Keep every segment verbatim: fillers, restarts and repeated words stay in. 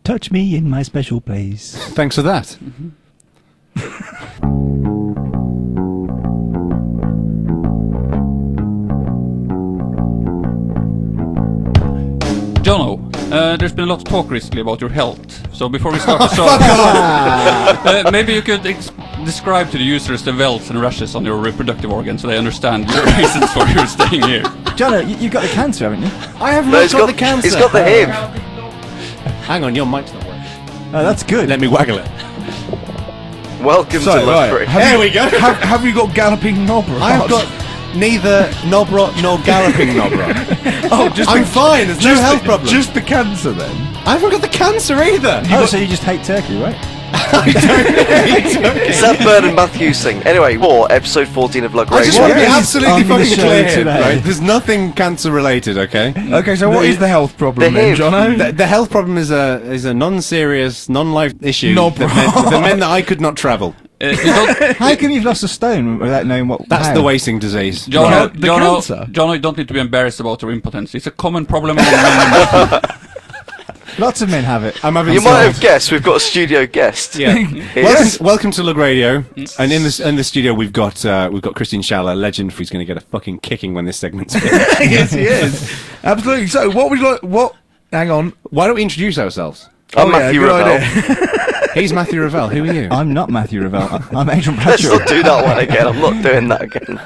touch me in my special place. Thanks for that. Mm-hmm. Jono, uh, there's been a lot of talk recently about your health. So before we start the show, uh, maybe you could ex describe to the users the welts and rashes on your reproductive organs so they understand your reasons for your staying here. Jono, you, you've got the cancer, haven't you? I have No, not he's got, got the cancer. He's got the H I V. Hang on, your mic's not working. Oh, that's good. Let me waggle it. Welcome So, to right, Luxury. have There you- we go. Have, have you got galloping knob rot? I have got neither knob rot nor galloping knob rot. Oh, just I'm the, fine. There's no just health the, problem. Just the cancer then. I haven't got the cancer either. Oh, so you just hate turkey, right? Is that Bird and Matthews thing? Anyway, for episode fourteen of Lug I just Radio. want to be What is absolutely on the fucking show clear here, today? right? There's nothing cancer related, okay? Okay, so what The- is the health problem the then, H I V. Jono? The, the health problem is a is a non-serious, non-life issue Knob that meant, that meant that I could not travel. Uh, you don't, How come you've lost a stone without knowing what? That's how? the wasting disease. Jono, Right. The Jono, cancer? Jono, you don't need to be embarrassed about your impotence. It's a common problem among men. Lots of men have it. I'm having You some- might have guessed we've got a studio guest. Yeah. Yes. welcome, welcome to Lug Radio, and in this in the studio we've got uh, we've got Christian Schaller, legend, who's going to get a fucking kicking when this segment's finished. Yes, he is. Absolutely. So, what would you like? What? Hang on. Why don't we introduce ourselves? I'm Oh, yeah, Matthew good Ravel. idea. He's Matthew Ravel. Who are you? I'm not Matthew Ravel. I- I'm Adrian Let's Bradshaw. not do that one again. I'm not doing that again.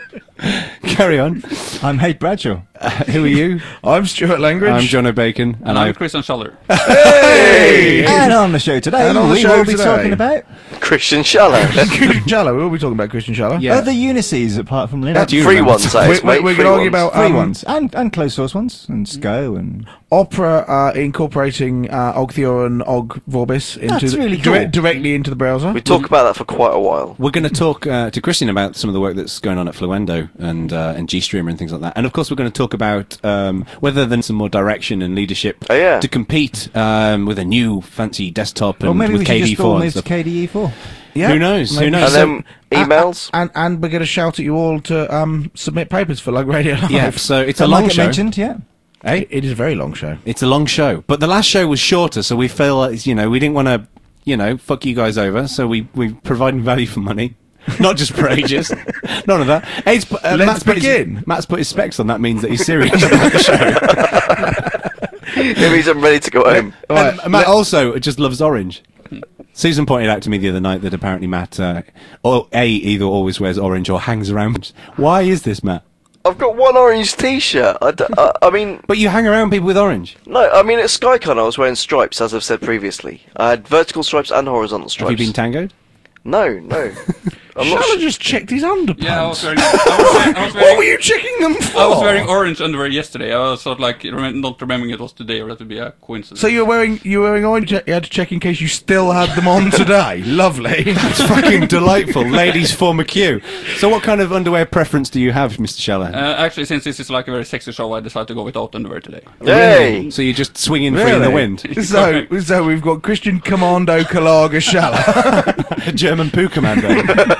Carry on. I'm Hate Bradshaw. Uh, who are you? I'm Stuart Langridge. I'm John O'Bacon, and, And I'm I. Christian Schaller. Hey! And on the show today, And on the we show will be today. talking about Christian Shallow. Christian Shallow. We'll be talking about Christian Shallow. Yeah. other unices apart from Linux. you Free remember? ones, that is, We- we- mate. we're Free gonna argue ones. about Free um, ones and and closed source ones and S C O and Opera uh, incorporating uh, Ogtheor and Og Vorbis into That's the, really dire- cool. directly into the browser. We talk about that for quite a while. We're going to talk uh, to Christian about some of the work that's going on at Fluendo and uh, and GStreamer and things like that. And of course, we're going to talk about um, whether there's some more direction and leadership Oh, yeah. to compete um, with a new fancy desktop and or maybe with we should K D just all four and move to stuff. K D E four. Yeah. Who knows? Who Maybe. knows? And So- then emails. And and we're going to shout at you all to um, submit papers for Lug Radio Live. yeah. So it's a That long might get show. mentioned, yeah. Eh? It is a very long show. It's a long show, but the last show was shorter, so we feel like, you know, we didn't want to, you know, fuck you guys over, so we we providing value for money, not just for ages. None of that. Hey, it's, uh, Let's Matt's put his- begin. Matt's put his specs on. That means that he's serious about the show. It means I'm ready to go home. Right, And Matt also just loves orange. Susan pointed out to me the other night that apparently Matt, uh, or A, either always wears orange or hangs around. Why is this, Matt? I've got one orange T-shirt. I, d- I, I mean, But you hang around people with orange. no. I mean, at SkyCon I was wearing stripes, as I've said previously. I had vertical stripes and horizontal stripes. Have you been tangoed? No, no. I'm not. Shallow Sh- just checked his underpants. Yeah, I was wearing. I was wearing, I was What wearing were you checking them for? I was wearing orange underwear yesterday. I was sort of like rem not remembering it was today, or that would be a coincidence. So you were wearing you were wearing orange. You had to check in case you still had them on today. Lovely. It's fucking delightful. Ladies form a queue. So what kind of underwear preference do you have, Mister Scheller? uh, actually, since this is like a very sexy show, I decided to go without underwear today. Hey. So you're just swinging free in the wind. So, so we've got Christian Commando Kalaga Shallow. A German poo commando.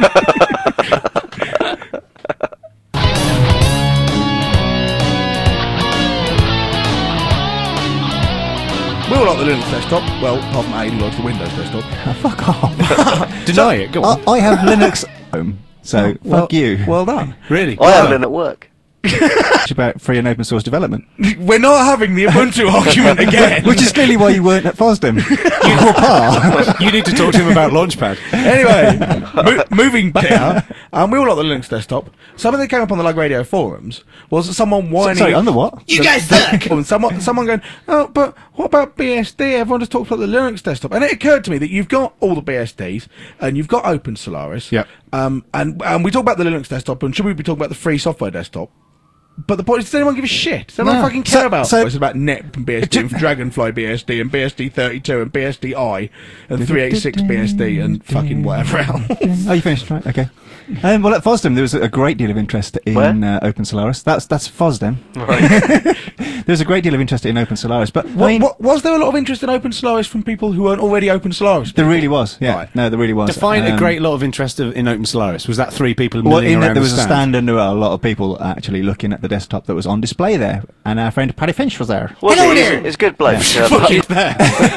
We all like the Linux desktop. Well, apart from Aiden likes the Windows desktop. Oh, fuck off. Deny it. Go on. I, I have Linux at home, so Well- fuck you. Well done. Really? I have been at work. It's about free and open source development, We're not having the Ubuntu argument again. which is clearly why you weren't at FOSDEM. You were par. You need to talk to him about Launchpad. Anyway, mo- moving back, um, we all like the Linux desktop. Something that came up on the Lug Radio forums was that someone whining. Sorry, on the what? You guys suck. Someone, someone going, oh, but what about B S D? Everyone just talks about the Linux desktop, and it occurred to me that you've got all the B S Ds and you've got Open Solaris. Yep. Um, and and we talk about the Linux desktop, and should we be talking about the free software desktop? But the point is, does anyone give a shit? Does anyone No. fucking care So- about so- it's about Net and B S D and Dragonfly B S D and B S D thirty-two and B S D I and three eighty-six B S D and fucking whatever else. Oh, you finished, right? Okay. Um, well, at FOSDEM, there was a great deal of interest in Where? uh, Open Solaris. That's that's FOSDEM. Right. There was a great deal of interest in Open Solaris, but What, I mean, what, was there a lot of interest in Open Solaris from people who weren't already Open Solaris? there really was. Yeah, Right. no, there really was. Define a Um, great lot of interest of, in Open Solaris. Was that three people Well, milling in around that there was the a stand and there were a lot of people actually looking at the desktop that was on display there, and our friend Paddy Finch was there. Was Hello it? there. It's, it's good bloke. Uh, Fucking there.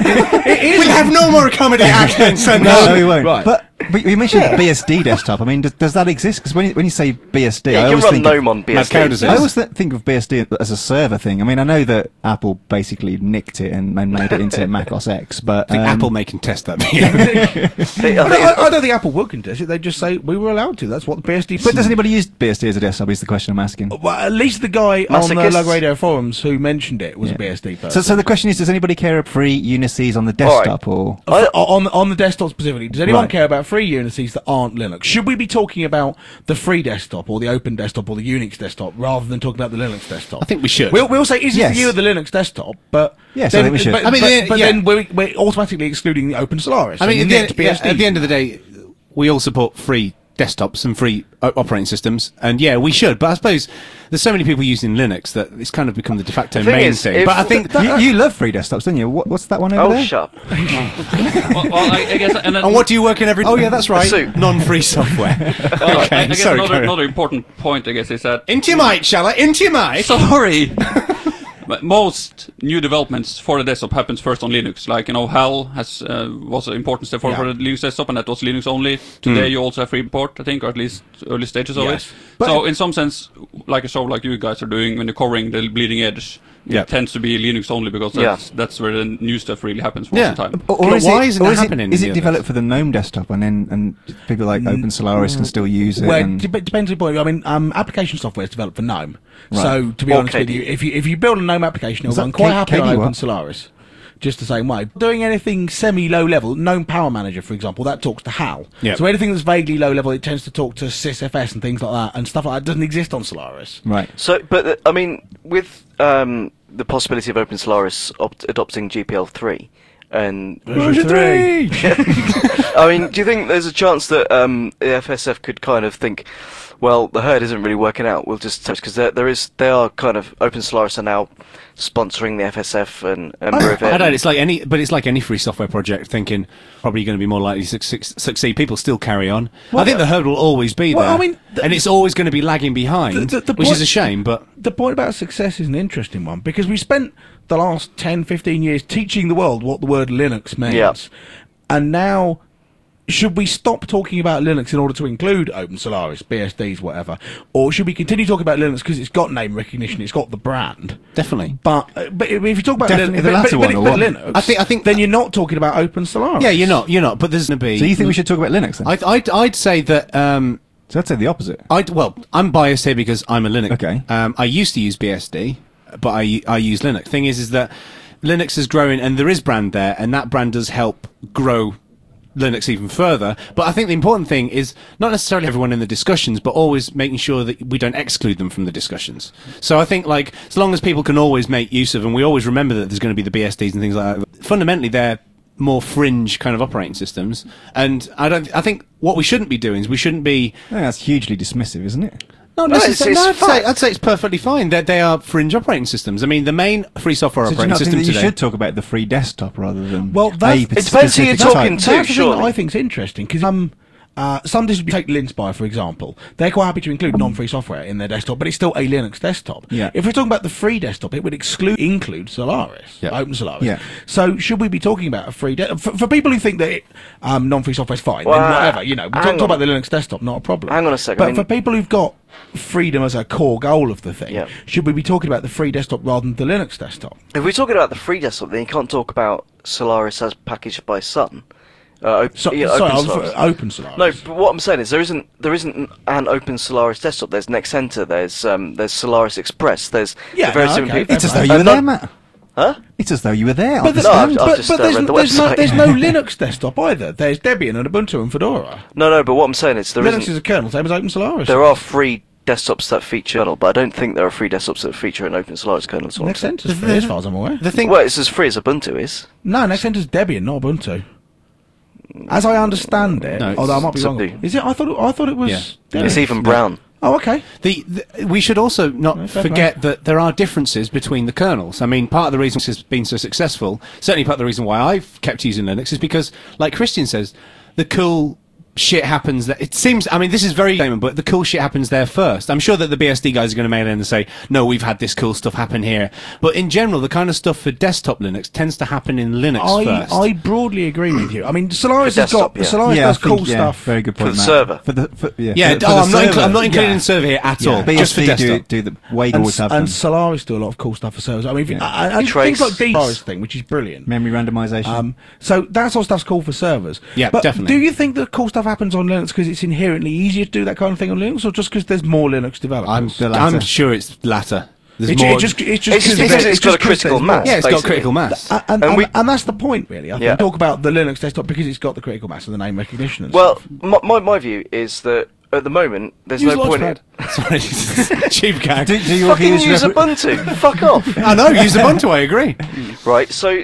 We'll have no more comedy accents. and No, no. we won't. Right. But, but you mentioned B S D desktop. I mean, does, does that exist? Because when you, when you say B S D, yeah, I you can always run think GNOME of, on B S D. Mad cow does it? I always th- think of B S D as a server thing. I mean, I know that Apple basically nicked it and, and made it into Mac O S X, but I think um, Apple may contest that. They- I think I, it's- I don't think Apple would contest it. They just say we were allowed to. That's what the B S D. But does anybody use B S D as a desktop? Is the question I'm asking. Well, at least the guy on the Masochists? Lug Radio forums who mentioned it was Yeah. a B S D person. So, so the question is, does anybody care about free Unisys on the desktop, or Uh, on on the desktop specifically, does anyone Right. care about free Unisys that aren't Linux? Should we be talking about the free desktop or the open desktop or the Unix desktop rather than talking about the Linux desktop? I think we should. We'll, we'll say, is Yes. it for you the Linux desktop? But Yes, I then, think we should. But, I mean, but, the- but yeah. then we're, we're automatically excluding the Open Solaris. I mean, at and the, the end, next B S D. yeah, at the end of the day, we all support free desktops and free o- operating systems, and yeah, we should. But I suppose there's so many people using Linux that it's kind of become the de facto The thing main is, thing. if- But I think, you, you love free desktops, don't you? What, what's that one over Oh, there? shut up. well, well, I, I guess, and, then, and what do you work in every? Oh yeah, that's right. suit. Non-free software. well, I, okay, I guess sorry. another, carry on. another important point, I guess, is that Into your mic, shall I? Into your mic. sorry. But most new developments for the desktop happens first on Linux. Like, you know, HAL has uh, was an important step forward Yeah. for the Linux desktop, and that was Linux only. Today you also have Freeport, I think, or at least early stages of Yes. it. So in some sense, like a show like you guys are doing, when you're covering the bleeding edge, Yeah. it tends to be Linux only because Yeah. that's, that's where the new stuff really happens most Yeah. of the time. Or, or But is why it, isn't or that is happening it, is in it the developed for the GNOME desktop, and then and people like Open Solaris can still use it? Well, and, it depends on the point. I mean, um, application software is developed for GNOME. Right. So, to be Or honest with K D E. you, if you if you build a GNOME application, it'll Is that run quite K- happily on K D E Open what? Solaris. Just the same way. Doing anything semi-low level, GNOME Power Manager, for example, that talks to HAL. Yep. So anything that's vaguely low level, it tends to talk to sysfs and things like that, and stuff like that doesn't exist on Solaris. right. So, but uh, I mean, with um, the possibility of Open Solaris opt- adopting G P L three, and Version three. I mean, do you think there's a chance that um, the F S F could kind of think, well, the herd isn't really working out. We'll just because there, there is, they are kind of Open Solaris are now sponsoring the F S F and, and Rivet. I don't. It's like any, but it's like any free software project. Thinking probably going to be more likely to suc- succeed. People still carry on. I think the herd will always be Well, there. I mean, the- and it's always going to be lagging behind, The- the- the which point- is a shame. But The point about success is an interesting one, because we spent the last ten, fifteen years teaching the world what the word Linux means. Yeah. And now, should we stop talking about Linux in order to include Open Solaris, B S Ds, whatever? Or should we continue talking about Linux because it's got name recognition, it's got the brand? definitely. But, uh, but if you talk about Definitely Linux, the latter but, but, one, but, or what? Linux, I think- I think- then you're not talking about Open Solaris. Yeah, you're not. You're not. But there's going to be. So you think we should talk about Linux then? I'd, I'd, I'd say that. Um, so I'd say the opposite. I'd, well, I'm biased here because I'm a Linux. Okay. Um, I used to use B S D, but I I use Linux. Thing is, is that Linux is growing, and there is brand there, and that brand does help grow Linux even further. But I think the important thing is not necessarily everyone in the discussions, but always making sure that we don't exclude them from the discussions. So I think, like, as long as people can always make use of, and we always remember that there's going to be the B S Ds and things like that. Fundamentally, they're more fringe kind of operating systems, and I don't. I think what we shouldn't be doing is we shouldn't be. I think that's hugely dismissive, isn't it? Not No, it's- necessarily. it's no, I'd, fine. say, I'd say it's perfectly fine that they are fringe operating systems. I mean, the main free software So do you operating not think system that you today. should talk about the free desktop rather than Well, that's- a it depends who you're specific type? talking to. That's the thing surely. that I think is interesting, because um, uh, some distributors, take Linspire for example, they're quite happy to include non-free software in their desktop, but it's still a Linux desktop. Yeah. If we're talking about the free desktop, it would exclude include Solaris, Yeah. Open Solaris. Yeah. So should we be talking about a free de- for, for people who think that it, um, non-free software is fine, Well, then whatever, you know, we talk, hang talk about on. the Linux desktop, not a problem. Hang on a second, But I mean- for people who've got freedom as a core goal of the thing, Yeah. should we be talking about the free desktop rather than the Linux desktop? If we're talking about the free desktop, then you can't talk about Solaris as packaged by Sun. Uh, op- So, yeah, sorry, Open I was- Solaris. Open Solaris. No, but what I'm saying is there isn't there isn't an Open Solaris desktop. There's Nexenter. There's um, there's Solaris Express. There's Yeah, the various no, different okay, people- It's as though Fair you were And there, not- Matt. Huh? It's as though you were there. But, there's, No, I've- but, I've just, but uh, there's, read the there's no, website. there's no Linux desktop either. There's Debian and Ubuntu and Fedora. No, no. But what I'm saying is there Linux isn't. is a kernel, same as Open Solaris. There are free desktops that feature kernel, but I don't think there are free desktops that feature an Open Solaris kernel. That's what I'm Next saying. Center's free, as far as I'm aware. The thing. Well, it's as free as Ubuntu is. No, Next Center's Debian, not Ubuntu. As I understand it, No, although I might be it's wrong. Ubuntu. Is it? I thought it, I thought it was. Yeah. Debian. It's even brown. Oh, okay. The, the, we should also not No, fair forget that there are differences between the kernels. I mean, part of the reason this has been so successful, certainly part of the reason why I've kept using Linux, is because, like Christian says, the cool shit happens that it seems I mean this is very statement, but the cool shit happens there first. I'm sure that the B S D guys are going to mail in and say, no, we've had this cool stuff happen here, but in general the kind of stuff for desktop Linux tends to happen in Linux I, first. I broadly agree with you. I mean, Solaris For has got desktop, yeah. Solaris yeah, I does think, cool yeah, stuff. Very good point, the Matt. server. For the for, yeah, yeah, for, oh, for the I'm, not inclu- server. I'm not including Yeah. the server here at Yeah, all, B S D just for do, desktop. do the way And, always have and them. Solaris do a lot of cool stuff for servers. I mean, Yeah. and, and Trace. things like the Solaris thing, which is brilliant. memory randomization. Um, so that sort of stuff's cool for servers. Yeah, but definitely. do you think that cool stuff happens on Linux because it's inherently easier to do that kind of thing on Linux, or just because there's more Linux developers? I'm, The latter. I'm sure it's the latter. There's It, more. it just, it's just It's 'cause just there's- because it's got just a 'cause critical there's more. mass. yeah, it's got basically. critical mass. And, and, And and, we- and that's the point, really. I think Yeah. talk about the Linux desktop because it's got the critical mass and the name recognition. And Well, stuff. my, my my view is that at the moment there's Use no point in Launchpad. Sorry, cheap gag. do, do your fucking views use rep- Ubuntu. Fuck off. I know, use Ubuntu, I agree. Right, so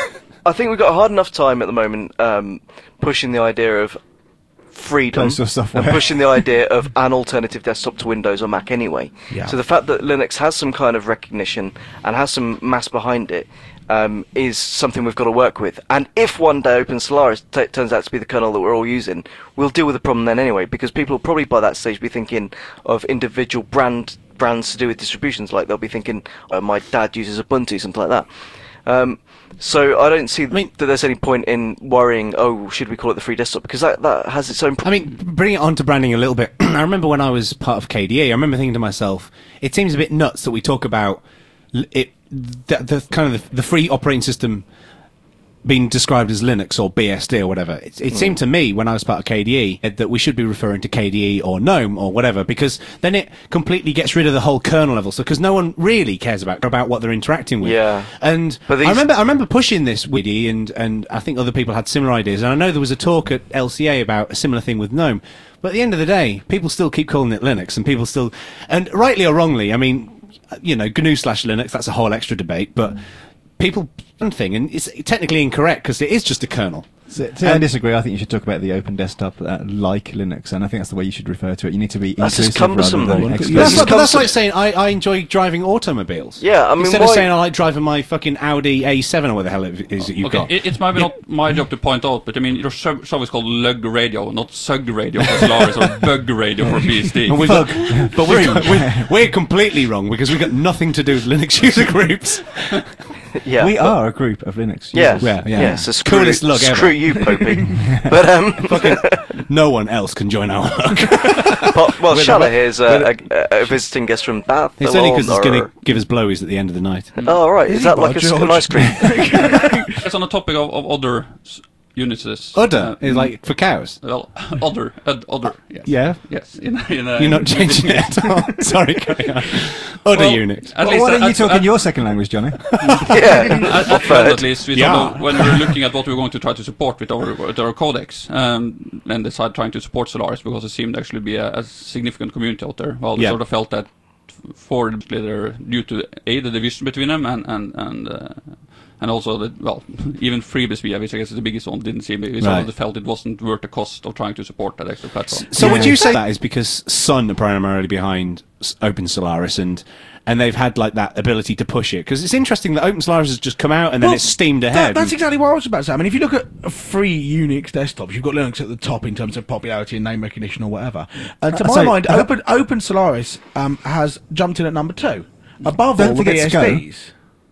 I think we've got a hard enough time at the moment um, pushing the idea of freedom Closed source software. and pushing the idea of an alternative desktop to Windows or Mac anyway. Yeah. So the fact that Linux has some kind of recognition and has some mass behind it um, is something we've got to work with. And if one day Open Solaris t- turns out to be the kernel that we're all using, we'll deal with the problem then anyway, because people will probably by that stage be thinking of individual brand brands to do with distributions. Like they'll be thinking, oh, my dad uses Ubuntu, something like that. Um, so I don't see mean- that there's any point in worrying, oh, should we call it the free desktop? Because that, that has its own... I mean, bring it on to branding a little bit. I remember when I was part of K D E, I remember thinking to myself, it seems a bit nuts that we talk about l- it, the, the kind of the, the free operating system being described as Linux or B S D or whatever. It, it seemed to me when I was part of K D E that we should be referring to K D E or GNOME or whatever, because then it completely gets rid of the whole kernel level. So because no one really cares about about what they're interacting with. Yeah. And But these- I remember I remember pushing this with K D E, and and I think other people had similar ideas. And I know there was a talk at L C A about a similar thing with GNOME. But at the end of the day, people still keep calling it Linux, and people still, and rightly or wrongly, I mean, you know, G N U slash Linux, that's a whole extra debate, but people, one thing, and it's technically incorrect because it is just a kernel. So, so I disagree. I think you should talk about the open desktop uh, like Linux, and I think that's the way you should refer to it. You need to be That's just inclusive rather cumbersome, than though. exclusive. Yeah, That's, This like, comes that's to- like saying I, I enjoy driving automobiles. Yeah, I mean, Instead why- of saying I like driving my fucking Audi A seven or what the hell it is that you've Okay, got. it, it's maybe not my job to point out, but I mean, your show, show is called Lug Radio, not Sug Radio for Solaris or Bug Radio for B S D. And we've got, but we're, we're, we're completely wrong because we've got nothing to do with Linux user groups. yeah. We are a group of Linux Yeah, users. Yeah, yeah. yeah. So screw, Coolest lug ever. screw you, Popey. But um, No one else can join our work. but, well, With Shala a- here's a, a, a visiting guest from Bath. It's or- only because it's or- going to give us blowies at the end of the night. Oh, right. Is, Is that he, like a, George? s- an ice cream? It's on the topic of, of other s- units. Udder uh, is like for cows. Well, other, uh, other, yes. Yeah. Yes, in, a- in a, You're not changing it at all. Sorry, carry on. Udder Well, unit. At Well, least why don't at- you talk at- in your second language, Johnny? yeah. At, I've at, well, heard. at least we Yeah. thought of- when we were looking at what we were going to try to support with our, with our codecs, um, and decided trying to support Solaris because it seemed actually to be a, a significant community out there. Well, we Yeah. sort of felt that f- for they're due to a the division between them and and and. Uh, and also, the, well, even FreeBSD, which I guess is the biggest one, didn't seem. We sort Right. of felt it wasn't worth the cost of trying to support that extra platform. So would Yeah. you say that is because Sun are primarily behind s- Open Solaris and and they've had like that ability to push it? Because it's interesting that Open Solaris has just come out and then Well, it's steamed that- ahead. that's and- exactly what I was about to say. I mean, if you look at free Unix desktops, you've got Linux at the top in terms of popularity and name recognition or whatever. And to Uh, my so- mind, Open Open Solaris um, has jumped in at number two, above Don't all the forget B S Sco. Ds.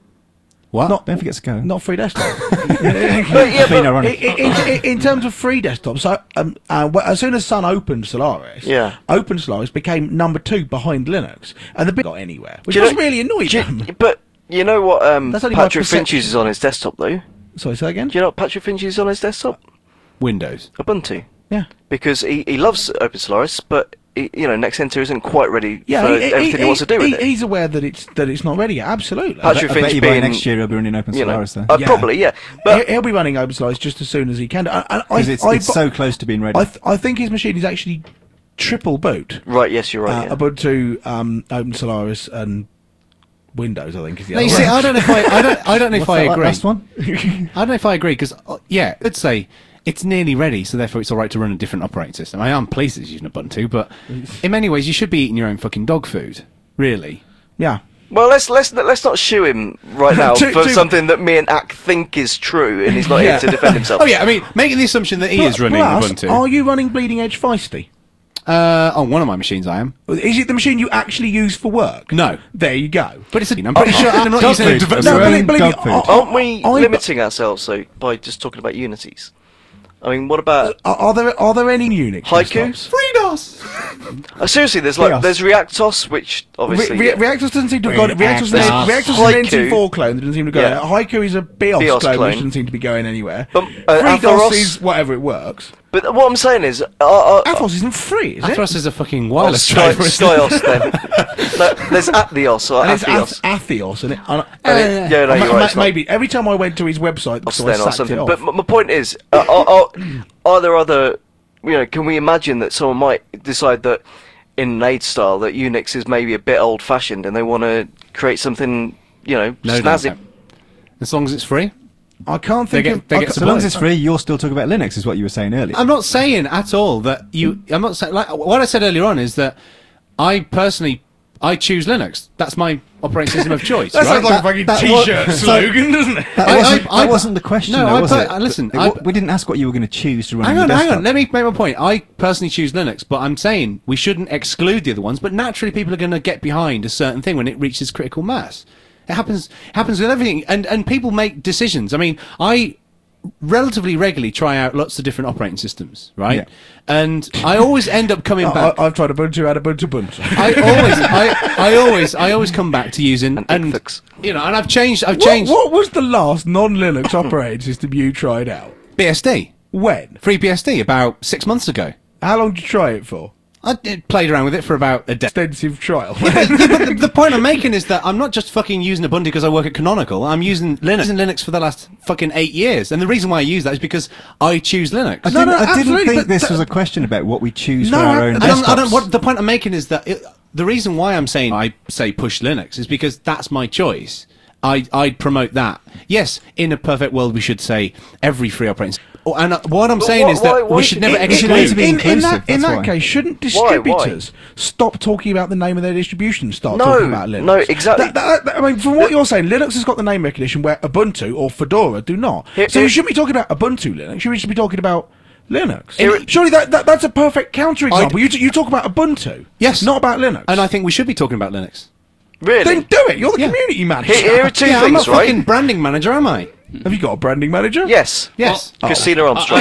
what? Not Don't forget to go. not free desktop. But, yeah, Being but, ironic. in, in, in, in terms of free desktops, so, um, uh, well, as soon as Sun opened Solaris, Yeah. Open Solaris became number two behind Linux, and the big got anywhere, which Do you was know- really annoyed do you- them. but you know what um, That's only my Patrick Finch perception. uses on his desktop, though? Sorry, say that again? Do you know what Patrick Finch uses on his desktop? Windows. Ubuntu. Yeah. Because he, he loves Open Solaris, but he, you know, Nexenter isn't quite ready Yeah, for he, he- everything he, he- wants to do with he- it. He's aware that it's that it's not ready yet. Absolutely. I Patrick bet, I bet Finch you by being, next year he'll be running Open you know, Solaris though. uh, Yeah. probably, yeah. He- But he'll be running Open Solaris just as soon as he can. And, and I, Because it's, I, it's so close to being ready. I, th- I think his machine is actually triple boot. right, yes, you're right. Uh, yeah. Ubuntu, um, Open Solaris, and Windows. I think is the No, other you see, way. I don't know if I, I don't, I don't know if What's I that agree. last one? I don't know if I agree because, uh, yeah, I'd say it's nearly ready, so therefore it's all right to run a different operating system. I am pleased it's using Ubuntu, but in many ways you should be eating your own fucking dog food, really. Yeah. Well, let's let's let's not shoe him right now Two- for two- something that me and Ak think is true, and he's not Yeah. here to defend himself. Oh yeah, I mean, making the assumption that he is running Plus, Ubuntu. are you running Bleeding Edge Feisty? Uh, on one of my machines, I am. Is it the machine you actually use for work? No. There you go. But it's a. I'm pretty sure I'm not Dog using it. food. to- No, No, Running believe, believe dog me, food. I- Aren't we I- limiting ourselves though by just talking about Unities? I mean, what about Are, are there are there any Unix Haiku? desktops? FreeDOS. uh, seriously? There's like Chaos. there's Reactos, which Re- obviously Re- Reactors doesn't seem to have gone. Reactors, Reactors. an- Reactors is Haiku. an N C four clone that doesn't seem to go. Yeah. Haiku is a BIOS, BIOS clone, clone. which doesn't seem to be going anywhere. But, uh, FreeDOS Atheros- is whatever it works. But what I'm saying is, uh, uh, Athos isn't free, is it? Athos is a fucking oh, wireless Sky, driver. isn't it? Skyos then. No, there's Athios or And it's Athios. Ath- Atheos, isn't it? And I- And it- yeah, no, Ma- you're ma- right. it's not. maybe every time I went to his website, so I Then or sacked something. it off. But m- my point is, uh, are, are, are there other? You know, can we imagine that someone might decide that in Nade style that Unix is maybe a bit old-fashioned and they want to create something, you know, No, snazzy? no, no. As long as it's free. I can't They think get- of. they I get ca- So long as it's free, you're still talking about Linux, is what you were saying earlier. I'm not saying at all that you. I'm not saying like what I said earlier on is that I personally I choose Linux. That's my operating system of choice. That right? sounds like That- a fucking that T-shirt was- slogan, doesn't it? That, I- wasn't, I- that wasn't the question, No, though, I was per- it? uh, listen, It- I- we didn't ask what you were going to choose to run Hang your on, hang desktop. on. Let me make my point. I personally choose Linux, but I'm saying we shouldn't exclude the other ones. But naturally, people are going to get behind a certain thing when it reaches critical mass. It happens happens with everything, and and people make decisions. I mean, I relatively regularly try out lots of different operating systems, right? Yeah. And I always end up coming back. I, I've tried Ubuntu, had Ubuntu, Ubuntu. I always, I, I always, I always come back to using And and Infix. you know, and I've changed, I've What, changed what was the last non-Linux operating system you tried out? B S D, When? free B S D, about six months ago. How long did you try it for? I did, played around with it for about a day. Extensive trial. But the, the point I'm making is that I'm not just fucking using Ubuntu because I work at Canonical. I'm using Linux. using Linux for the last fucking eight years, and the reason why I use that is because I choose Linux. I No, didn't, no, I didn't absolutely, think but this th- was a question about what we choose No, for our I- own I don't, I don't, desktops. what the point I'm making is that it, the reason why I'm saying I say push Linux is because that's my choice. I I'd promote that. Yes, in a perfect world, we should say every free operating system. Oh, and uh, what I'm But saying why- is that why- why we should should never it- it should exclude. need to be in, in inclusive, that, in that's that why. case, shouldn't Why, why? distributors stop talking about the name of their distribution, start No, talking about Linux? no, exactly. That- that- that- I mean, from what you're saying, Linux has got the name recognition where Ubuntu or Fedora do not. Here- so you here- shouldn't be talking about Ubuntu Linux. You should be talking about Linux. Here- Surely that, that that's a perfect counterexample. You, t- you talk about Ubuntu, Yes. not about Linux. And I think we should be talking about Linux. Really? then do it. You're the Yeah. community manager. Here, here are two yeah, I'm things, not right? fucking branding manager, am I? Have you got a branding manager? Yes. Yes. Christina Armstrong.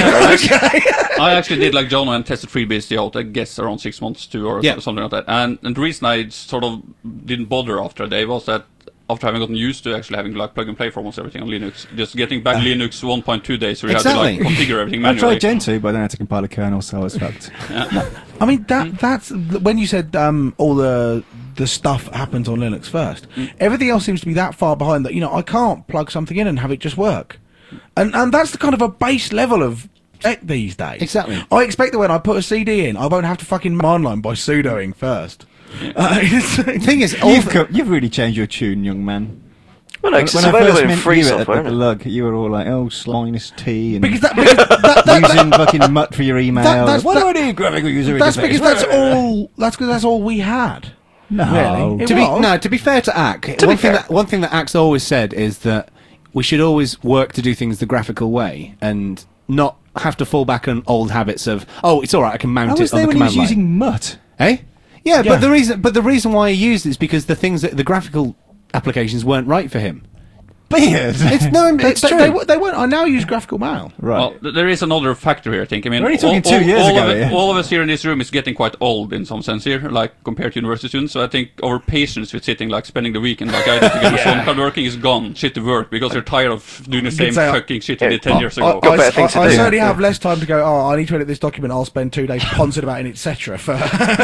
I actually did like John and tested FreeBSD out, I guess around six months too, or Yeah. something like that. And, and the reason I sort of didn't bother after a day was that after having gotten used to actually having to like plug and play for almost everything on Linux, just getting back Linux one point two days where you Exactly. had to like configure everything I manually. tried Gentoo, but then I had to compile a kernel, so I was fucked. I mean that that's when you said um, all the the stuff happens on Linux first. Everything else seems to be that far behind that you know I can't plug something in and have it just work, and and that's the kind of a base level of tech these days. Exactly. I expect that when I put a C D in, I won't have to fucking online by sudoing first. Uh, it's- The thing is, all You've, the- co- you've really changed your tune, young man. Well, no, 'cause when it's I available first in met free you at, software, at the isn't it? lug, you were all like, "Oh, Slinus T," and because that, because that, that, that, using fucking mutt for your email. That- that's- what that- do I do? Graphical user that's interface. because that's all. That's because that's all we had. No. Really? It to be was. no, to be fair to A C, To one be thing fair. that one thing that A C's always said is that we should always work to do things the graphical way and not have to fall back on old habits of oh, it's all right, I can mount I it was on there the when he was command line. using mutt. Eh? Yeah, Yeah. but the reason but the reason why he used it is because the things that the graphical applications weren't right for him. Beard. It's no, They, it's they, true. they, they weren't. I now use graphical mail. right. Well, th- there is another factor here, I think. I mean, We're only talking all, two years all, ago, of it- yeah. all of us here in this room is getting quite old in some sense here, like compared to university students. So I think our patience with sitting, like spending the weekend, like I did to get the phone card working, is gone. Shit to work because you're tired of doing the same say, fucking shit you yeah, did ten I- years I, ago. Got I, better things to I, I do. certainly Yeah. have less time to go. Oh, I need to edit this document. I'll spend two days ponsing about it, et cetera. For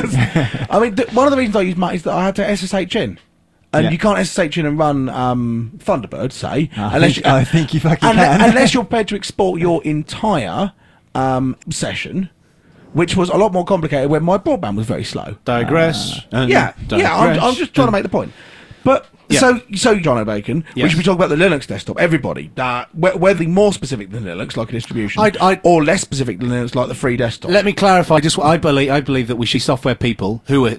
I mean, th- one of the reasons I use Matt is that I had to S S H in. And Yeah. you can't S S H in and run um, Thunderbird, say, I unless think- you, I think you fucking unle- can. unless you're prepared to export your entire um, session, which was a lot more complicated when my broadband was very slow. digress. and Yeah, yeah. I'm, digress. I'm just trying to make the point. But Yeah. so, so John O'Bacon, we Yes. should be talking about the Linux desktop. Everybody, uh, wh- whether more specific than Linux, like a distribution, I'd- I'd- or less specific than Linux, like the free desktop. Let me clarify. Just what I believe. I believe that we should be software people who are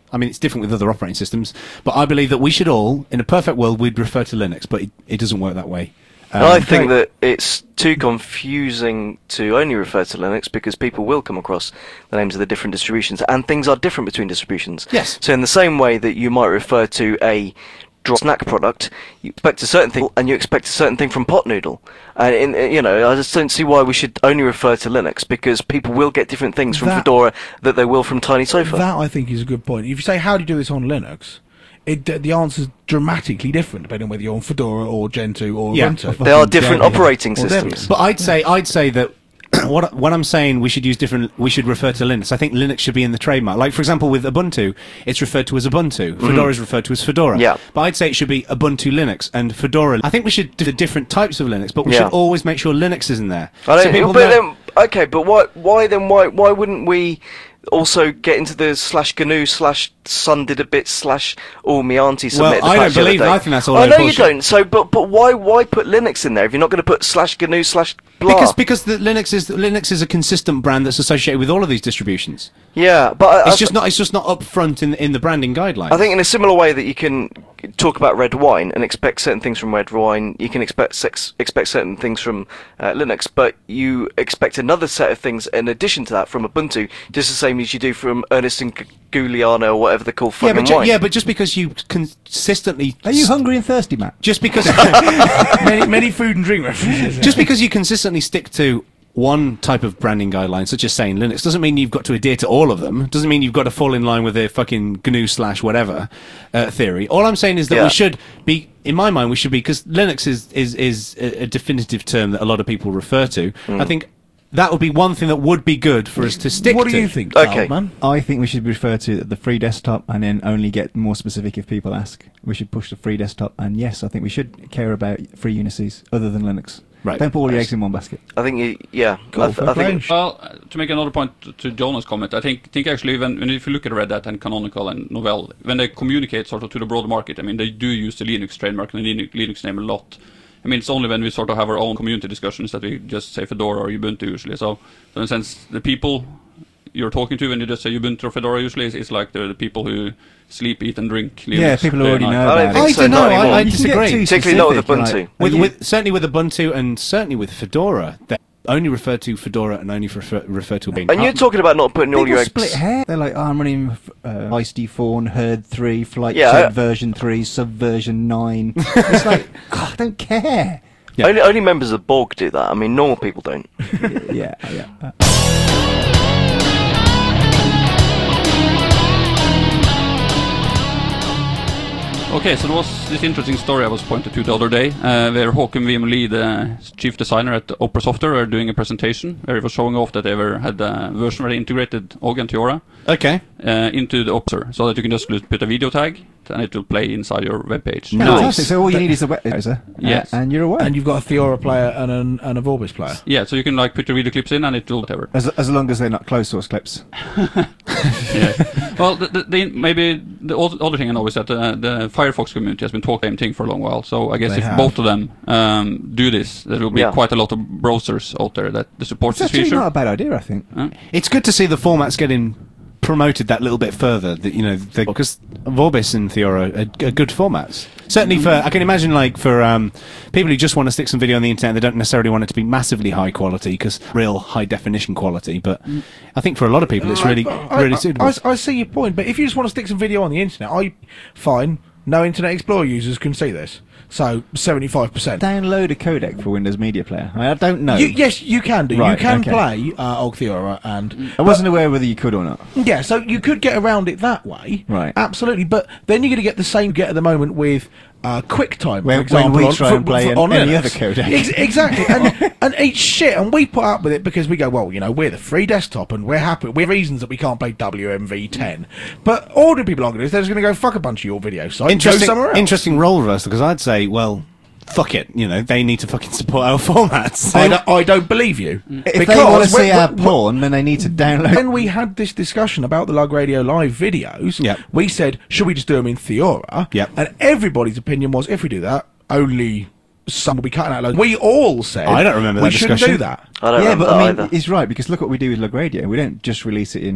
I mean, it's different with other operating systems, but I believe that we should all, in a perfect world, we'd refer to Linux, but it, it doesn't work that way. Um, I think that it's too confusing to only refer to Linux because people will come across the names of the different distributions, and things are different between distributions. Yes. So in the same way that you might refer to a dry snack product, you expect a certain thing, and you expect a certain thing from pot noodle. And in, you know, I just don't see why we should only refer to Linux because people will get different things from That- Fedora that they will from Tiny Sofa. That I think is a good point. If you say how do you do this on Linux, it the answer's dramatically different depending on whether you're on Fedora or Gentoo or Yeah. Ubuntu. They are different Debian. operating Or systems. Debian. But I'd say I'd say that what when I'm saying we should use different, we should refer to Linux. I think Linux should be in the trademark. Like for example, with Ubuntu, it's referred to as Ubuntu. Fedora is referred to as Fedora. Yeah. But I'd say it should be Ubuntu Linux and Fedora. I think we should do the different types of Linux, but we Yeah. should always make sure Linux is in there. I don't, So people but know- then, okay, but why, why then, why, why wouldn't we also get into the slash G N U slash Sun did a bit slash oh my auntie submitted Well, the I patch don't the other believe day. that. I think that's all I over know you bullshit. don't. So, but but why why put Linux in there if you're not going to put slash G N U slash blah? because because the Linux is Linux is a consistent brand that's associated with all of these distributions. yeah, but I, It's I, just not it's just not up front in in the branding guidelines. I think in a similar way that you can talk about red wine and expect certain things from red wine, you can expect sex, expect certain things from uh, Linux, but you expect another set of things in addition to that from Ubuntu, just the same as you do from Ernest and G- Giuliano or whatever they're called. yeah, fucking but ju- wine. yeah, but just because you consistently Are you hungry and thirsty, Matt? just because many, many food and drink references. just because you consistently stick to one type of branding guideline, such as saying Linux, doesn't mean you've got to adhere to all of them. Doesn't mean you've got to fall in line with the fucking G N U slash whatever uh, theory. All I'm saying is that Yeah. we should be, in my mind, we should be, because Linux is is is a, a definitive term that a lot of people refer to. Mm. I think that would be one thing that would be good for us to stick what to. do you think, Okay. man? I think we should refer to the free desktop and then only get more specific if people ask. We should push the free desktop, and yes, I think we should care about free Unices other than Linux. Right. Don't put all your eggs in one basket. I think you, yeah, Cool, I, th- fair I think play. Well, uh, to make another point to- to Jonas' comment, I think think actually when, when if you look at Red Hat and Canonical and Novell, when they communicate sort of to the broader market, I mean they do use the Linux trademark and the Linux, Linux name a lot. I mean it's only when we sort of have our own community discussions that we just say Fedora or Ubuntu usually. So, so in a sense, the people you're talking to when you just say Ubuntu or Fedora usually is, is like the, the people who sleep, eat, and drink Linux. Yeah, people who day already and night. know I don't about think it. so, I don't not know, I- anymore. I You can get disagree. too Particularly not with specific, Ubuntu. like- With, Are you- with certainly with Ubuntu and certainly with Fedora, they only refer to Fedora and only refer, refer to being. And you're talking about not putting all your People eggs. split hair. They're like, oh, I'm running uh, I S D four and Herd three, Flight Yeah, Jet I- version three, Subversion nine. It's like, God, I don't care. Yeah. Only, only members of Borg do that. I mean, normal people don't. Yeah, yeah. Uh, Okay, so there was this interesting story I was pointed to the other day, uh, where Håkon Wim Lee, the chief designer at Opera Software, are doing a presentation where he was showing off that they were, had a version where they integrated Og and Theora Okay. uh, into the Opera, so that you can just put a video tag and it will play inside your web page. Fantastic. So all you need is a web browser. uh, Yes. and you're away. And you've got a Theora player and, an, and a Vorbis player. Yeah, so you can like put your video clips in and it will whatever. as, as long as they're not closed source clips. Yeah. Well, the, the, the, maybe the oth- other thing I know is that uh, the Firefox community has been talking the same thing for a long while. So I guess They if have. both of them um, do this, there will be Yeah. quite a lot of browsers out there that support It's this actually feature. not a bad idea, I think. It's good to see the formats getting promoted that little bit further. That you know, because Vorbis and Theora are, are good formats. Certainly for, I can imagine like for um, people who just want to stick some video on the internet, they don't necessarily want it to be massively high quality, because real high definition quality. But I think for a lot of people, it's really, I, really I, suitable. I, I see your point, but if you just want to stick some video on the internet, I fine. No Internet Explorer users can see this, so seventy-five percent. Download a codec for Windows Media Player. I, mean, I don't know. You, yes, you can do. Right, you can okay. play uh, Og Theora, and I wasn't aware whether you could or not. yeah, so you could get around it that way. Right. Absolutely, but then you're going to get the same you get at the moment with uh, QuickTime, When- for when example. we on, try for- and play for- an- on any Linux. other codec. Ex- exactly, and, and it's shit, and we put up with it because we go, well, you know, we're the free desktop, and we're happy. We have reasons that we can't play W M V ten. But ordinary people aren't going to do. They're just going to go fuck a bunch of your video sites. interesting, Go somewhere else. interesting role reversal, because I'd say, well, fuck it. You know, they need to fucking support our formats. I don't, I don't believe you. If they want to when- see our when- porn, then they need to download. When we had this discussion about the Lug Radio Live videos, Yep. we said, should we just do them in Theora? Yep. And everybody's opinion was, if we do that, only some will be cutting out loads. We all said, I don't remember we that shouldn't discussion. do that. I don't Yeah, remember but I that mean, either. he's right, because look what we do with Lug Radio. We don't just release it in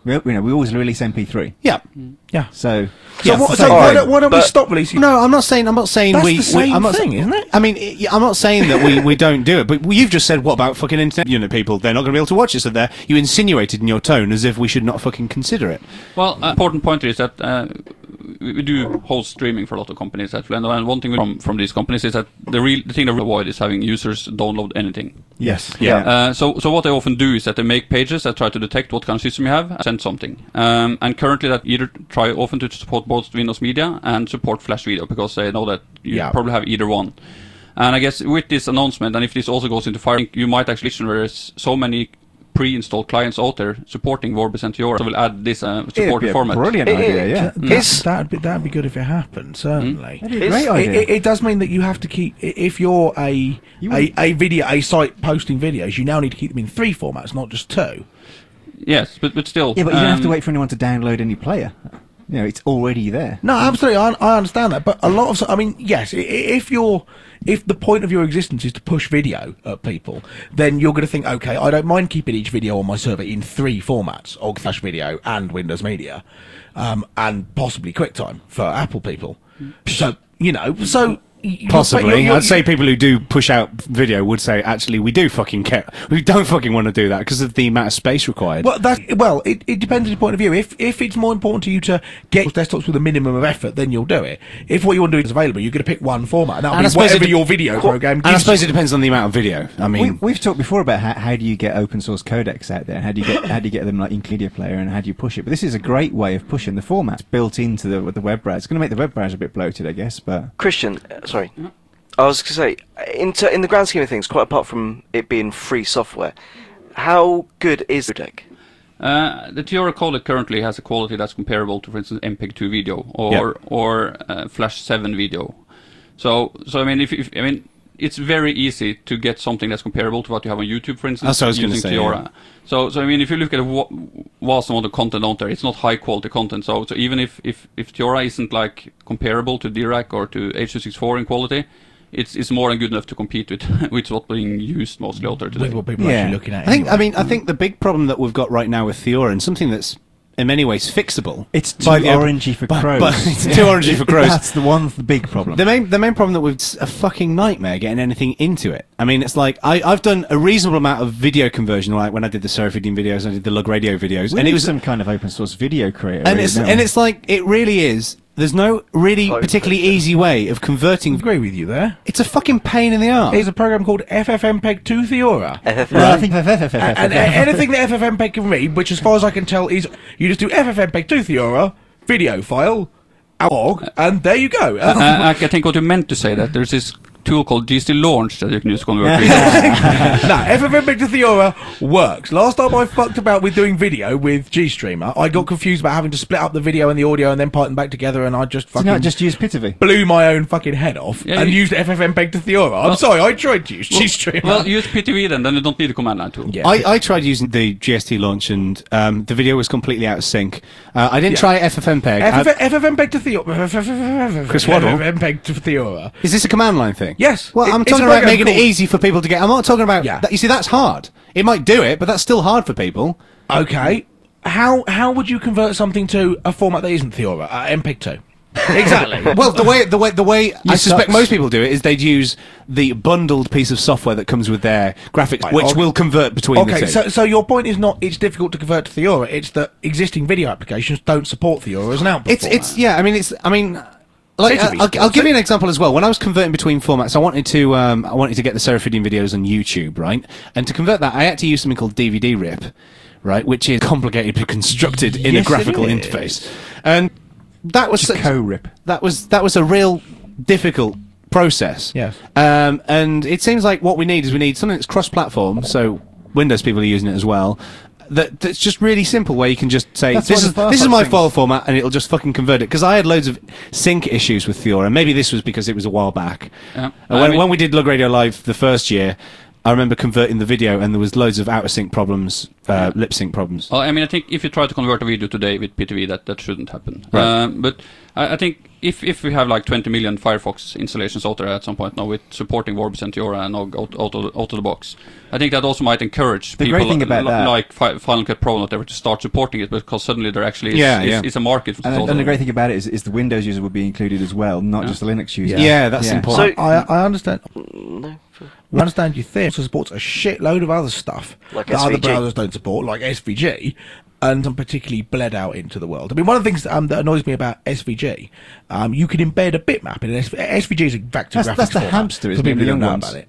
We, you know, we always release M P three. Yeah. Yeah. So, So, Yeah, what, so so why, fine, don't, why don't we but- stop releasing? No, I'm not saying. I'm not saying That's we. the same we I'm not, thing, isn't it? I mean, i- I'm not saying that we, we don't do it, but you've just said what about fucking internet unit people? They're not going to be able to watch it, so there you insinuated in your tone as if we should not fucking consider it. Well, uh, important point is that uh, we we do host streaming for a lot of companies actually, and, and one thing from from these companies is that the real the thing they avoid is having users download anything. yes. Yeah. Uh, so, so what they often do is that they make pages that try to detect what kind of system you have, and send something. Um, and currently, that either try often to support both Windows Media and support Flash Video because they know that you Yeah. probably have either one. And I guess with this announcement, and if this also goes into Fire, you might actually where there's so many pre-installed clients out there supporting Vorbis and Theora, so we'll add this uh, It'd be supported a format. brilliant It- idea, it- yeah. It's- That'd be that'd be good if it happened. Certainly. That'd be a It's- great It, idea. it, it does mean that you have to keep i- if you're a You a, wouldn't- a video a site posting videos, you now need to keep them in three formats, not just two. Yes, but but still. yeah, but you don't have to um, wait for anyone to download any player. You know, it's already there. No, absolutely, I, I understand that, but a lot of, I mean, yes, i- i- if you're, if the point of your existence is to push video at people, then you're going to think, okay, I don't mind keeping each video on my server in three formats: Og Flash Video and Windows Media, um, and possibly QuickTime for Apple people. So you know, so. you're- Possibly, you're- you're- I'd say people who do push out video would say, actually, we do fucking care. We don't fucking want to do that because of the amount of space required. Well, that well, it, it depends on your point of view. If if it's more important to you to get desktops with a minimum of effort, then you'll do it. If what you want to do is available, you're going to pick one format, and that'll And I be suppose whatever it- your video program and I gives suppose you. it depends on the amount of video. I We, mean, we've talked before about how, how do you get open source codecs out there? How do you get how do you get them like in Media Player, and how do you push it? But this is a great way of pushing the formats built into the the web browser. It's going to make the web browser a bit bloated, I guess, but Christian, uh, sorry. I was going to say, in, ter- in the grand scheme of things, quite apart from it being free software, how good is the codec? Uh, the Theora codec currently has a quality that's comparable to, for instance, M P E G two video or or uh, Flash seven video. So, so I mean, if, if I mean, it's very easy to get something that's comparable to what you have on YouTube, for instance, That's what I was gonna using say, Theora. yeah. So, so I mean, if you look at a wa- vast amount of content out there, it's not high quality content. So, so even if if if Theora isn't like comparable to D RAC or to H two sixty-four in quality, it's it's more than good enough to compete with with what's being used mostly out there today. with what people are Yeah. actually looking at. I think, I anyway. mean, I think the big problem that we've got right now with Theora, and something that's in many ways fixable. it's too by the open- orangey for by- crows. by- it's too orangey for crows. That's the one the big problem. The main, the main problem that we've it's a fucking nightmare getting anything into it. I mean, it's like I, I've done a reasonable amount of video conversion, like when I did the Seraphim videos, I did the Lug Radio videos, we and need it was some kind of open source video creator. and really, it's don't and we? it's like it really is. There's no really Quite particularly impressive. easy way of I converting. agree with you there. It's a fucking pain in the arse. There's a program called F F M P E G two Theora. F F M? Well, I think and, and anything that F F M P E G can read, which as far as I can tell is, you just do F F M P E G two Theora, video file, org, and there you go. uh, I, I think what you meant to say that there's this tool called G S T Launch that you can use to convert videos. no, F F M P E G to Theora works. Last time I fucked about with doing video with GStreamer, I got confused about having to split up the video and the audio and then part them back together, and I just Do you fucking not just use Pitivi? blew my own fucking head off Yeah, and you- used F F M P E G to Theora. I'm Well- sorry, I tried to use GStreamer. Well, use P T V then, then you don't need a command line tool. yeah. I, I tried using the G S T launch, and um, the video was completely out of sync. Uh, I didn't Yeah. try F F M P E G. F I- F M P E G to Theora. Chris Waddle? F F M P E G to Theora. Is this a command line thing? Yes. Well, It- I'm it's talking a about program making it called- easy for people to get. I'm not talking about. Yeah. That, you see, that's hard. It might do it, but that's still hard for people. Okay. How how would you convert something to a format that isn't Theora? Uh, M P E G two. Exactly. Well, the way the way the way I suspect sucks. most people do it is they'd use the bundled piece of software that comes with their graphics, Right, which okay. will convert between the Okay, two. so so your point is not it's difficult to convert to Theora. It's that existing video applications don't support Theora as an output It's format. it's yeah. I mean, it's I mean. Like, Say to me, I'll, I'll give say- you an example as well. When I was converting between formats, I wanted to um, I wanted to get the Seraphim videos on YouTube, right? And to convert that, I had to use something called D V D rip, right? Which is complicated but constructed in a Yes, it graphical is. interface, and that was such- Co-rip. that was that was a real difficult process. Yes. Um, and it seems like what we need is we need something that's cross-platform, so Windows people are using it as well. That that's just really simple, where you can just say That's this why is the this is Firefox my thing- file format, and it'll just fucking convert it. Because I had loads of sync issues with Theora. Maybe this was because it was a while back. Yeah. Uh, when, I mean- when we did Lug Radio Live the first year, I remember converting the video, and there was loads of out of sync problems, uh, lip sync problems. Well, I mean, I think if you try to convert a video today with P T V, that, that shouldn't happen. Right. Um, but I, I think if if we have like twenty million Firefox installations out there at some point now with supporting Vorbis and Theora and out, out, of, out of the box, I think that also might encourage The people great thing about li- that- like Fi- Final Cut Pro and whatever to start supporting it, because suddenly there actually is, Yeah, is, yeah. is a market for And, it. and the great thing about it is, is the Windows user will be included as well, not Yeah. just the Linux user. Yeah, that's important. So- I, I understand. No. I understand your thing. It supports a shitload of other stuff Like that S V other G. browsers don't support, like S V G, and some particularly bled out into the world. I mean, one of the things um, that annoys me about S V G, um, you can embed a bitmap in an S V G. S V G is a vector That's- graphics that's the format. hamster, For isn't it, people the who don't young know ones? about it.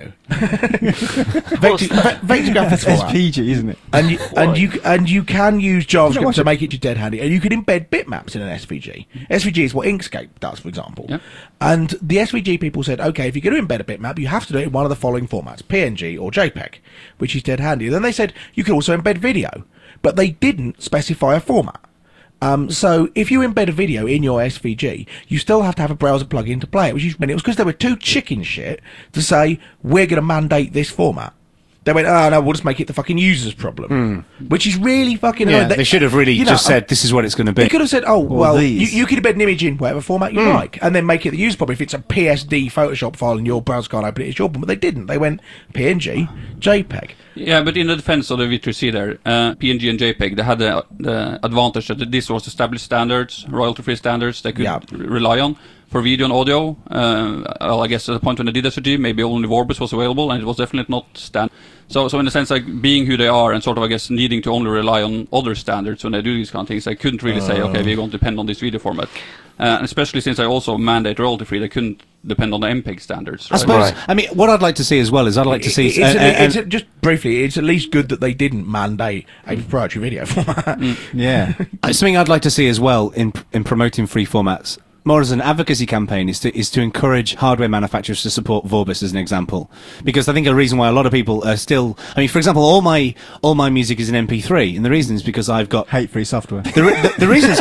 No. vector, ve- vector graphics format. S P G, isn't it? And you, and you and you can use JavaScript watch to it. make it dead handy, and you can embed bitmaps in an S V G. S V G is what Inkscape does, for example. Yeah. And the S V G people said, okay, if you're going to embed a bitmap, you have to do it in one of the following formats: P N G or JPEG, which is dead handy. Then they said you could also embed video, but they didn't specify a format. Um, so if you embed a video in your S V G, you still have to have a browser plugin to play it, which is, and it was because they were too chicken shit to say we're going to mandate this format. They went, oh no, we'll just make it the fucking user's problem, which is really fucking. Yeah, annoying. they should have really you know, just uh, said, this is what it's going to be. They could have said, oh, well, you, these. you can embed an image in whatever format you like, and then make it the user problem. If it's a P S D Photoshop file and your browser can't open it, it's your problem. But they didn't. They went P N G, JPEG. Yeah, but in the defense of the V three C there, uh, P N G and JPEG, they had the, the advantage that this was established standards, royalty-free standards they could Yeah. r- rely on. For video and audio, uh, well, I guess at the point when they did S V G, maybe only Vorbis was available, and it was definitely not standard. So, so in a sense, like being who they are, and sort of, I guess, needing to only rely on other standards when they do these kind of things, they couldn't really say, okay, we're going to depend on this video format. Uh, and especially since they also mandate royalty-free, they couldn't depend on the M P E G standards. I Right? suppose. Right. I mean, what I'd like to see as well is I'd like to see. It's, uh, at- and- it's at- just briefly, it's at least good that they didn't mandate a proprietary video format. Yeah. Uh, Something I'd like to see as well in in promoting free formats, more as an advocacy campaign, is to is to encourage hardware manufacturers to support Vorbis as an example, because I think a reason why a lot of people are still, I mean, for example, all my all my music is in M P three, and the reason is because I've got Hate-free software. the re- the, the reason is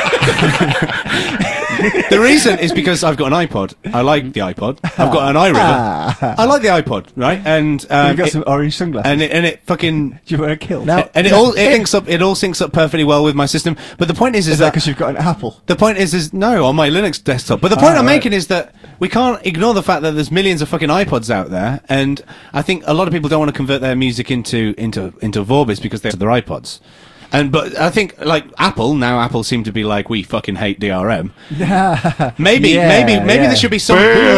the reason is because I've got an iPod. I like the iPod. I've got an iRiver. I like the iPod, right? And um, You've got it- some orange sunglasses. and it, and it fucking. Do you wear a kilt? Now- And it all it syncs up. It all syncs up perfectly well with my system. But the point is, is, is that that because you've got an Apple? the point is, is no on my Linux desktop. But the point Ah, I'm right. making is that we can't ignore the fact that there's millions of fucking iPods out there, and I think a lot of people don't want to convert their music into into into Vorbis because they have their iPods. And but I think like Apple now, Apple seem to be like, we fucking hate D R M. Maybe, Yeah, maybe, maybe yeah. there should be some.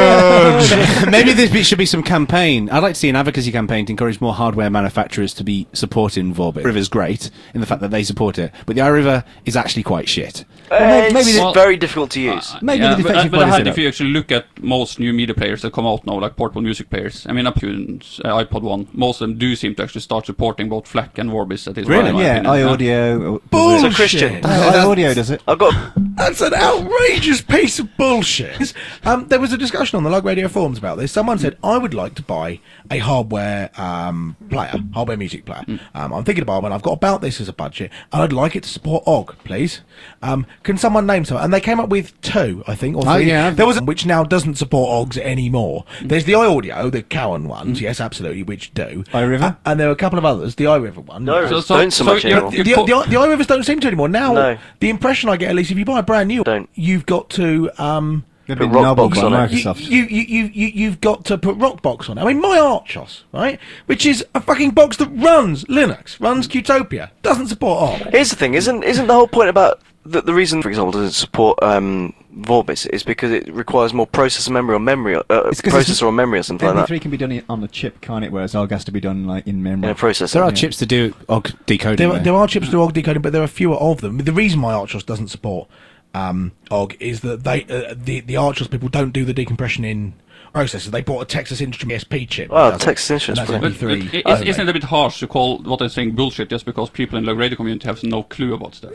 maybe there be- should be some campaign. I'd like to see an advocacy campaign to encourage more hardware manufacturers to be supporting Vorbis. River's great in the fact that they support it, but the iRiver is actually quite shit. Uh, maybe it's the- very difficult to use. Maybe yeah, the but, defective but I part is had, that- if you actually look at most new media players that come out now, like portable music players, I mean, iTunes, uh, iPod One, most of them do seem to actually start supporting both FLAC and Vorbis. That is Really? in my Yeah, opinion. iAudio. So Bullshit. Christian, Oh, iAudio does it. I've got That's an outrageous piece of bullshit. Um, there was a discussion on the Log Radio forums about this. Someone said, I would like to buy a hardware um, player, hardware music player. Um, I'm thinking about one. I've got about this as a budget, and I'd like it to support O G, please. Um, can someone name some? And they came up with two, I think, or three. Oh, yeah. There was a, which now doesn't support O Gs anymore. There's the iAudio, the Cowan ones, yes, absolutely, which do. iRiver? Uh, and there are a couple of others, the iRiver one. no, So- so- don't so, so much you're- anymore. you're- The, the, the iRivers don't seem to anymore. Now, No. the impression I get, at least, if you buy a brand new, Don't. you've got to um, They've Put been nobbled Rockbox by on it. you, Microsoft. you, you, you, you, you've got to put Rockbox on it. I mean, my Archos, right, which is a fucking box that runs Linux, runs Qtopia, doesn't support O G. Here's the thing: isn't isn't the whole point about the, the reason, for example, doesn't support um, Vorbis is because it requires more processor memory or memory, or, uh, It's 'cause it's- processor or memory or something like M P that three can be done i- on the chip, can't it? Whereas O G has to be done like in memory. in a processor. There are chips to do O G decoding. There, there. there are chips to O G decoding, but there are fewer of them. The reason my Archos doesn't support um, O G is that they, uh, the the Archos people don't do the decompression in processors. They bought a Texas Instruments S P chip. Oh, that does it. Texas Instruments, And that's But, M P but three. i- is, only. isn't it a bit harsh to call what I'm saying bullshit just because people in the radio community have no clue about stuff?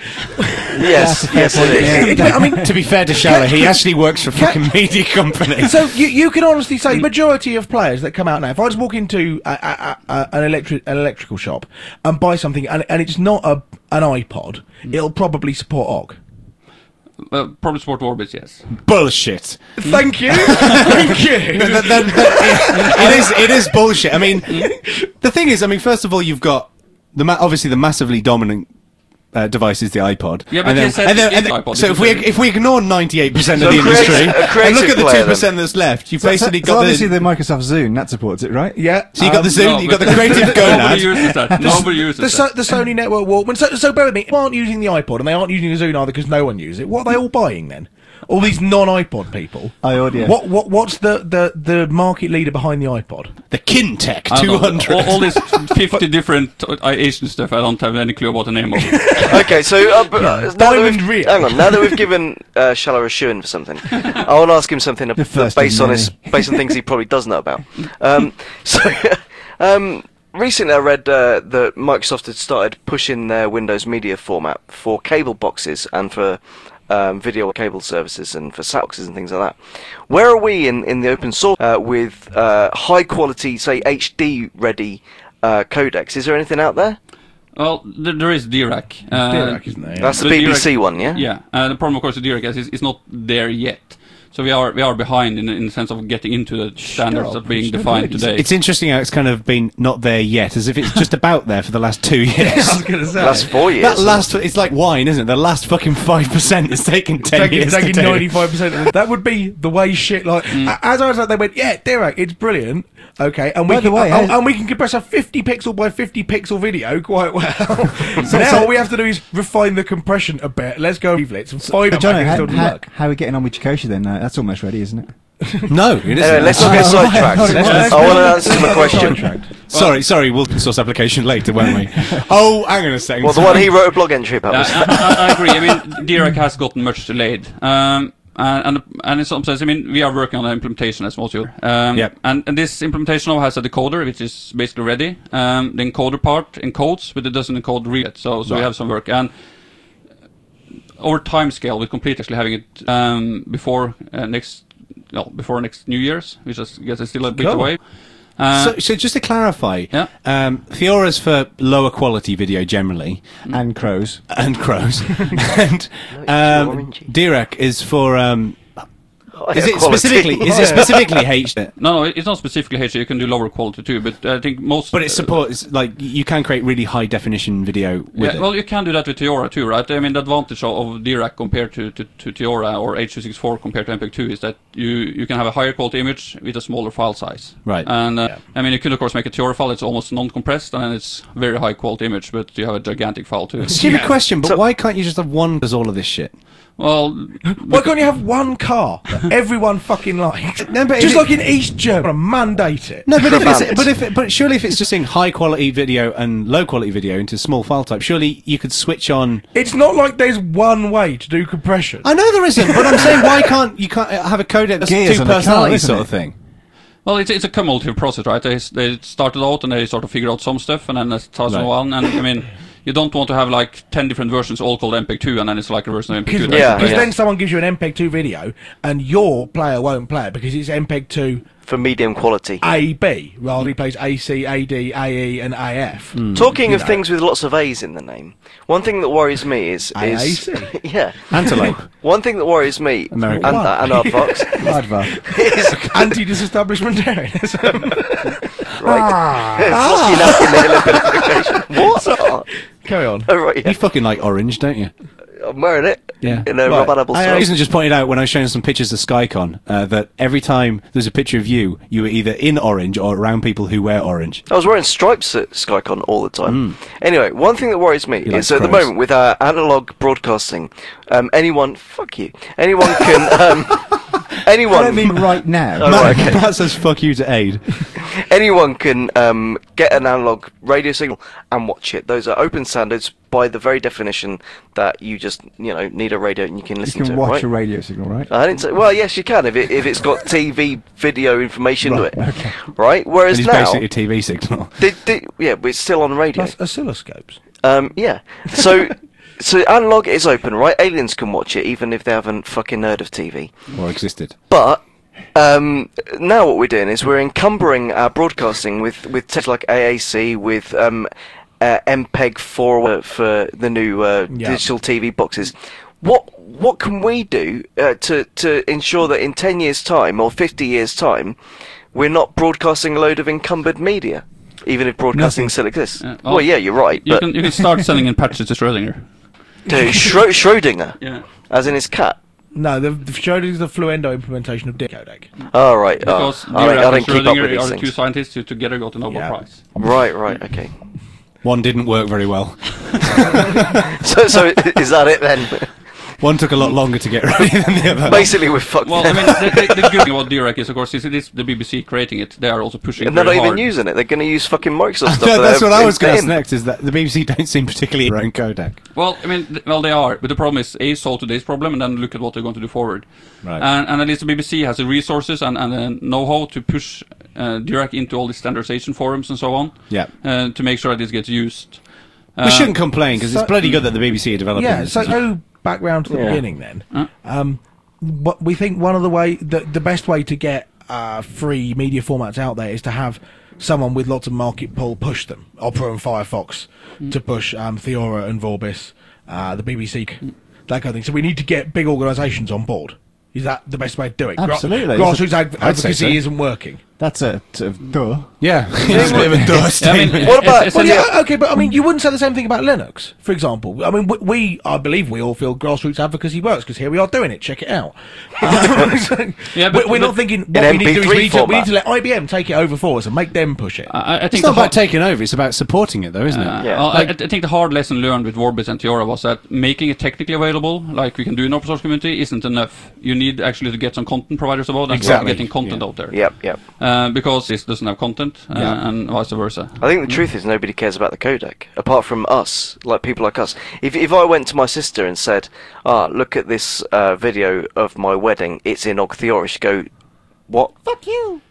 Yes, yes, it is. It- I mean, To be fair to Shala, he actually works for a fucking media company. so you you can honestly say majority of players that come out now. If I just walk into a, a, a, an electric an electrical shop and buy something and, and it's not a an iPod, it'll probably support O G. Uh, probably Sport Orbits, yes. Bullshit. Thank you. Thank you. That- that- that- it, it is. It is bullshit. I mean, the thing is, I mean, first of all, you've got the ma- obviously the massively dominant uh, device is the iPod. Yeah, but and they then, said and then, it's and then- iPod, so it's if we a- if we ignore ninety-eight percent So of the a creative- industry a and creative look at the player two percent that's left, you've So- basically so, got so obviously the. the Microsoft Zune that supports it, right? Yeah. So you got the um, Zoom, No, you but got the creative Nobody gonad. uses that. Nobody uses The, that. so, the Sony Network Walkman. So, so bear with me. If they aren't using the iPod and they aren't using the Zune either because no one uses it, what are they all buying then? All these non-iPod people. iAudio. What what what's the, the, the market leader behind the iPod? The Kintech I don't two know, hundred. All, all this fifty different uh, Asian stuff, I don't have any clue about the name of. Okay, so uh, but, uh, now that Diamond we've- Rio. hang on. Now that we've given uh, Shallow a shoe-in for something, I want to ask him something ab- first based of on his based on things he probably does know about. Um, so, um, recently I read uh, that Microsoft had started pushing their Windows Media format for cable boxes and for um, video cable services and for sat boxes and things like that. Where are we in, in the open source uh, with uh, high quality, say H D ready uh, codecs? Is there anything out there? Well, th- there is D RAC. Uh, Dirac, isn't it? Yeah. That's the but B B C D RAC one, yeah. Yeah, uh, the problem, of course, with D RAC is it's not there yet. So we are we are behind in, in the sense of getting into the standards up, that are being shut up, defined ladies. today. It's interesting how it's kind of been not there yet, as if it's just about there for the last two years. I was going to say. Last four years. That last, it's like wine, isn't it? The last fucking five percent is taking ten taking, years taking to do. ninety-five percent of it. That would be the way shit like a- as I was like they went yeah Dirac it's brilliant okay and we By the can way, and, how- and we can compress a fifty pixel by fifty pixel video quite well. so So- now so- all we have to do is refine the compression a bit. Let's go leaflets and find But out Jono, if how, it'll how, work. how are we getting on with Chikoshi then? Uh, that's almost ready, isn't it? No, it isn't. Anyway, let's not get Oh, sidetracked. right. Let's- I want to answer my question. Sidetracked. Sorry, sorry, we'll source application later, won't we? Oh, hang on a second. Well, the one he wrote a blog entry about Yeah, was. I, I, I agree. I mean, D RAC has gotten much delayed. Um, and, and and in some sense, I mean, we are working on the implementation as well too. Um, Yep. and, and this implementation now has a decoder, which is basically ready. Um, the encoder part encodes, but it doesn't encode read yet. So, so we Right. have some work. And our time scale, we complete actually having it um, before uh, next, no, before next New Year's, which is, I guess is still a bit Cool. away. Uh, So, so just to clarify, Yeah. um, Theora's for lower quality video generally, And crows. and crows, and No, it's um, orangey. Dirac is for. Um, Higher is it quality. specifically? Is it specifically H D? no, no, it's not specifically H D. You can do lower quality too, but I think most. But it supports like you can create really high definition video with Yeah, it. well, you can do that with Theora too, right? I mean, the advantage of, of D RAC compared to, to, to Theora or H two sixty-four compared to M P E G two is that you, you can have a higher quality image with a smaller file size. Right. And, uh, Yeah. I mean, you could, of course, make a Theora file, it's almost non-compressed, and it's very high quality image, but you have a gigantic file too. Stupid Yeah. question, but So- why can't you just have one that does all of this shit? Well, Why can't you have one car that everyone fucking likes? No, but Just if it- like in East Germany, mandate it. No, but if it's, Tremendous. but if it, but surely if it's just saying high quality video and low quality video into small file type, surely you could switch on. It's not like there's one way to do compression. I know there isn't, but I'm saying why can't you can't have a codec that's Gears two on the car, personalities isn't sort it? of thing? Well, it's it's a cumulative process, right? They they started out and they sort of figured out some stuff, and then they started Right. one. And I mean, you don't want to have like ten different versions all called M P E G two, and then it's like a version of M P E G Because two. Yeah, that's- yeah. then someone gives you an M P E G two video and your player won't play it because it's M P E G two For medium quality. A B rather he plays A C, A D, A E and A F. Talking you of know. things with lots of A's in the name, one thing that worries me is A A is C. yeah. Antelope. One thing that worries me American. and that and our Fox Hardware. is Anti-disestablishmentarianism. right. Fucking up in the Olympic What? Oh, Carry on. oh, right. You Yeah. fucking like orange, don't you? I'm wearing it. Yeah. In a Right. Rob Annable I style. Jason just pointed out when I was showing some pictures of SkyCon uh, that every time there's a picture of you, you were either in orange or around people who wear orange. I was wearing stripes at SkyCon all the time. Anyway, one thing that worries me You like is at the crows. moment with our analog broadcasting, um, anyone, fuck you, anyone can, um, I anyone, don't mean right now. Oh, Matt, right, okay. Matt says fuck you to Aid. anyone can um, get an analog radio signal and watch it. Those are open standards by the very definition that you just, you know, need a radio and you can You listen can to watch it, right? a radio signal, right? I didn't say. Well, yes, you can if it if it's got T V video information Right, to it, okay. right? And Whereas it's now, basically a T V signal. the, the, yeah, but it's still on radio. Plus oscilloscopes. Um, yeah. So, so analog is open, right? Aliens can watch it even if they haven't fucking heard of T V. Or existed. But um, now what we're doing is we're encumbering our broadcasting with with tech like A A C, with um, uh, M P E G four for the new uh, Yeah. digital T V boxes. what what can we do uh, to to ensure that in ten years' time or fifty years' time, we're not broadcasting a load of encumbered media, even if broadcasting Nothing. still exists? Uh, well, yeah, you're right. You but can you can start selling in patches to Schrödinger. to Schro- Schrödinger, Yeah. as in his cat. No, the, the Schrödinger's the Fluendo implementation of Dick codec. Oh, right. Because oh, I, don't- I Dirac don't and keep up with Schrödinger these are the two things. scientists who together got a Nobel Yeah. Prize. Right, right, okay. One didn't work very well. So, so is that it then? One took a lot longer to get ready than the other. Basically, we're fucked. Well, I mean, the, the, the good thing about Dirac is, of course, is it is the B B C creating it. They are also pushing and it they're not very even hard. using it. They're going to use fucking Microsoft stuff. No, for that's their- what I was going to in. ask next, is that the B B C don't seem particularly around codec. Well, I mean, th- well, they are, but the problem is, A, solve today's problem, and then look at what they're going to do forward. Right. And, and at least the B B C has the resources and, and the know-how to push uh, Dirac into all the standardization forums and so on. Yeah. Uh, to make sure that this gets used. We Uh, shouldn't complain, because so- it's bloody good that the B B C are developing Yeah, this. so go back round to the Yeah. beginning then. Uh. Um, what we think one of the way the the best way to get uh, free media formats out there is to have someone with lots of market pull push them. Opera and Firefox to push um, Theora and Vorbis, uh, the B B C, that kind of thing. So we need to get big organisations on board. Is that the best way to do it? Gra- Absolutely. Grassroots ad- I'd say advocacy so. isn't working. That's a sort of duh. Yeah, it's a bit of a duh I mean, statement. What about- it's- Well, it's- yeah, okay, but I mean, you wouldn't say the same thing about Linux, for example. I mean, we, we I believe we all feel grassroots advocacy works because here we are doing it. Check it out. So, Yeah, but- we're, we're but- not thinking what In we need to do is we M P three need to, we need format. to let I B M take it over for us and make them push it. I, I It's think not the about hard- taking over, it's about supporting it, though, isn't Uh, it? Yeah. well, I, I think the hard lesson learned with Vorbis and Theora was that making it technically available, like we can do in open source community, isn't enough. You need actually to get some content providers involved and start Exactly. getting content Yeah. out there. Yep, yep. Uh, because this doesn't have content, uh, Yeah. and vice versa. I think the truth is nobody cares about the codec, apart from us, like people like us. If if I went to my sister and said, "Ah, look at this uh, video of my wedding. It's in Og Theora," she'd go, "What?" Fuck you.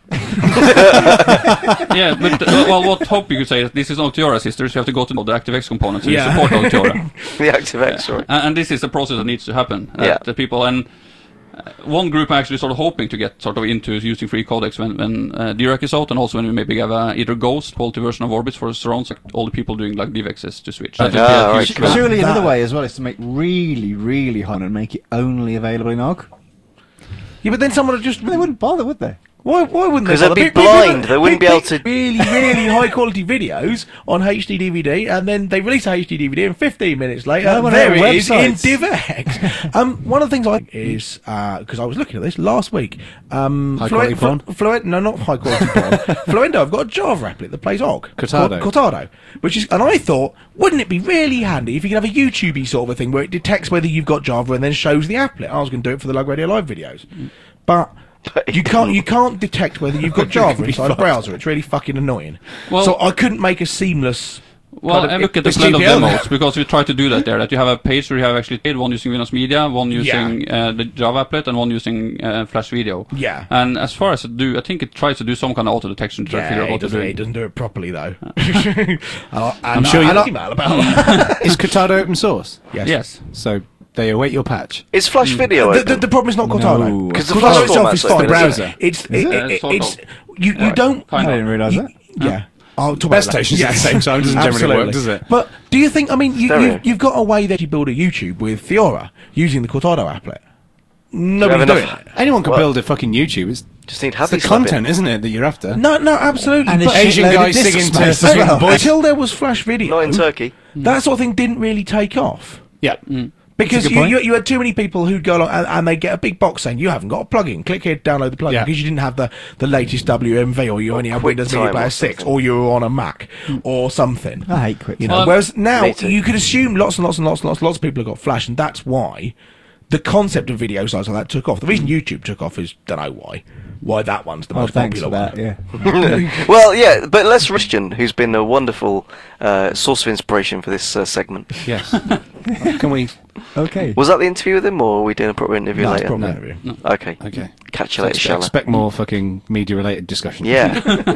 Yeah, but uh, well, what hope you could say is this is not Theora sisters. You have to go to the ActiveX components and Yeah. support Og Theora. The ActiveX, sorry. and, and this is a process that needs to happen. That Yeah. the people and uh, one group are actually sort of hoping to get sort of into using free codecs when when uh, Dirac is out, and also when we maybe have uh, either Ghost quality version of Orbis for surrounds, like all the people doing like DivXs to switch. That would be Ah, a right. huge trend. Surely That- another way as well is to make really, really hard and make it only available in O G. Yeah, but then someone would just They wouldn't bother, would they? Why, why wouldn't they? 'Cause they'd bother? be Pick- pick- pick- blind, they wouldn't pick- be able pick to- really, really high quality videos on H D D V D, and then they release a H D D V D, and fifteen minutes later, No one there on it is in websites. DivX. um, one of the things I is because I was looking at this last week. Um, High quality porn? Fluent, no, not high quality porn. Fluendo, I've got a Java applet that plays O G. Cortado. Cor- Cortado, which is, and I thought, wouldn't it be really handy if you could have a YouTube-y sort of a thing where it detects whether you've got Java and then shows the applet. I was going to do it for the Lug Radio Live videos, but. You can't you can't detect whether you've got Java inside a browser. It's really fucking annoying. Well- so I couldn't make a seamless. Well, kind of- I look at the it's blend of G P L demos now. because we try to do that there. That you have a page where you have actually paid one using Windows Media, one using uh, the Java applet, and one using uh, Flash Video. Yeah. And as far as it do, I think it tries to do some kind of auto detection to try to Yeah, figure out it what to doesn't, do. it doesn't do it properly though. And I- and I'm sure I, you're and not- email about that. Is Cortado open source? Yes. Yes. So they await your patch. Is Flash Video The, open? the, the problem is not Cortado. No. Because the Cortado Flash itself format's is fine. open, isn't browser. It's Is it, it? it, Uh, sort it's of. you, you Yeah, don't. kind I of. didn't realise you- that. Yeah. I'll talk Best about that. stations at the same time doesn't generally Absolutely. work, does it? But do you think? I mean, you, Stereo. you, you've got a way that you build a YouTube with Theora using the Cortado applet. have Nobody's doing enough- it. Anyone can Well- build a fucking YouTube. It's, Just need it's happy the content, isn't it, that you're after? No, no, absolutely. And but- a Asian shitload of guys disk singing to space as singing well. boys. Until there was Flash Video, Not in Turkey. that sort of thing didn't really take off. Yeah. Because That's a good you, point. you, you had too many people who'd go along and, and they get a big box saying you haven't got a plugin. Click here to download the plugin Yeah. because you didn't have the, the latest W M V or you Or only have Windows Media QuickTime Player or six something. or you were on a Mac or something. I hate QuickTime. You know, Well, whereas now me too. you could assume lots and lots and lots and lots, lots of people have got Flash, and that's why the concept of video sites like that took off. The reason YouTube took off is don't know why. Why that one's the Oh, most thanks for popular that. one. Yeah. Well, yeah, but Les Christian, who's been a wonderful uh, source of inspiration for this uh, segment. Yes. Can we? Okay. Was that the interview with him, or are we doing a proper interview No, it's later? probably No. not review. Okay. Okay. Catch you later, Expect, shall I? expect more fucking media-related discussion. Yeah.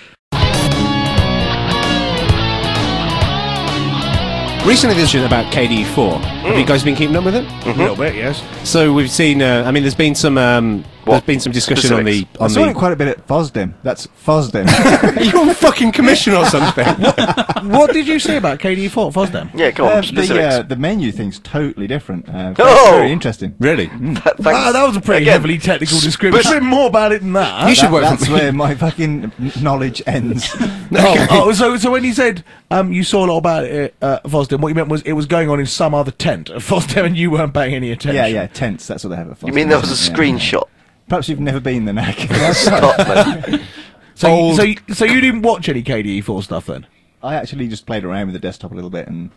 Recently, there's been about K D E four. Have you guys been keeping up with it? A little bit, yes. So we've seen. Uh, I mean, there's been some um, there's been some discussion on the I on saw it the. quite a bit at FOSDEM. That's FOSDEM. You're on fucking commission or something. What did you say about K D E four at FOSDEM? Yeah, come on, Uh, the, specifics. uh, the menu thing's totally different. Uh, very, Oh! very interesting. Really? Thanks. Ah, that was a pretty Again, heavily technical description. But more about it than that. You should That- work that's for me. where my fucking knowledge ends. Oh, oh, so so when you said um, you saw a lot about it at FOSDEM, what you meant was it was going on in some other tent at FOSDEM and you weren't paying any attention. yeah, yeah, tents. That's what they have at FOSDEM. You mean there was a Yeah. screenshot? Perhaps you've never been the knack. Stop, man. So, you, Old- so, you, so you didn't watch any K D E four stuff then? I actually just played around with the desktop a little bit, and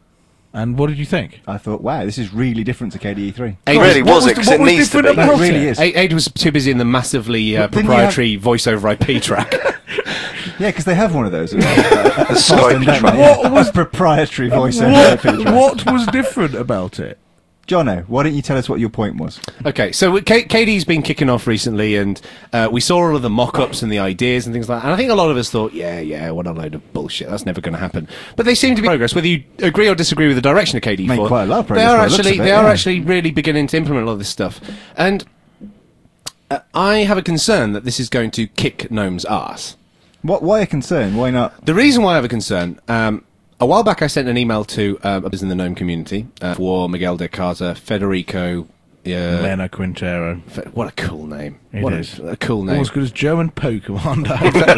And what did you think? I thought, wow, this is really different to K D E three. Hey, It really what was was it, the- 'cause what it was needs to different be. about It really is. Aid Aid was too busy in the massively uh, But didn't you proprietary voice over I P track. Yeah, because they have one of those. uh, The Skype don't track. they? What Yeah, was- a proprietary voiceover? What, feature. what was different about it? Jono, why don't you tell us what your point was? Okay, so K- KD's been kicking off recently, and uh, we saw all of the mock-ups and the ideas and things like that. And I think a lot of us thought, yeah, yeah, what a load of bullshit. That's never going to happen. But they seem to be progress. Whether you agree or disagree with the direction of K D four, Made quite a lot of they progress are by the looks actually of it, they are yeah. actually really beginning to implement a lot of this stuff. And uh, I have a concern that this is going to kick GNOME's arse. What? Why a concern? Why not? The reason why I have a concern, um, a while back I sent an email to um, others in the GNOME community uh, for Miguel de Casa, Federico. Uh, Lena Quintero. Fe- what a cool name! It what is. A, a cool name. Almost good as German Poe Commander.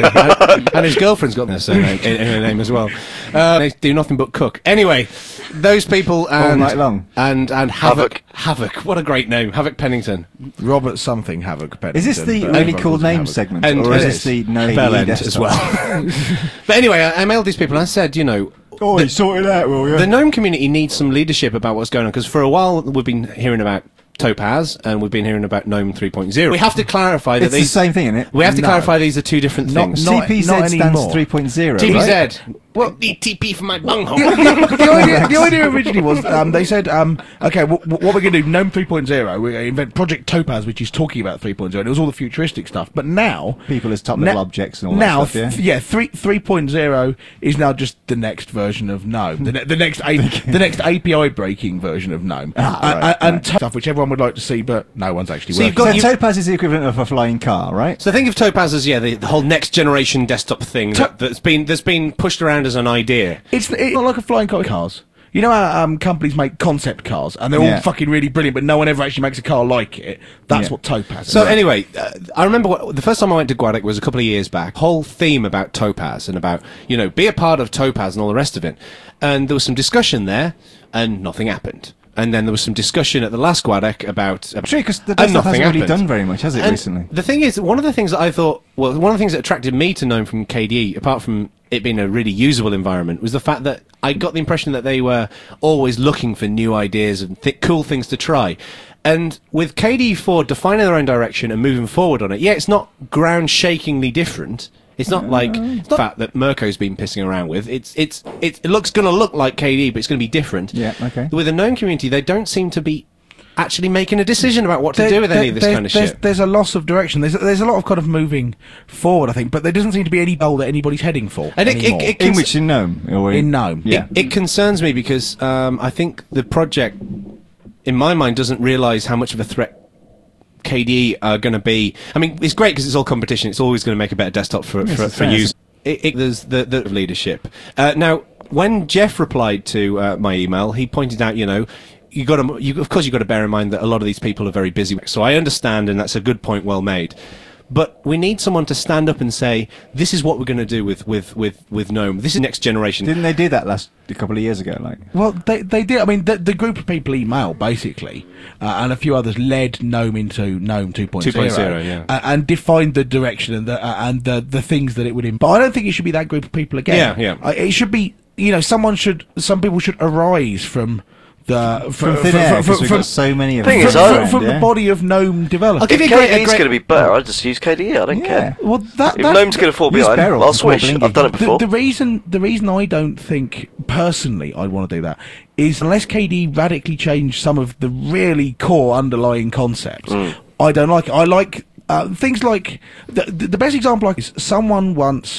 and, and his girlfriend's got their surname in, in her name as well. Uh, they do nothing but cook. Anyway, those people and night long. and and Havoc. Havoc. What a great name, Havoc Pennington. Robert something Havoc Pennington. Is this the but only everyone cool calls him name Havoc. segment, And- or and is it this is. the no Bell E End desktop? as well. But anyway, I, I mailed these people and I said, you know, Oh, you sort it out, will you? the GNOME community needs some leadership about what's going on, because for a while we've been hearing about Topaz and we've been hearing about GNOME three point oh. We have to clarify that It's the these same thing, isn't it? we have to No. clarify these are two different Not- things. not- C P Z not stands anymore. three point oh, T P Z. right? Well, need T P for my bunghole. the, the idea, the idea originally was um, they said, um, okay, w- w- what we're going to do, GNOME three point oh, we're going to invent Project Topaz, which is talking about three point oh, and it was all the futuristic stuff. But now, People as top na- level objects and all now, that stuff, th- yeah? yeah, three three point oh is now just the next version of GNOME, the, ne- the next a- the next A P I breaking version of GNOME, Ah, Uh, right, and right. to- stuff which everyone would like to see, but no one's actually So you've working. got- So you- Topaz is the equivalent of a flying car, right? So think of Topaz as yeah, the, the whole next generation desktop thing that, that's been that's been pushed around as an idea. It's, it's not like a flying car with cars. You know how um, companies make concept cars, and they're Yeah. all fucking really brilliant, but no one ever actually makes a car like it. That's Yeah. what Topaz is. So anyway, uh, I remember what, the first time I went to Guadix was a couple of years back. Whole theme about Topaz and about you know be a part of Topaz and all the rest of it. And there was some discussion there, and nothing happened. And then there was some discussion at the last Guadec about. about True, because the and desktop nothing hasn't really happened. done very much, has it, And recently? The thing is, one of the things that I thought, well, one of the things that attracted me to GNOME from K D E, apart from it being a really usable environment, was the fact that I got the impression that they were always looking for new ideas and th- cool things to try. And with K D E four defining their own direction and moving forward on it, yeah, it's not ground-shakingly different. It's not like it's not the fact that Mirko's been pissing around with. It's it's it, it looks going to look like K D E, but it's going to be different. Yeah, okay. With the GNOME community, they don't seem to be actually making a decision about what to There- do with there- any of this there's, kind of there's, shit. There's a loss of direction. There's there's a lot of kind of moving forward, I think, but there doesn't seem to be any goal that anybody's heading for And it- it- anymore. it- In cons- which in GNOME? Or In GNOME. Yeah. It concerns me because um, I think the project, in my mind, doesn't realise how much of a threat K D E are going to be. I mean, it's great because it's all competition. It's always going to make a better desktop for Yes, for, it's for fair. users. It, it, there's the, the leadership. Uh, now, when Jeff replied to uh, my email, he pointed out, you know, you got to, you, of course, you got to bear in mind that a lot of these people are very busy. So I understand, and that's a good point, well made. But we need someone to stand up and say, "This is what we're going to do with with with with GNOME. This is next generation." Didn't they do that last a couple of years ago? Like, Well, they they did. I mean, the, the group of people email basically, uh, and a few others led GNOME into GNOME two point oh, two point oh, yeah. uh, and defined the direction and the uh, and the the things that it would. Im- but I don't think it should be that group of people again. Yeah, yeah. Uh, it should be. You know, someone should. Some people should arise from the from thin air, because we've got so many of them. Thing from, is, from, I- from yeah. the body of GNOME developers. I'll give If you a great- a K D E's great- going to be better, I'll just use K D E. I don't Yeah. care. Well, that, If that GNOME's going to fall Use behind, Beryl I'll for switch. Blingy. I've done it the, before. the reason the reason I don't think personally I'd want to do that is unless K D E radically changed some of the really core underlying concepts. I don't like it. I like uh, things like the, the the best example like is someone once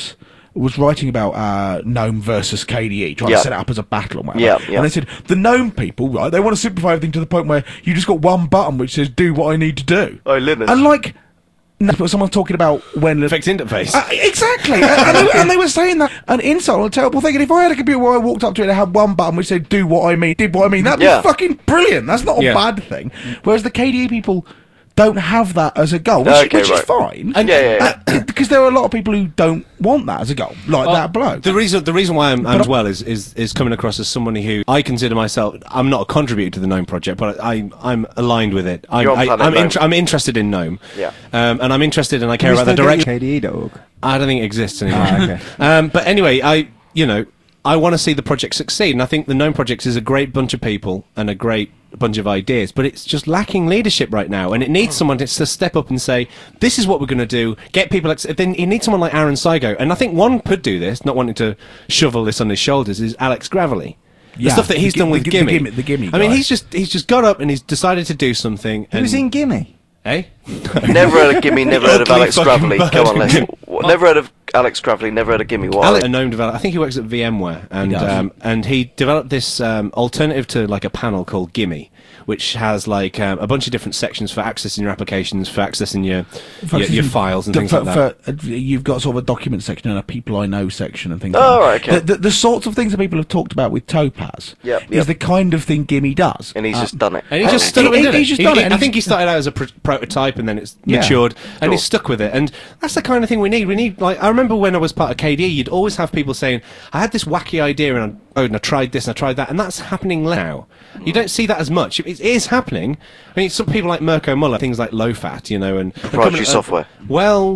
was writing about uh, GNOME versus K D E, trying Yeah. to set it up as a battle and whatever. Yeah, yeah. And they said the GNOME people, right? They want to simplify everything to the point where you just got one button which says "Do what I need to do." Oh, Linux. And like, no, but someone's talking about when Perfect interface. Uh, exactly, and, and, they, and they were saying that an insult, a terrible thing. And if I had a computer where I walked up to it and had one button which said "Do what I mean," did what I mean, that'd Yeah. be fucking brilliant. That's not a Yeah. bad thing. Whereas the K D E people don't have that as a goal, which, Okay, which is right. fine. And- Yeah, yeah, yeah. Uh, because there are a lot of people who don't want that as a goal, like Oh, that bloke. The reason the reason why I'm, I'm But as well is, is is coming across as somebody who I consider myself. I'm not a contributor to the GNOME project, but I I'm aligned with it. I'm You're on I, Planet I'm, GNOME. inter- I'm interested in GNOME. Yeah. Um, and I'm interested and I care Can we about the still get direction. K D E dot org. I don't think it exists anymore. Ah, okay. um, but anyway, I you know I want to see the project succeed, and I think the GNOME project is a great bunch of people and a great bunch of ideas, but it's just lacking leadership right now, and it needs someone to, to step up and say, "This is what we're going to do." Get people. Ex- then you need someone like Aaron Saigo, and I think one could do this. Not wanting to shovel this on his shoulders is Alex Gravely. The Yeah, stuff that he's the gi- done the with gi- the Gimme. Gimme- the Gimme I mean, guy. he's just he's just got up and he's decided to do something. He and, was in Gimme. eh? Never heard of Gimme, never heard of Ugly Alex fucking Gravely. bird. Come on, let's. w- Never heard of Alex Gravely, never heard of Gimme. Why? Alex, a GNOME developer. I think he works at VMware, and He does. um, and he developed this um, alternative to like a panel called Gimme, which has like um, a bunch of different sections for accessing your applications, for accessing your your, your files and The- things for, like that. for, uh, you've got sort of a document section and a people I know section and things Oh, like right, that. okay. The, the, the sorts of things that people have talked about with Topaz Yep, is yep. the kind of thing Gimme does. And he's Uh, just done it. And he just Uh, stood up and he- did he's it. just He- done he- it, and I think he he's- started out as a pr- prototype, and then it's Yeah. matured, and Cool. he's stuck with it. And that's the kind of thing we need. We need, like, I remember when I was part of K D E, you'd always have people saying, "I had this wacky idea, and I, oh, and I tried this, and I tried that," and that's happening now. You don't see that as much. It, it is happening. I mean, some people like Mirko Muller, things like Lowfat, you know, and Proprietary uh, software. Well,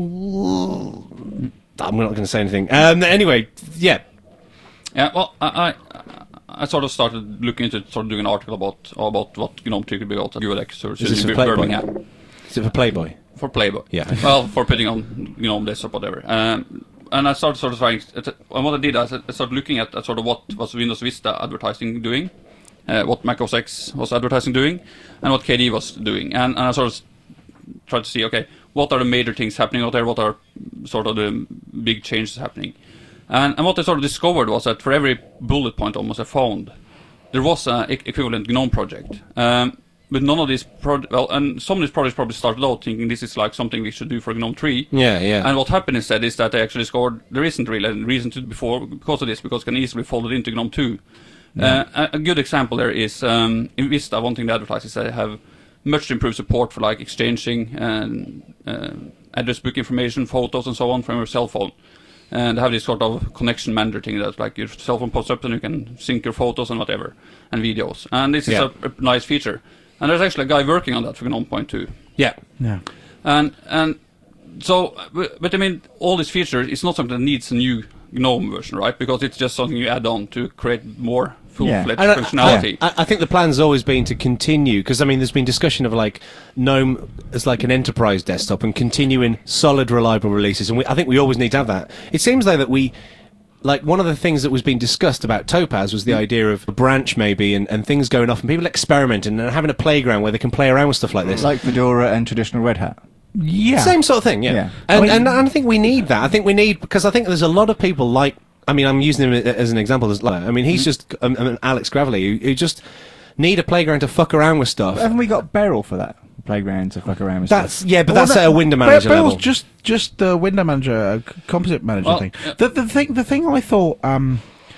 I'm not going to say anything. Um, anyway, yeah. Yeah, well, I, I I sort of started looking into sort of doing an article about about what GNOME three could be built at U L X or Is this in for Playboy? Birmingham Is it for Playboy? for Playboy. Yeah. Well, for putting on GNOME this or whatever. Um, and I started sort of trying. And what I did, I started looking at, at sort of what was Windows Vista advertising doing, uh, what Mac O S X was advertising doing, and what K D E was doing, and, and I sort of tried to see, okay, what are the major things happening out there? What are sort of the big changes happening? And, and what I sort of discovered was that for every bullet point almost I found, there was an e- equivalent GNOME project. Um, but none of these pro- well, and some of these projects probably started out thinking this is like something we should do for GNOME three. Yeah, yeah. And what happened instead is that they actually discovered there isn't really a reason to before because of this, because it can easily fold it into GNOME two. Uh, a, a good example there is um, in Vista, one thing they advertise is they have much improved support for like exchanging and uh, address book information, photos, and so on from your cell phone. And they have this sort of connection manager thing that like your cell phone pops up and you can sync your photos and whatever and videos. And this is Yeah. a, a nice feature. And there's actually a guy working on that for GNOME point two. Yeah. Yeah. And and so, but, but I mean, all these features, it's not something that needs a new GNOME version, right? Because it's just something you add on to create more full-fledged And I- functionality. I, I think the plan's always been to continue, because I mean, there's been discussion of like GNOME as like an enterprise desktop and continuing solid, reliable releases, and we, I think we always need to have that. It seems though that we. Like, one of the things that was being discussed about Topaz was the idea of a branch, maybe, and, and things going off, and people experimenting and having a playground where they can play around with stuff like this. Like Fedora and traditional Red Hat. Yeah. Same sort of thing, yeah. Yeah. And, I mean- and, and I think we need that. I think we need, because I think there's a lot of people like, I mean, I'm using him as an example. As, I mean, he's just um, um, Alex Gravely, who, who just need a playground to fuck around with stuff. Haven't we got Beryl for that? Playground to fuck around with That's, stuff. yeah, but Well, that's that- at a window Be- manager Bell's level. just just the window manager, uh, c- composite manager Well, thing. yeah. The, the thing, the thing I thought um,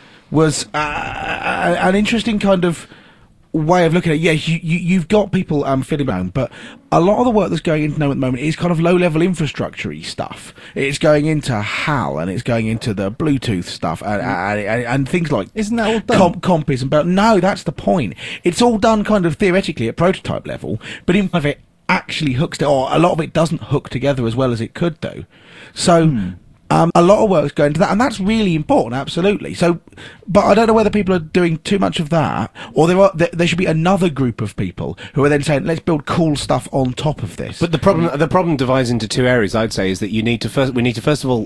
was uh, an interesting kind of way of looking at it. Yeah, you, you, you've got people um, fiddling around, but a lot of the work that's going into GNOME at the moment is kind of low-level infrastructure-y stuff. It's going into H A L and it's going into the Bluetooth stuff and, and, and, and things like Isn't that all done? comp, compis and but no, that's the point. It's all done kind of theoretically at prototype level, but in of it actually hooks to, or a lot of it doesn't hook together as well as it could do. So um, a lot of work's going into that, and that's really important, absolutely. So, but I don't know whether people are doing too much of that, or there are there, there should be another group of people who are then saying, let's build cool stuff on top of this. But the problem, the problem divides into two areas. I'd say is that you need to first, we need to first of all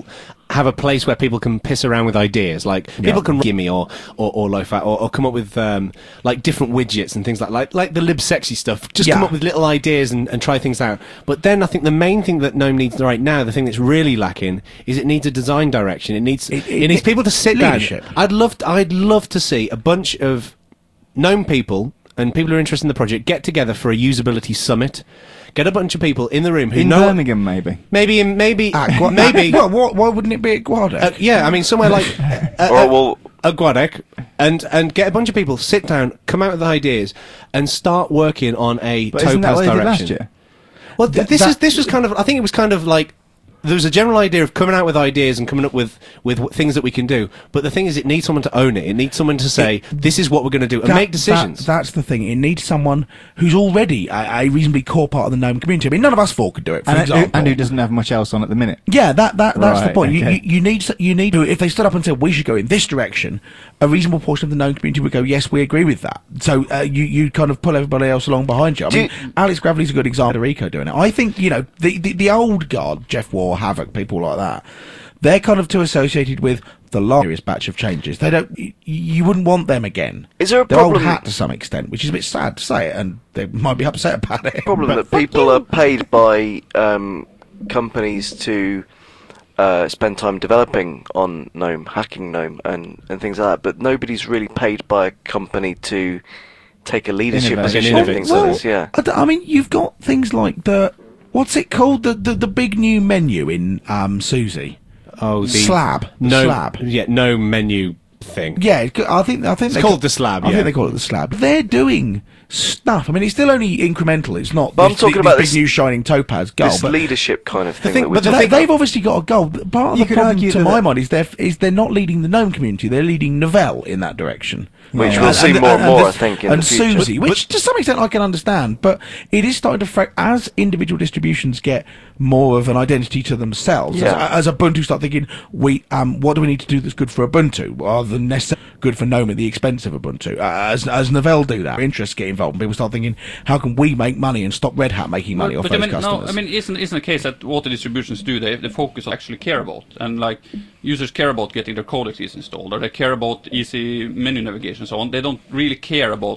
have a place where people can piss around with ideas. Like people can gimme or or, or low fat or, or come up with um, like different widgets and things like like like the lib sexy stuff. Just Yeah. come up with little ideas and, and try things out. But then I think the main thing that GNOME needs right now, the thing that's really lacking, is it needs a design direction. It needs it, It- it- needs people to sit leadership. down. I'd love to, I'd love to see a bunch of GNOME people and people who are interested in the project get together for a usability summit. Get a bunch of people in the room who In know Birmingham, maybe. maybe in maybe At Gua- maybe well, why, why wouldn't it be at Guadec? uh, yeah, I mean somewhere like uh, Or, well, a Guadec, and and get a bunch of people, sit down, come out with ideas, and start working on a But isn't that Topaz what they did direction. last year? Well, th- Th- this that- is this was kind of I think it was kind of like there was a general idea of coming out with ideas and coming up with with w- things that we can do. But the thing is, it needs someone to own it. It needs someone to say this is what we're going to do and That- make decisions. that- that's the thing. It needs someone who's already a, a reasonably core part of the GNOME community. I mean, none of us four could do it, for And, who, example. and who doesn't have much else on at the minute. Yeah, that, that that's the Right, point. You, okay. you, you need s- you need to, if they stood up and said we should go in this direction, a reasonable portion of the GNOME community would go, yes, we agree with that. So uh, you you kind of pull everybody else along behind you. I Do mean, you- Alex Gravely's a good example of Rico doing it. I think you know the the, the old guard, Jeff Waugh, Havoc, people like that. They're kind of too associated with the last batch of changes. They don't. You, you wouldn't want them again. Is there a They're old problem- hat to some extent, which is a bit sad to say it, and they might be upset about it. problem but- that people are paid by um, companies to uh, spend time developing on GNOME, hacking GNOME, and, and things like that, but nobody's really paid by a company to take a leadership Innovate. position Innovate. and things Well, like this. Yeah. I, d- I mean, you've got things like the what's it called? The the, the big new menu in um, Susie. oh, the Slab. The no slab. yeah, no menu thing. Yeah, it c- I think I think It's they called ca- the slab, I yeah. think they call it the slab. They're doing stuff. I mean, it's still only incremental. It's not. But I'm this, talking this about big this- new shining topaz goal. This But leadership kind of thing. thing- that we're but the they, talking thing- they've obviously got a goal. Part of You the could problem, argue to that my that- mind, is they're is they're not leading the GNOME community. They're leading Novell in that direction. Which Yeah. we'll And- see and- more and- and more, and I think, in and the future. Susie, which to some extent I can understand, but it is starting to affect as individual distributions get more of an identity to themselves. Yeah. As, as Ubuntu start thinking, we um, what do we need to do that's good for Ubuntu, rather than necessarily good for GNOME at the expense of Ubuntu. Uh, as as Novell do that, interests get involved, and people start thinking, how can we make money and stop Red Hat making money off but those I mean, customers? no, I mean, isn't isn't the case that what the distributions do? They they focus on actually care about, and like users care about getting their codecs installed, or they care about easy menu navigation, and so on. They don't really care about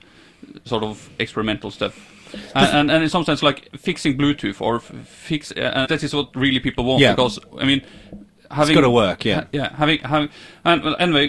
sort of experimental stuff. And, and, and in some sense, like fixing Bluetooth or f- fix, uh, and that is what really people want. Yeah. Because I mean, having gotta work, yeah. ha- yeah, having having. And well, anyway,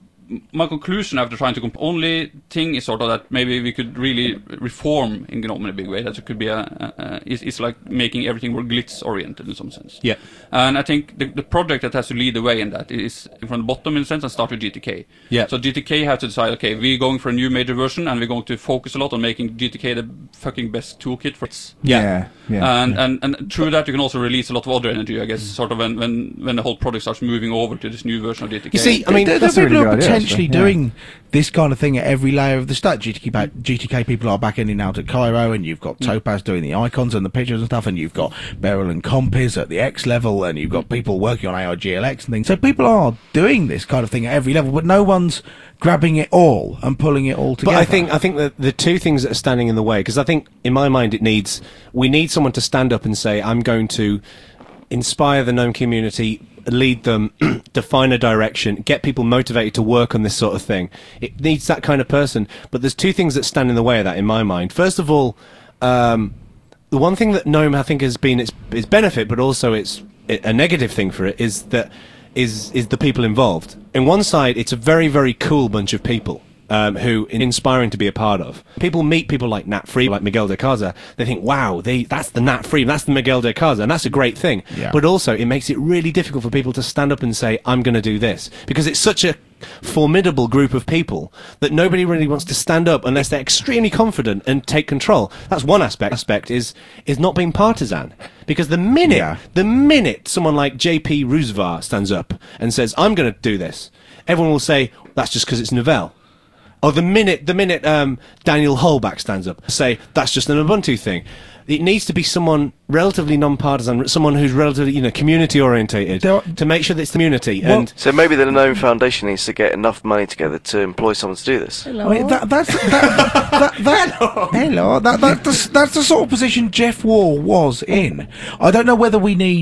my conclusion after trying to comp- only thing is sort of that maybe we could really reform in GNOME in a big way. That it could be a, a, a is, is like making everything more glitz oriented in some sense. Yeah. And I think the, the project that has to lead the way in that is from the bottom in a sense and start with G T K. Yeah. So G T K has to decide, okay, we're going for a new major version and we're going to focus a lot on making G T K the fucking best toolkit for it. Yeah. Yeah. yeah. And, and and through that you can also release a lot of other energy, I guess, sort of when when, when the whole project starts moving over to this new version of G T K. You see, I mean, there, there that's a are people really who are good idea, potentially actually, yeah. doing this kind of thing at every layer of the stack. G T K, back, G T K people are back ending out at Cairo, and you've got Topaz doing the icons and the pictures and stuff, and you've got Beryl and Compiz at the X level, and you've got people working on A I G L X and things. So people are doing this kind of thing at every level, but no one's grabbing it all and pulling it all together. But I think I think that the two things that are standing in the way, because I think in my mind it needs we need someone to stand up and say, I'm going to inspire the GNOME community, lead them, define a direction, get people motivated to work on this sort of thing. It needs that kind of person. But there's two things that stand in the way of that in my mind. First of all, um, the one thing that GNOME I think has been its its benefit, but also its a negative thing for it is that is is the people involved. In one side, it's a very very cool bunch of people. Um, who are inspiring to be a part of. People meet people like Nat Free, like Miguel de Casa. They think, wow, they, that's the Nat Free, that's the Miguel de Casa, and that's a great thing. Yeah. But also, it makes it really difficult for people to stand up and say, I'm going to do this. Because it's such a formidable group of people that nobody really wants to stand up unless they're extremely confident and take control. That's one aspect. Aspect is is not being partisan. Because the minute, Yeah. the minute someone like J P Roosevelt stands up and says, I'm going to do this, everyone will say, that's just because it's Novell. Or the minute, the minute um, Daniel Holbach stands up, say that's just an Ubuntu thing. It needs to be someone relatively non-partisan, someone who's relatively, you know, community orientated, There are- to make sure that it's the community. Well- and So maybe the GNOME Foundation needs to get enough money together to employ someone to do this. I mean, that, that's that, that, that, hello. That, that, that's, that's the sort of position Jeff Waugh was in. I don't know whether we need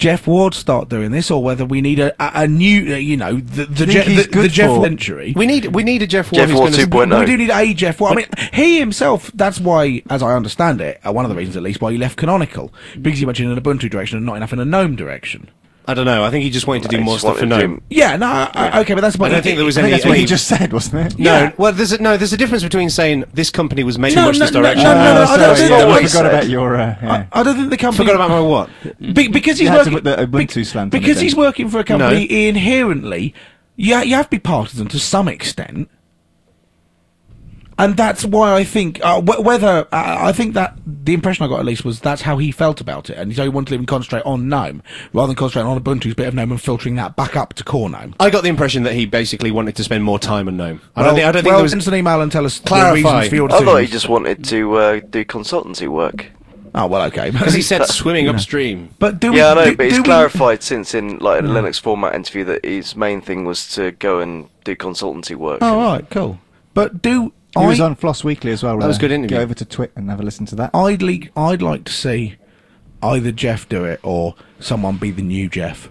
Jeff Ward start doing this, or whether we need a, a, a new, uh, you know, the the, think Je- he's the, good the Jeff for- century. We need we need a Jeff Ward Jeff who's Ward going to. two point oh. We do need a Jeff Ward. I mean, he himself, that's why, as I understand it, uh, one of the reasons at least why he left Canonical, because he went in an Ubuntu direction and not enough in a GNOME direction. I don't know. I think he just wanted to do He more just stuff for wanted to- GNOME. Yeah, no, I, okay, but that's I don't think there was I any. think that's what any he just said, wasn't it? no, Yeah. well, there's a, no, there's a difference between saying this company was made No, too much no, this no, direction. no, no, no, Oh, I don't sorry, think yeah, that I was forgot said. about your. Uh, yeah. I, I don't think the company. Forgot about my what? Be, because he's You had to working. put the Ubuntu be- slant on because it he's then. working for a company No. inherently, you, you have to be partisan to some extent. And that's why I think, uh, wh- whether, uh, I think that the impression I got at least was that's how he felt about it. And so he wanted to even concentrate on GNOME, rather than concentrating on Ubuntu's bit of GNOME and filtering that back up to core GNOME. I got the impression that he basically wanted to spend more time on GNOME. I well, don't think. I don't think well, there was. send us an email and tell us Clarify. the reasons for your I thought he decisions. just wanted to uh, do consultancy work. Oh, well, okay. Because he said swimming upstream. But do we, Yeah, I know, do, but he's do we- clarified since in like a Linux format interview that his main thing was to go and do consultancy work. Oh, right, cool. But do He I... was on Floss Weekly as well. That was uh, a good interview. Go over to Twit and have a listen to that. I'd, le- I'd like to see either Jeff do it or someone be the new Jeff.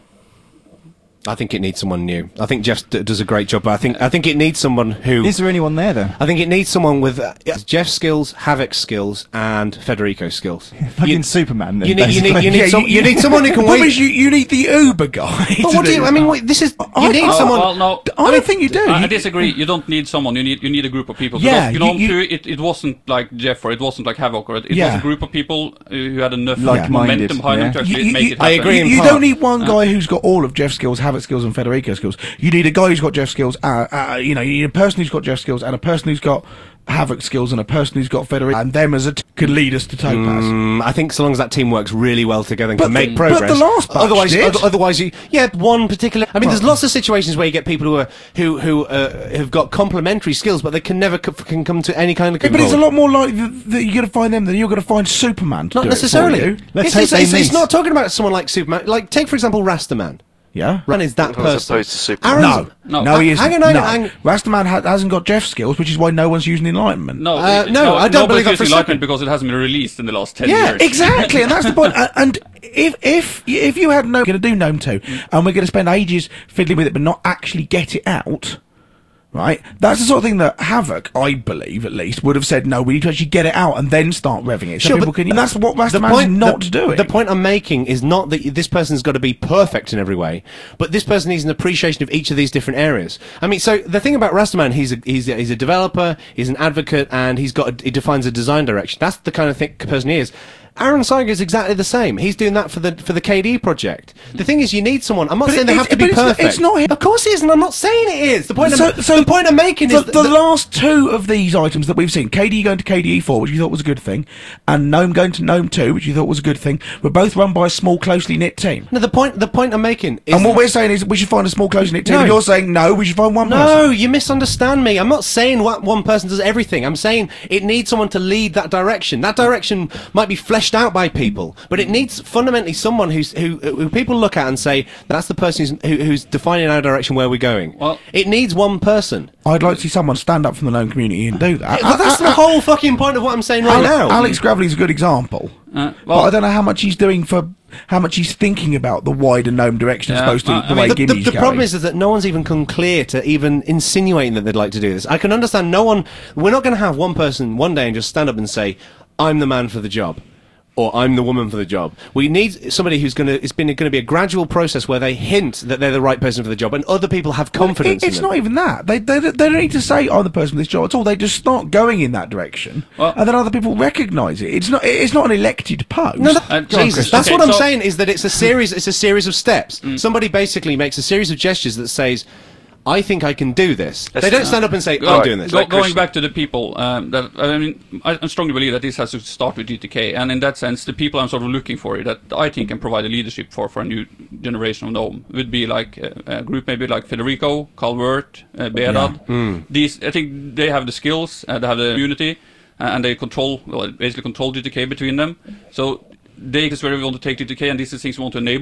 I think it needs someone new. I think Jeff d- does a great job, but I think I think it needs someone who. Is there anyone there though? I think it needs someone with uh, Jeff's skills, Havoc's skills, and Federico's skills. Fucking You- Superman. Then, you need, you need, you need, Yeah, some, you need someone who can The problem wait. is you, you need the Uber guy. But what do you? I mean, wait, this is. You I- need I- someone. Well, no. I don't think you do. I You- disagree. You don't need someone. You need you need a group of people. Yeah, Because, you know, you- you- too, it, it wasn't like Jeff or it wasn't like Havoc or it, it was Yeah. a group of people uh, who had enough Like-minded, momentum behind them to yeah. actually You- you- make you- it happen. I agree You, in you part. don't need one guy who's got all of Jeff's skills, Havoc skills, and Federico skills. You need a guy who's got Jeff's skills. Uh, uh, you know, you need a person who's got Jeff's skills and a person who's got Havoc skills and a person who's got Federico, and them as a t- could lead us to Topaz. Mm, I think so long as that team works really well together and But can the- make but progress. the last batch otherwise, did. oth- otherwise, you yeah, one particular. I mean, there's Well- lots of situations where you get people who are who who uh, have got complementary skills, but they can never c- can come to any kind of. Yeah, but it's a conclusion. lot more likely that, that you're going to find them than you're going to find Superman to Not do necessarily. it for you. Let's It's, hope it's, they it's, it's meet. not talking about someone like Superman. Like, take for example, Rastaman. Yeah. Ran is that As person. opposed to Superman. Aaron's- No, No. no, he Hang isn't. on, hang no. on, hang- Rastaman ha- hasn't got Jeff's skills, which is why no one's using Enlightenment. No, Uh, it- no, I don't believe nobody's that for a using second. Enlightenment because it hasn't been released in the last ten Yeah, years. exactly, and that's the point. Uh, and if if if you had no going to do GNOME two, and we're going to spend ages fiddling with it, but not actually get it out, right? That's the sort of thing that Havoc, I believe at least, would have said, no, we need to actually get it out and then start revving it. So Sure, people but can. And that's what the Rastaman's point- not the, doing. The point I'm making is not that this person's got to be perfect in every way, but this person needs an appreciation of each of these different areas. I mean, so the thing about Rastaman, he's a, he's a, he's a developer, he's an advocate, and he's got a, he defines a design direction. That's the kind of thing, person he is. Aaron Seiger is exactly the same. He's doing that for the for the K D project. The thing is, you need someone. I'm not But saying it- they have to but be it's not- perfect. it's not him. Of course, it isn't. I'm not saying it is. The point. So- I'm, so the point I'm making the, is that the last two of these items that we've seen, K D E going to K D E four, which you thought was a good thing, and GNOME going to GNOME two, which you thought was a good thing, were both run by a small, closely knit team. no, the point. The point I'm making is. And what we're saying is we should find a small, closely knit team. No. And you're saying no, we should find one No, person. you misunderstand me. I'm not saying what one person does everything. I'm saying it needs someone to lead that direction. That direction might be fleshed out by people, but it needs fundamentally someone who's, who, who people look at and say that's the person who's, who, who's defining our direction, where we're going. Well- it needs one person. I'd like to see someone stand up from the GNOME community and do that. But that's Uh, the uh, whole fucking point of what I'm saying right Ale- now. Alex Gravely's a good example. Uh, but well- I don't know how much he's doing for how much he's thinking about the wider GNOME direction as Yeah, opposed to uh, I the mean, way the, the, Gimmy's the going. problem is, is that no one's even come clear to even insinuating that they'd like to do this. I can understand no one. We're not going to have one person one day and just stand up and say, "I'm the man for the job," or "I'm the woman for the job." We need somebody who's going to. It's been going to be a gradual process where they hint that they're the right person for the job, and other people have confidence. It- it's in them. not even that. They, they they don't need to say I'm the person for this job at all. They just start going in that direction, Well- and then other people recognise it. It's not it's not an elected post. No, that, Uh, go on, Jesus, Christian. that's Okay, what I'm so- saying. Is that it's a series. It's a series of steps. Somebody basically makes a series of gestures that says, "I think I can do this." Let's- They don't stand up and say, Go- "I'm doing this." go- Like going Christian. back to the people, um, that I mean, I, I strongly believe that this has to start with G T K, and in that sense, the people I'm sort of looking for that I think can provide a leadership for for a new generation of GNOME would be like a, a group maybe like Federico, Calvert, uh, Behrad. These, I think, they have the skills, uh, they have the unity, uh, and they control, well, basically control G T K between them. So they is where we want to take G T K, and these are things we want to enable.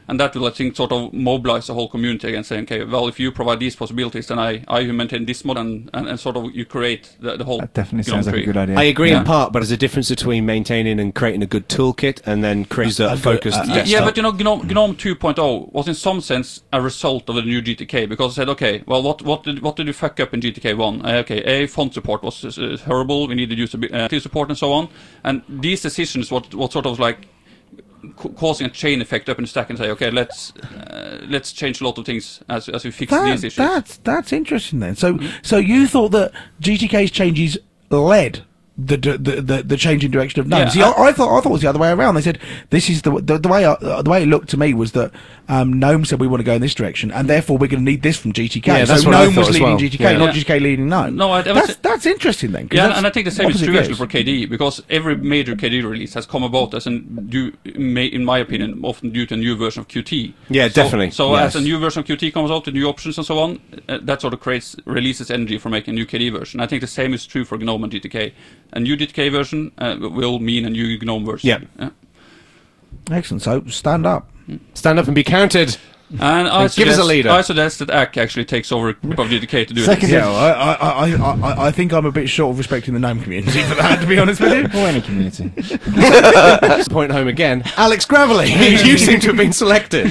and that will, I think, sort of mobilize the whole community again, saying, okay, well, if you provide these possibilities, then I, I maintain this mod, and, and, and sort of you create the, the whole. That definitely GNOME sounds like tree. a good idea. I agree Yeah. in part, but there's a difference between maintaining and creating a good toolkit and then create a, A good- focused uh, desktop. Yeah, but you know, GNOME, GNOME two point oh was in some sense a result of the new G T K, because I said, okay, well, what what did what did you fuck up in G T K one? Uh, okay, a font support was uh, horrible. We needed usability uh, support and so on. And these decisions, what what sort of like c- causing a chain effect up in the stack, and say, okay, let's uh, let's change a lot of things as as we fix That, these issues. that's that's interesting then. So so you thought that G T K's changes led the the the, the change in direction of GNOME. Yeah, See, I, I- I thought I thought it was the other way around. They said this is the the, the way I, uh, the way it looked to me was that um, GNOME said we want to go in this direction, and therefore we're going to need this from G T K. Yeah, that's so what I GNOME thought was as leading well. G T K, Yeah. not Yeah. G T K leading GNOME. No, I- I was- that's that's interesting then. 'cause Yeah, that's and I think the same is opposite true actually views. for K D E, because every major K D E release has come about as an due, may, in my opinion, often due to a new version of Qt. Yeah, So- definitely. So Yes. as a new version of Qt comes out, the new options and so on, uh, that sort of creates releases energy for making a new K D E version. I think the same is true for GNOME and G T K. A new G T K version uh, will mean a new GNOME version. Yeah. yeah. Excellent. So stand up. Stand up and be counted. And I Give us a suggest, leader. I suggest that A C actually takes over of G T K to do Second- it. Yeah, well, I, I, I, I, I think I'm a bit short of respecting the GNOME community for that, to be honest with you. Or any community. Point home again. Alex Gravely, you seem to have been selected.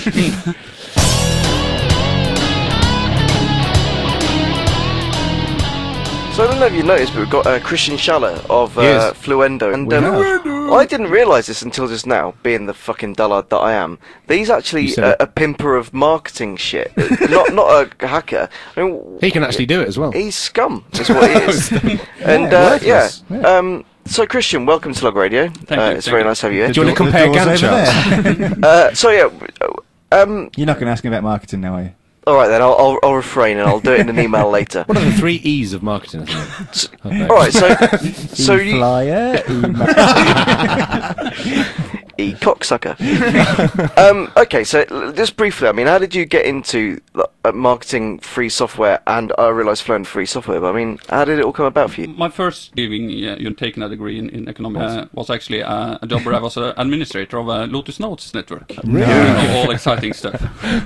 So I don't know if you noticed, but we've got uh, Christian Schaller of uh, Yes. Fluendo, and We um, have. I didn't realise this until just now, being the fucking dullard that I am. That he's actually You said a, it. a pimper of marketing shit, not not a hacker. I mean, He can actually do it as well. he's scum. That's what he is. and Yeah, uh, yeah, worthless. Yeah. Um, so Christian, welcome to Log Radio. Thank uh, you, It's thank very you. nice to have you here. Do you want to The compare door's Gantt over charts? there. Uh, so yeah. Um, You're not going to ask me about marketing now, are you? all right then, I'll, I'll, I'll refrain and I'll do it in an email later. What are the three E's of marketing? I think? S- all right, so so you E-flyer, e cocksucker. um, okay, so l- just briefly, I mean, how did you get into uh, marketing free software? And I realise Fluent free software, but I mean, how did it all come about for you? My first leaving, yeah, you taking a degree in, in economics uh, was actually uh, a job where I was an administrator of a Lotus Notes network. Really? Doing all exciting stuff.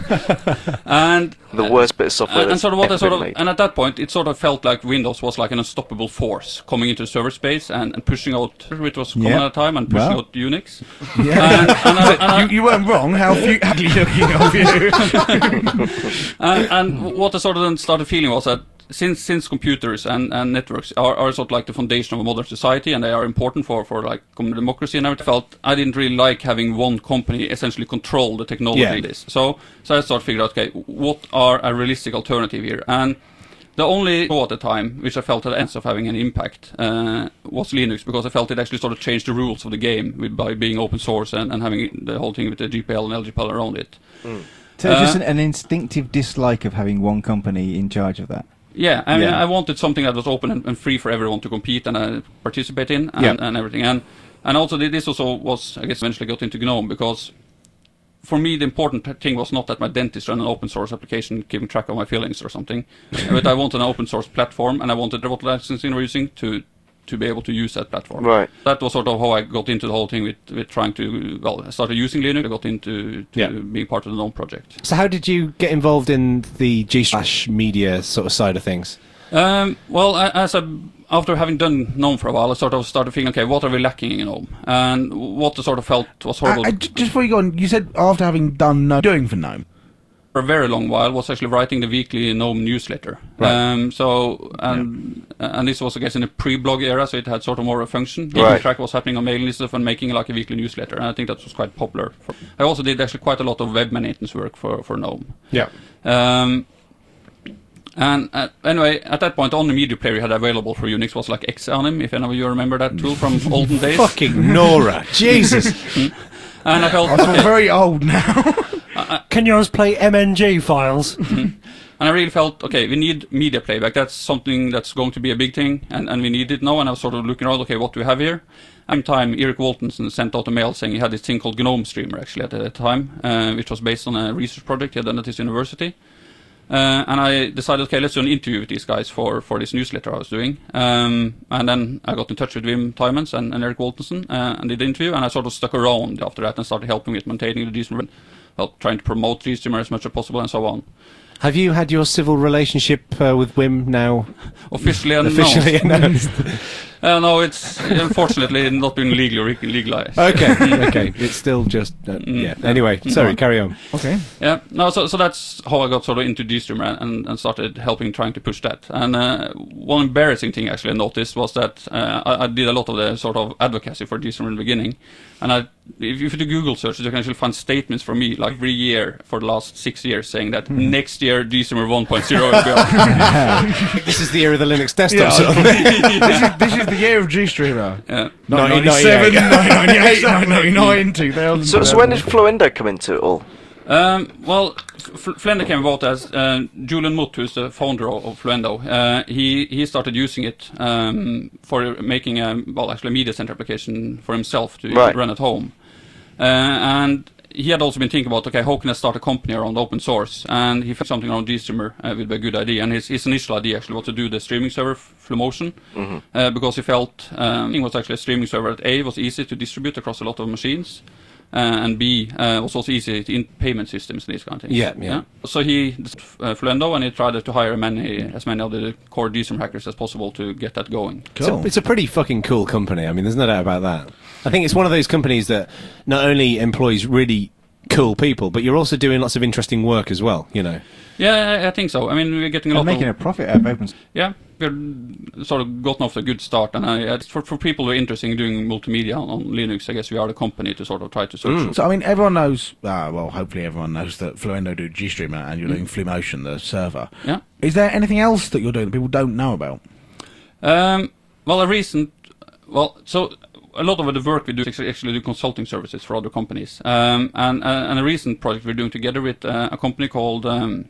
and The uh, worst bit of software. and, and that's sort of what I ever sort been of, made. and at that point, it sort of felt like Windows was like an unstoppable force coming into the server space and, and pushing out, which was common Yeah. at the time, and pushing Well. out Unix. Yeah. And, and, I, and, I, you, you weren't wrong. How few ugly looking of you. and, and what I sort of then started feeling was that since since computers and, and networks are, are sort of like the foundation of a modern society, and they are important for, for like common democracy and everything, I felt I didn't really like having one company essentially control the technology Yeah. of this. So so I started figuring out, okay, what are a realistic alternative here? And the only thought at the time, which I felt had ends of having an impact, uh, was Linux, because I felt it actually sort of changed the rules of the game with, by being open source and, and having the whole thing with the G P L and L G P L around it. So it's just Uh, an, an instinctive dislike of having one company in charge of that. Yeah, I mean, Yeah. I wanted something that was open and, and free for everyone to compete and uh, participate in, and, Yeah. and everything. And and also th- this also was, I guess, eventually got into GNOME, because for me the important p- thing was not that my dentist ran an open source application keeping track of my fillings or something, but I wanted an open source platform, and I wanted what licensing we're using to to be able to use that platform. Right. That was sort of how I got into the whole thing with, with trying to, well, I started using Linux, I got into to Yeah. being part of the GNOME project. So how did you get involved in the G slash media sort of side of things? Um, well, I, as I, after having done GNOME for a while, I sort of started thinking, okay, what are we lacking in GNOME? And what I sort of felt was horrible Uh, uh, j- just before you go on, you said after having done no doing for GNOME. for a very long while was actually writing the weekly GNOME newsletter. Right. Um, so, and and this was, I guess, in a pre-blog era, so it had sort of more of a function. Keeping Right. track of what's happening on mailing lists and making like a weekly newsletter, and I think that was quite popular. For, I also did actually quite a lot of web maintenance work for, for GNOME. Yeah. Um, and uh, anyway, at that point, the only media player we had available for Unix was like Xanim, if any of you remember that tool from olden days. Fucking Nora. Jesus. And I felt, I feel okay, very old now. Can yours play M N G files? and I really felt, okay, we need media playback. That's something that's going to be a big thing, and, and we need it now. And I was sort of looking around, okay, what do we have here? At the time, Eric Waltonson sent out a mail saying he had this thing called GNOME Streamer, actually, at the time, uh, which was based on a research project he had done at his university. Uh, and I decided, okay, let's do an interview with these guys for, for this newsletter I was doing. Um, and then I got in touch with Wim Tymans and, and Eric Waltonson uh, and did the interview, and I sort of stuck around after that and started helping with maintaining the decent. well, trying to promote GStreamer as much as possible and so on. Have you had your civil relationship uh, with Wim now Officially announced. officially announced? Uh, no, it's unfortunately not been legally legalized. Okay, okay. It's still just uh, yeah. Anyway, sorry. Carry on. Okay. Yeah, no, so so that's how I got sort of into GStreamer and, and started helping, trying to push that. And uh, one embarrassing thing actually I noticed was that uh, I, I did a lot of the sort of advocacy for GStreamer in the beginning. And I, if you do Google searches, you can actually find statements from me like every year for the last six years saying that mm. next year GStreamer one point oh will be out. This is the year of the Linux desktop. Yeah, sort of. this, is, this is the year of GStreamer. Yeah. nineteen ninety-seven, nineteen ninety-eight, nineteen ninety-nine, two thousand. So, so when did Fluendo come into it all? Um, well, F- Fluendo came about as uh, Julian Mutt, who's the founder of, of Fluendo. Uh, he he started using it um, for making a well, actually a media center application for himself to right. run at home. Uh, and he had also been thinking about, okay, how can I start a company around open source? And he found something around GStreamer uh, would be a good idea. And his, his initial idea actually was to do the streaming server, FluMotion, mm-hmm. uh, because he felt um, it was actually a streaming server that A was easy to distribute across a lot of machines. Uh, and B uh, was also easy to in payment systems and these kind of things. Yeah, yeah. yeah? So he uh, Fluendo, and he tried to hire many, as many of the core GStreamer hackers as possible to get that going. Cool. It's, a, it's a pretty fucking cool company. I mean, there's no doubt about that. I think it's one of those companies that not only employs really cool people, but you're also doing lots of interesting work as well. You know. Yeah, I think so. I mean, we're getting a and lot making of a profit out of open. Yeah. We're sort of gotten off to a good start, and I, uh, for, for people who are interested in doing multimedia on, on Linux, I guess we are the company to sort of try to search. Mm. So, I mean, everyone knows, uh, well, hopefully everyone knows that Fluendo do GStreamer and you're mm. doing FluMotion, the server. Yeah. Is there anything else that you're doing that people don't know about? Um, well, a recent, well, so a lot of the work we do is actually, actually do consulting services for other companies. Um, and, uh, and a recent project we're doing together with uh, a company called... Um,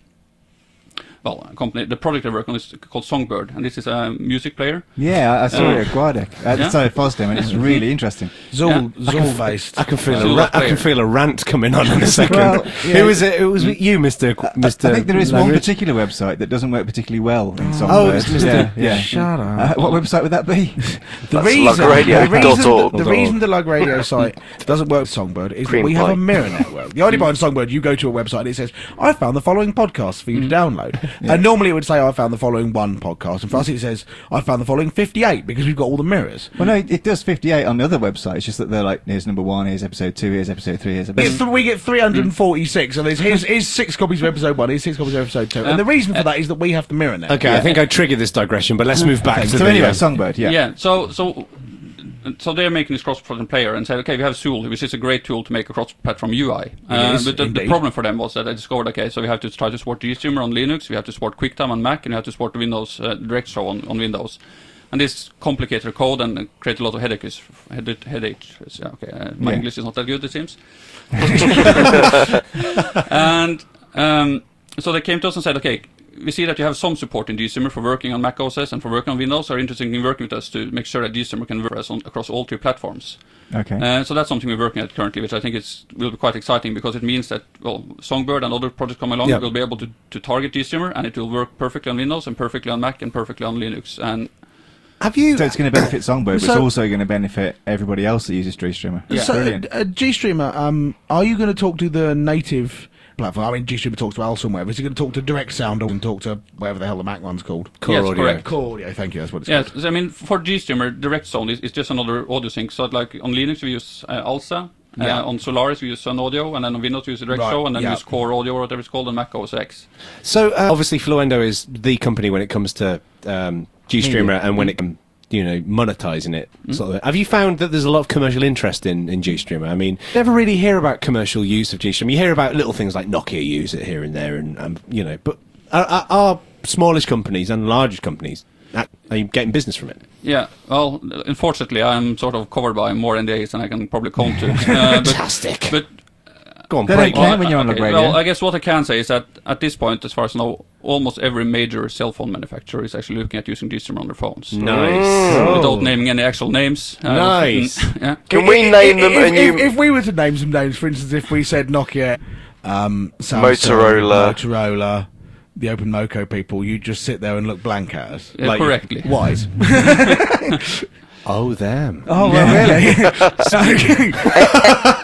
Well, a company, the project I work on is called Songbird, and this is a music player. Yeah, I, I saw uh, it at Guadec. I yeah? saw it Fosdem, and it's really interesting. Zool, yeah. Zool based. I can feel Zool a ra- I can feel a rant coming on in a second. Well, yeah. Who was it? It was you, Mister Qu- Mister I think there is one Langridge. particular website that doesn't work particularly well in Songbird. Oh, it's Mister Yeah, yeah. Shut up. Uh, what website would that be? The That's reason, lugradio the, reason dot org. the, the reason the Lug Radio site doesn't work with Songbird is Cream that we have pie. a mirror network. The only part on Songbird, you go to a website and it says, I found the following podcasts for you to download. Yeah. And normally it would say, I found the following one podcast. And for us it says, I found the following fifty-eight because we've got all the mirrors. Well, no, it, it does fifty-eight on the other website. It's just that they're like, here's number one, here's episode two, here's episode three, here's We get, episode... th- we get three hundred forty-six, and there's here's, here's six copies of episode one, here's six copies of episode two. And the reason for that is that we have the mirror network. Okay, I think I triggered this digression, but let's move back to So the. anyway, uh, Songbird, yeah. Yeah, so so so they're making this cross-platform player and said, okay, we have Zool, which is a great tool to make a cross-platform U I. Uh, is, but the, the indeed. problem for them was that they discovered, okay, so we have to try to support GStreamer on Linux, we have to support QuickTime on Mac, and we have to support the Windows uh, Direct Show on, on Windows. And this complicated the code and uh, created a lot of headaches. Headache, headaches. Yeah, okay, uh, my Yeah. English is not that good, it seems. And um, so they came to us and said, okay, we see that you have some support in GStreamer for working on Mac O S and for working on Windows. Are interested in working with us to make sure that GStreamer can work on, across all three platforms. Okay. Uh, so that's something we're working at currently, which I think is will be quite exciting because it means that well, Songbird and other projects come along Yeah. will be able to, to target GStreamer, and it will work perfectly on Windows and perfectly on Mac and perfectly on Linux. And Have you? So it's going to benefit Songbird, but So- it's also going to benefit everybody else that uses GStreamer. Yeah. So, Brilliant. uh, GStreamer, um, are you going to talk to the native platform? I mean, GStreamer talks to Alstom, whatever. Is he going to talk to Direct Sound and talk to whatever the hell the Mac one's called? Core Yes, audio. correct. Core Audio, thank you, that's what it's yes, called. so, I mean, for GStreamer, Direct Zone is, is just another audio sync. So like on Linux we use uh, ALSA, Yeah. uh, on Solaris we use Sun Audio, and then on Windows we use Direct Right, Show, and then yeah. we use Core Audio or whatever it's called on Mac O S X. So uh, obviously, Fluendo is the company when it comes to um, GStreamer and when it comes, you know, monetizing it. Sort of. Have you found that there's a lot of commercial interest in, in GStreamer? I mean, you never really hear about commercial use of GStreamer. You hear about little things like Nokia use it here and there, and um, you know, but are, are, are smallish companies and large companies are you getting business from it? Yeah, well, unfortunately I'm sort of covered by more N D As than I can probably count to. Uh, but, Fantastic. but Go on, They break don't it. care when you're on okay, the radio. Well, I guess what I can say is that at this point, as far as I know, almost every major cell phone manufacturer is actually looking at using GStreamer on their phones. Nice. Without naming any actual names. Uh, Nice. yeah. Can we name them if, and if, you... if we were to name some names, for instance, if we said Nokia, um, Samsung, Motorola. Motorola, the OpenMoko people, you'd just sit there and look blank at us. Yeah, Like- correctly. Wise. Oh, them. Oh, well, really?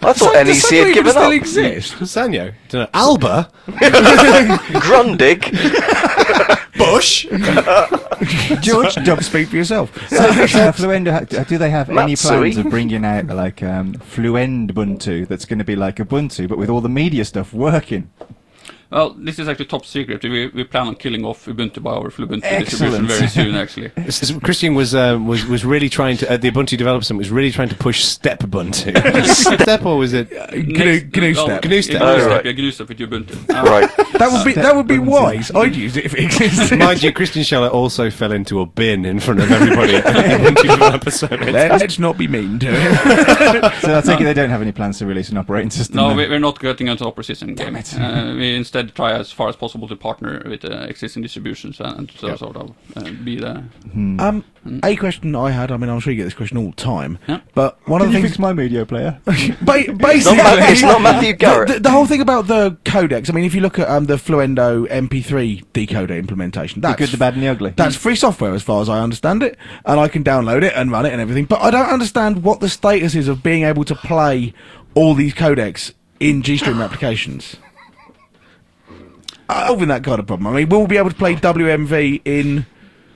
I thought N E C had given still up. exist? Sanyo? Don't know. Alba? Grundig. Bush? George, job speak for yourself. So, so Fluendo, ha- do they have any plans Matsui. of bringing out like um, Fluendbuntu that's going to be like Ubuntu, but with all the media stuff working? Well, this is actually top secret. We, we plan on killing off Ubuntu by our Ubuntu Excellent. distribution very soon, actually. This is- Christian was um, was was really trying to, at the Ubuntu Developer Summit, was really trying to push Step Ubuntu. Step, or was it? GNU, GNU well, Step. GNU Step. Yeah, Oh, GNU Step, right. yeah, GNU Step with Ubuntu. Uh, Right. That would be that would be Step wise. I'd use it if it existed. Mind you, Christian Scheller also fell into a bin in front of everybody at the Ubuntu Developer Summit. Let's not be mean to him. So I take it they don't have any plans to release an operating system. No, then? we, we're not getting into opera system game. it. Uh, we instead try as far as possible to partner with uh, existing distributions and so, Yep. sort of uh, be the. Um, a question I had. I mean, I'm sure you get this question all the time. Yeah. But one Can of you the things. fix my media player? Ba- It's basically, not, Ma- it's not Matthew Garrett. The, the, the whole thing about the codecs. I mean, if you look at um, the Fluendo M P three decoder implementation, The that's good, the bad, and the ugly. That's free software as far as I understand it, and I can download it and run it and everything. But I don't understand what the status is of being able to play all these codecs in GStream applications. Uh, Solving that kind of problem. I mean, we'll be able to play W M V in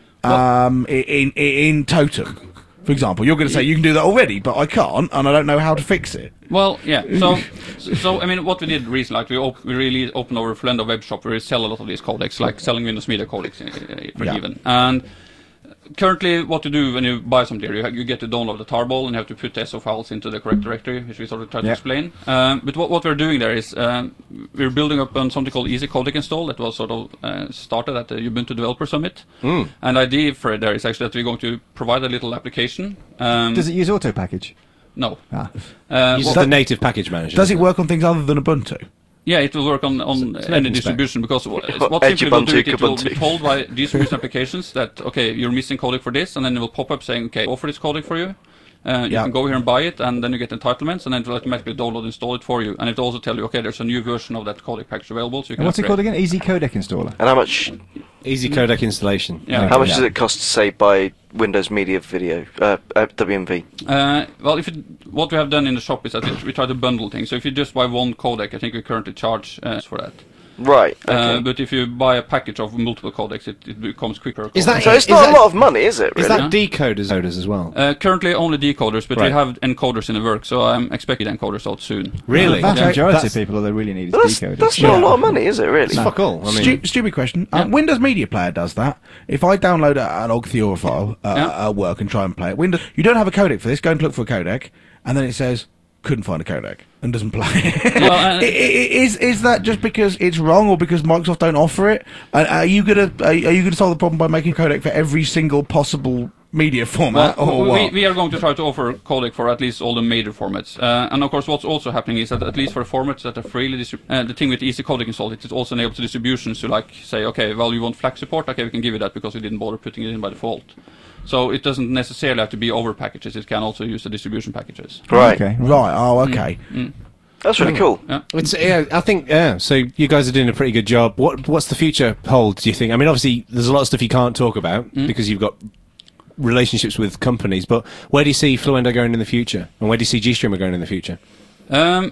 um, i- in, in in Totem, for example. You're going to say you can do that already, but I can't, and I don't know how to fix it. Well, yeah. So, so I mean, what we did recently, like we op- we really opened our Fluendo web shop where we sell a lot of these codecs, like selling Windows Media codecs uh, for Yeah. even. And currently, what you do when you buy something, you, ha- you get to download the tarball and you have to put the S O files into the correct directory, which we sort of tried to Yeah. explain. Um, but what, what we're doing there is um, we're building up on something called Easy Codec Install that was sort of uh, started at the Ubuntu Developer Summit. Mm. And the idea for it there is actually that we're going to provide a little application. Um, Does it use auto package? No. Ah. Uh, Uses well, the native package manager. Does it doesn't work on things other than Ubuntu? Yeah, it will work on, on it's any open spec. distribution because what, Well, what Edge simply will do Ubuntu, it, it will be Kubuntu. told by distribution applications that, okay, you're missing codec for this, and then it will pop up saying, okay, offer this codec for you. Uh, you Yeah. can go here and buy it, and then you get entitlements, and then it will automatically download and install it for you. And it will also tell you, okay, there's a new version of that codec package available, so you can And what's it upgrade. called again? Easy Codec Installer. And how much Easy codec installation. Yeah. how much Yeah. does it cost to say buy Windows Media Video uh, uh, W M V? Uh, well, if it, what we have done in the shop is that we, we try to bundle things. So if you just buy one codec, I think we currently charge uh, for that. Right. Okay. Uh, but if you buy a package of multiple codecs, it, it becomes quicker. Is that- so it's is not that- a lot of money, is it? Is Really? that decoders coders as well? Uh, currently only decoders, but Right. we have encoders in the work, so I'm expecting encoders out soon. Really? The vast Yeah. majority That's- of people, all they really need is But that's decoders. that's not a lot of money, is it? Really? It's fuck all. I mean, Stu- stupid question. Um, Yeah. Windows Media Player does that. If I download a- an Og Theora file uh, Yeah. at work and try and play it, Windows, you don't have a codec for this. Go and look for a codec, and then it says couldn't find a codec and doesn't play. it. Well, uh, I- I- is is that just because it's wrong, or because Microsoft don't offer it? And are you gonna are, are you gonna solve the problem by making a codec for every single possible media format, Well, or we, what? we are going to try to offer codec for at least all the major formats. Uh, and of course, what's also happening is that at least for the formats that are freely distrib- uh, the thing with Easy Codec installed, it also enables the distributions to like say, okay, well, you want FLAC support, okay, we can give you that because we didn't bother putting it in by default. So it doesn't necessarily have to be over packages; it can also use the distribution packages. Right. Okay. Right. Oh, okay. That's really cool. Yeah. It's, yeah, I think, yeah, so you guys are doing a pretty good job. What What's the future hold, do you think? I mean, obviously, there's a lot of stuff you can't talk about because you've got relationships with companies, but where do you see Fluendo going in the future? And where do you see GStreamer going in the future? Um,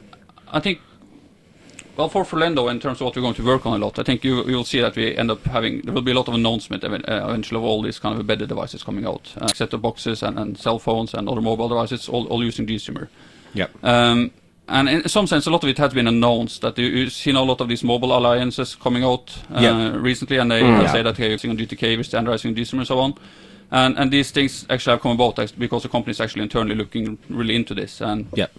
I think, well, for Fluendo, in terms of what we're going to work on a lot, I think you you'll see that we end up having, there will be a lot of announcement ev- uh, eventually of all these kind of embedded devices coming out, uh, set-top boxes and, and cell phones and other mobile devices, all, all using GStreamer. Yep. Um, and in some sense, a lot of it has been announced that you, you've seen a lot of these mobile alliances coming out uh, Yeah. recently, and they, Mm. they Yeah. say that they're using on G T K, we're standardizing GStreamer and so on. And, and these things actually have come about ex- because the company is actually internally looking really into this. And Yep.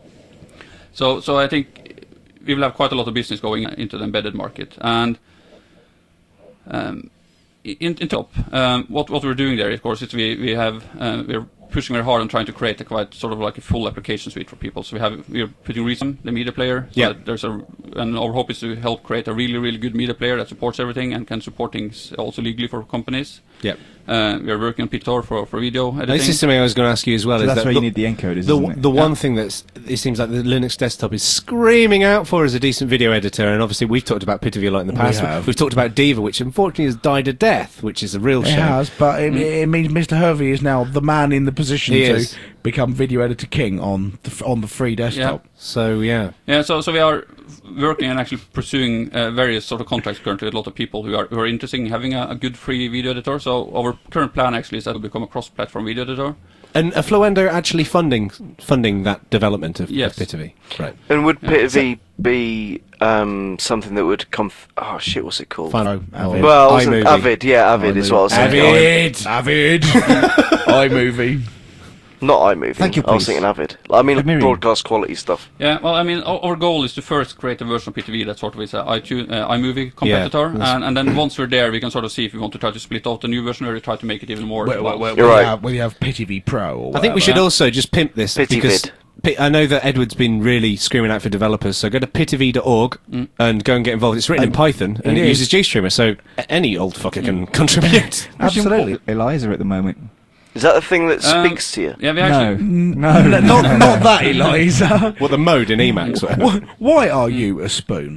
so, so I think we will have quite a lot of business going into the embedded market. And um, in, in top, um, what what we're doing there, of course, is we we have uh, we're pushing very hard on trying to create a quite sort of like a full application suite for people. So we have we're putting Reason, the media player. So Yeah. that there's a and our hope is to help create a really really good media player that supports everything and can support things also legally for companies. Yep. Uh, we are working on Pictor for for video editing. This is something I was going to ask you as well. So is that's that where the, you need the encoders, The, isn't it? the one Yeah. thing that's it seems like the Linux desktop is screaming out for is a decent video editor, and obviously we've talked about Pitaviolite in the We past. have. We've talked about Diva, which unfortunately has died a death, which is a real It shame. has, but it, Mm. it means Mister Hervey is now the man in the position He to is. become video editor king on the, f- on the free desktop. So yeah, Yeah, so so we are working and actually pursuing uh, various sort of contracts currently with a lot of people who are who are interested in having a, a good free video editor. So our current plan actually is that it will become a cross-platform video editor. and are Fluendo actually funding funding that development of, Yes. of Pitavi? Right. And would Yeah. Pitavi be um, something that would come? F- oh shit, what's it called? Fun. Oh, Avid. Well, it wasn't iMovie. Avid. Yeah, Avid is what I was thinking. Avid. Avid. iMovie. Not iMovie. Thank you, I was please. thinking Avid. I mean, Miriam. broadcast quality stuff. Yeah, well, I mean, our, our goal is to first create a version of P T V that sort of is an iTunes, uh, iMovie competitor, that's- and, and then once we're there, we can sort of see if we want to try to split out a new version or try to make it even more. Where, where, where, You're where right. You have, where you have Pitivi Pro. Or I think we should Yeah. also just pimp this Pitivid. because Pi- I know that Edward's been really screaming out for developers. So go to pitivi dot org and go and get involved. It's written in Python and it is. uses GStreamer, so a- any old fucker can contribute. Absolutely. Eliza at the moment. Is that the thing that Um, speaks to you? Yeah, we No, actually. no, No, not, not that, Eliza. What the mode in Emacs? or whatever. Wh- Why are you a spoon?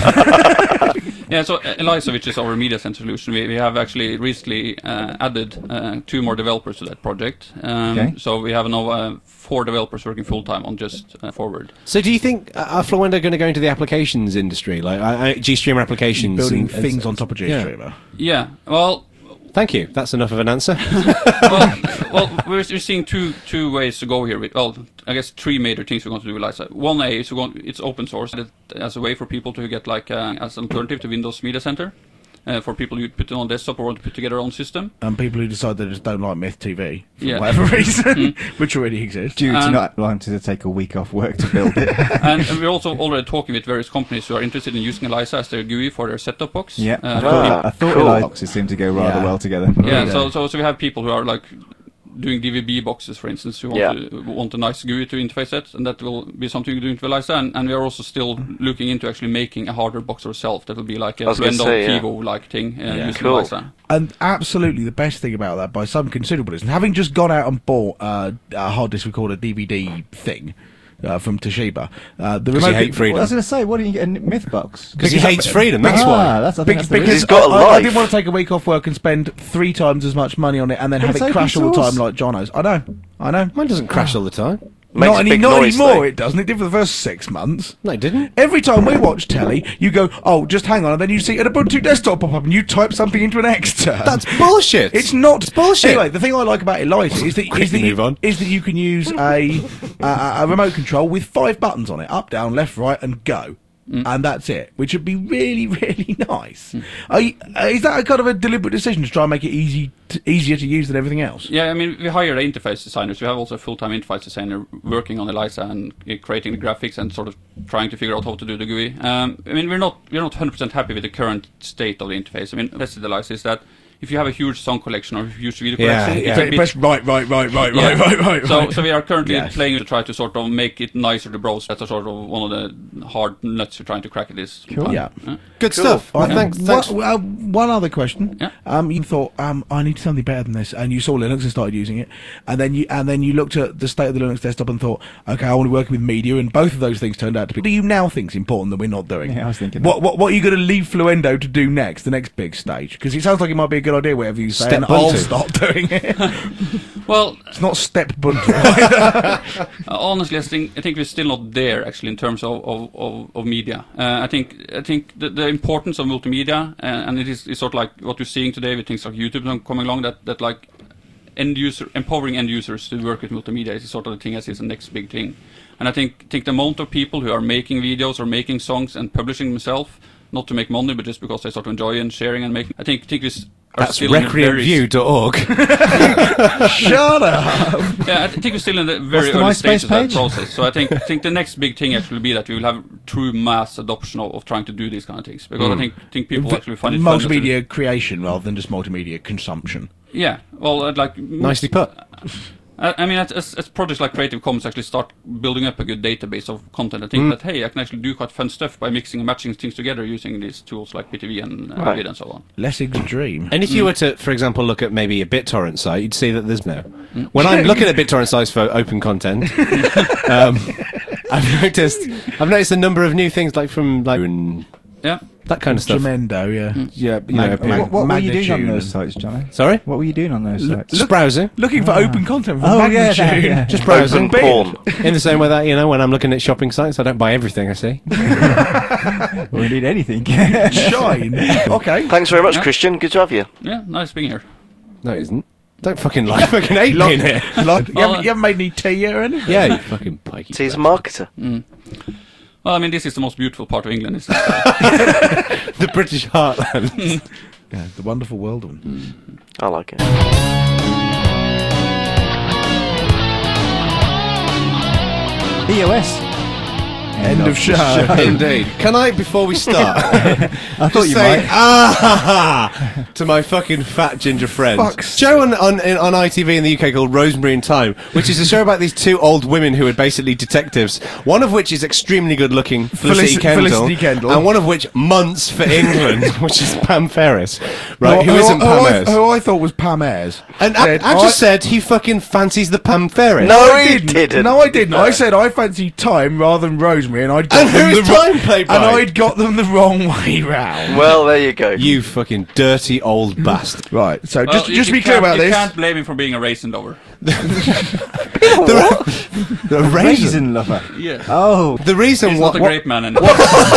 Yeah, so uh, Eliza, which is our media center solution, we, we have actually recently uh, added uh, two more developers to that project. Um, Okay. So we have now uh, four developers working full time on just uh, Forward. So do you think uh, are Fluendo going to go into the applications industry, like uh, uh, GStreamer applications, Building and- and- things on top of Yeah. GStreamer. Yeah, well, Thank you. That's enough of an answer. well, well we're, we're seeing two two ways to go here. With, well, I guess three major things we're going to do with Eliza. One A is we're going, it's open source it, as a way for people to get like uh, as an alternative to Windows Media Center. Uh, for people who put it on desktop or want to put together their own system. And people who decide they just don't like Myth T V for Yeah. whatever reason, which already exists. Due to Um, not wanting to take a week off work to build it. and, and we're also already talking with various companies who are interested in using Eliza as their G U I for their set-top box. Yeah, Uh, I for thought, Ah, I thought cool. Eliza boxes seem to go rather Yeah. well together. Yeah, Yeah. so, so so we have people who are like doing D V B boxes, for instance, who want, Yeah. to, want a nice G U I to interface it, and that will be something we're doing with Eliza. And, and we are also still looking into actually making a hardware box ourselves that will be like I a was gonna Windows say, yeah. Pivo-like thing uh, Yeah. using Cool. Eliza. And absolutely the best thing about that, by some considerable distance, having just gone out and bought uh, a hard disk recorder D V D thing uh, from Toshiba, uh, the 'Cause remote you hate con- freedom. Well, I was going to say, why didn't you get a Myth box? Because he Because hates I- freedom, that's ah, why. That's, I think Because, that's the because reason. He's got a I, I life. didn't want to take a week off work and spend three times as much money on it and then But have it's it open crash all the source. time like Jono's. I know, I know. Mine doesn't crash all the time. Makes not a any, big not noise, anymore, though. it doesn't. It did for the first six months. No, it didn't. Every time we watch telly, you go, oh, just hang on, and then you see an Ubuntu desktop pop up and you type something into an X term. That's bullshit. It's not It's bullshit. Anyway, the thing I like about Eliza is that, is that, move you, on. is that you can use a, a a remote control with five buttons on it: up, down, left, right, and go. And that's it, which would be really, really nice. Are you, uh, is that a kind of a deliberate decision to try and make it easy, to, easier to use than everything else? Yeah, I mean, we hire interface designers. We have also a full-time interface designer working on Eliza and uh, creating the graphics and sort of trying to figure out how to do the G U I. Um, I mean, we're not we're not one hundred percent happy with the current state of the interface. I mean, the best of Eliza is that if you have a huge song collection or a huge video Yeah, collection, yeah. it's a bit Press right, right, right, right, Yeah. right, right, right. So, right. so we are currently Yes. playing to try to sort of make it nicer to browse. That's a sort of one of the hard nuts we're trying to crack at this. Cool. Yeah. Good stuff. Well, Well, thanks. thanks. One, uh, one other question. Yeah. Um, you thought, um, I need something better than this, and you saw Linux and started using it, and then you and then you looked at the state of the Linux desktop and thought, okay, I want to work with media, and both of those things turned out to be. What do you now think is important that we're not doing? Yeah, I was thinking What what, what are you going to leave Fluendo to do next, the next big stage? Because it sounds like it might be a good idea, whatever you say, Step and I'll Ubuntu. stop doing it. Well, It's not step Ubuntu. either. Uh, honestly, I think I think we're still not there actually in terms of of, of, of media. Uh, I think I think the, the importance of multimedia, uh, and it is, is sort of like what we're seeing today with things like YouTube and coming along. That, that like end user empowering end users to work with multimedia is sort of the thing as is the next big thing. And I think think the amount of people who are making videos or making songs and publishing themselves, not to make money, but just because they sort of enjoy and sharing and making. I think think this. Are That's still in a very recreatview dot org. Shut up. Yeah, I think we're still in the What's very the early MySpace stages of that page? process. So I think I think the next big thing actually will be that we will have true mass adoption of, of trying to do these kind of things. Because I think think people actually find it fun to- Multimedia creation rather than just multimedia consumption. Yeah, well, I'd like Nicely put. I, I mean, as, as, as projects like Creative Commons actually start building up a good database of content, I think that hey, I can actually do quite fun stuff by mixing and matching things together using these tools like P T V and uh, Right. Vid and so on. Lessig's dream. And if you were to, for example, look at maybe a BitTorrent site, you'd see that there's no. When I'm looking at BitTorrent sites for open content, um, I've noticed I've noticed a number of new things, like from like and Yeah. that kind of stuff. Jamendo, yeah. Yeah, you Mag- know, mag- What, what were you doing on Magnitude those and- sites, Johnny? Sorry, What were you doing on those sites? just browsing, Looking for open content from Oh, yeah, Magnitude. that, yeah. just browsing. Open porn. In the same way that you know, when I'm looking at shopping sites, I don't buy everything I see. Or indeed anything. Shine. Okay. Thanks very much, Yeah. Christian. Good to have you. Yeah, nice being here. No, it isn't. Don't fucking lie. Fucking hate me in here. Like, you, Well, haven't, you haven't made any tea yet or anything? Yeah, you fucking pikey. See, he's a marketer. Well, I mean, this is the most beautiful part of England, isn't it? The British heartland. Yeah, the wonderful world one. I like it. E O S. End of show. Indeed. Can I, before we start, I thought just you say might. ah ha, ha, to my fucking fat ginger friends? Fuck's- Show on on, in, on I T V in the U K called Rosemary in Time, which is a show about these two old women who are basically detectives. One of which is extremely good looking, Felicity, Felici- Kendall, Felicity Kendall. and one of which months for England, which is Pam Ferris, right? Who, who isn't who, Pam I, Ayres? who I thought was Pam Ayres. And I, Said, I just said he fucking fancies the Pam Ferris. No, I he didn't. No, I didn't. I said I fancy Time rather than Rosemary, and I'd got And them who the is ro- Time played by? and I'd got them the wrong way round. Well, there you go. You fucking dirty old bastard. Right. So Well, just you- just you be clear can't- about you this. can't blame him for being a raisin lover. The, the raisin. Raisin lover. Yeah. Oh. The reason He's what, not a what grape man anymore.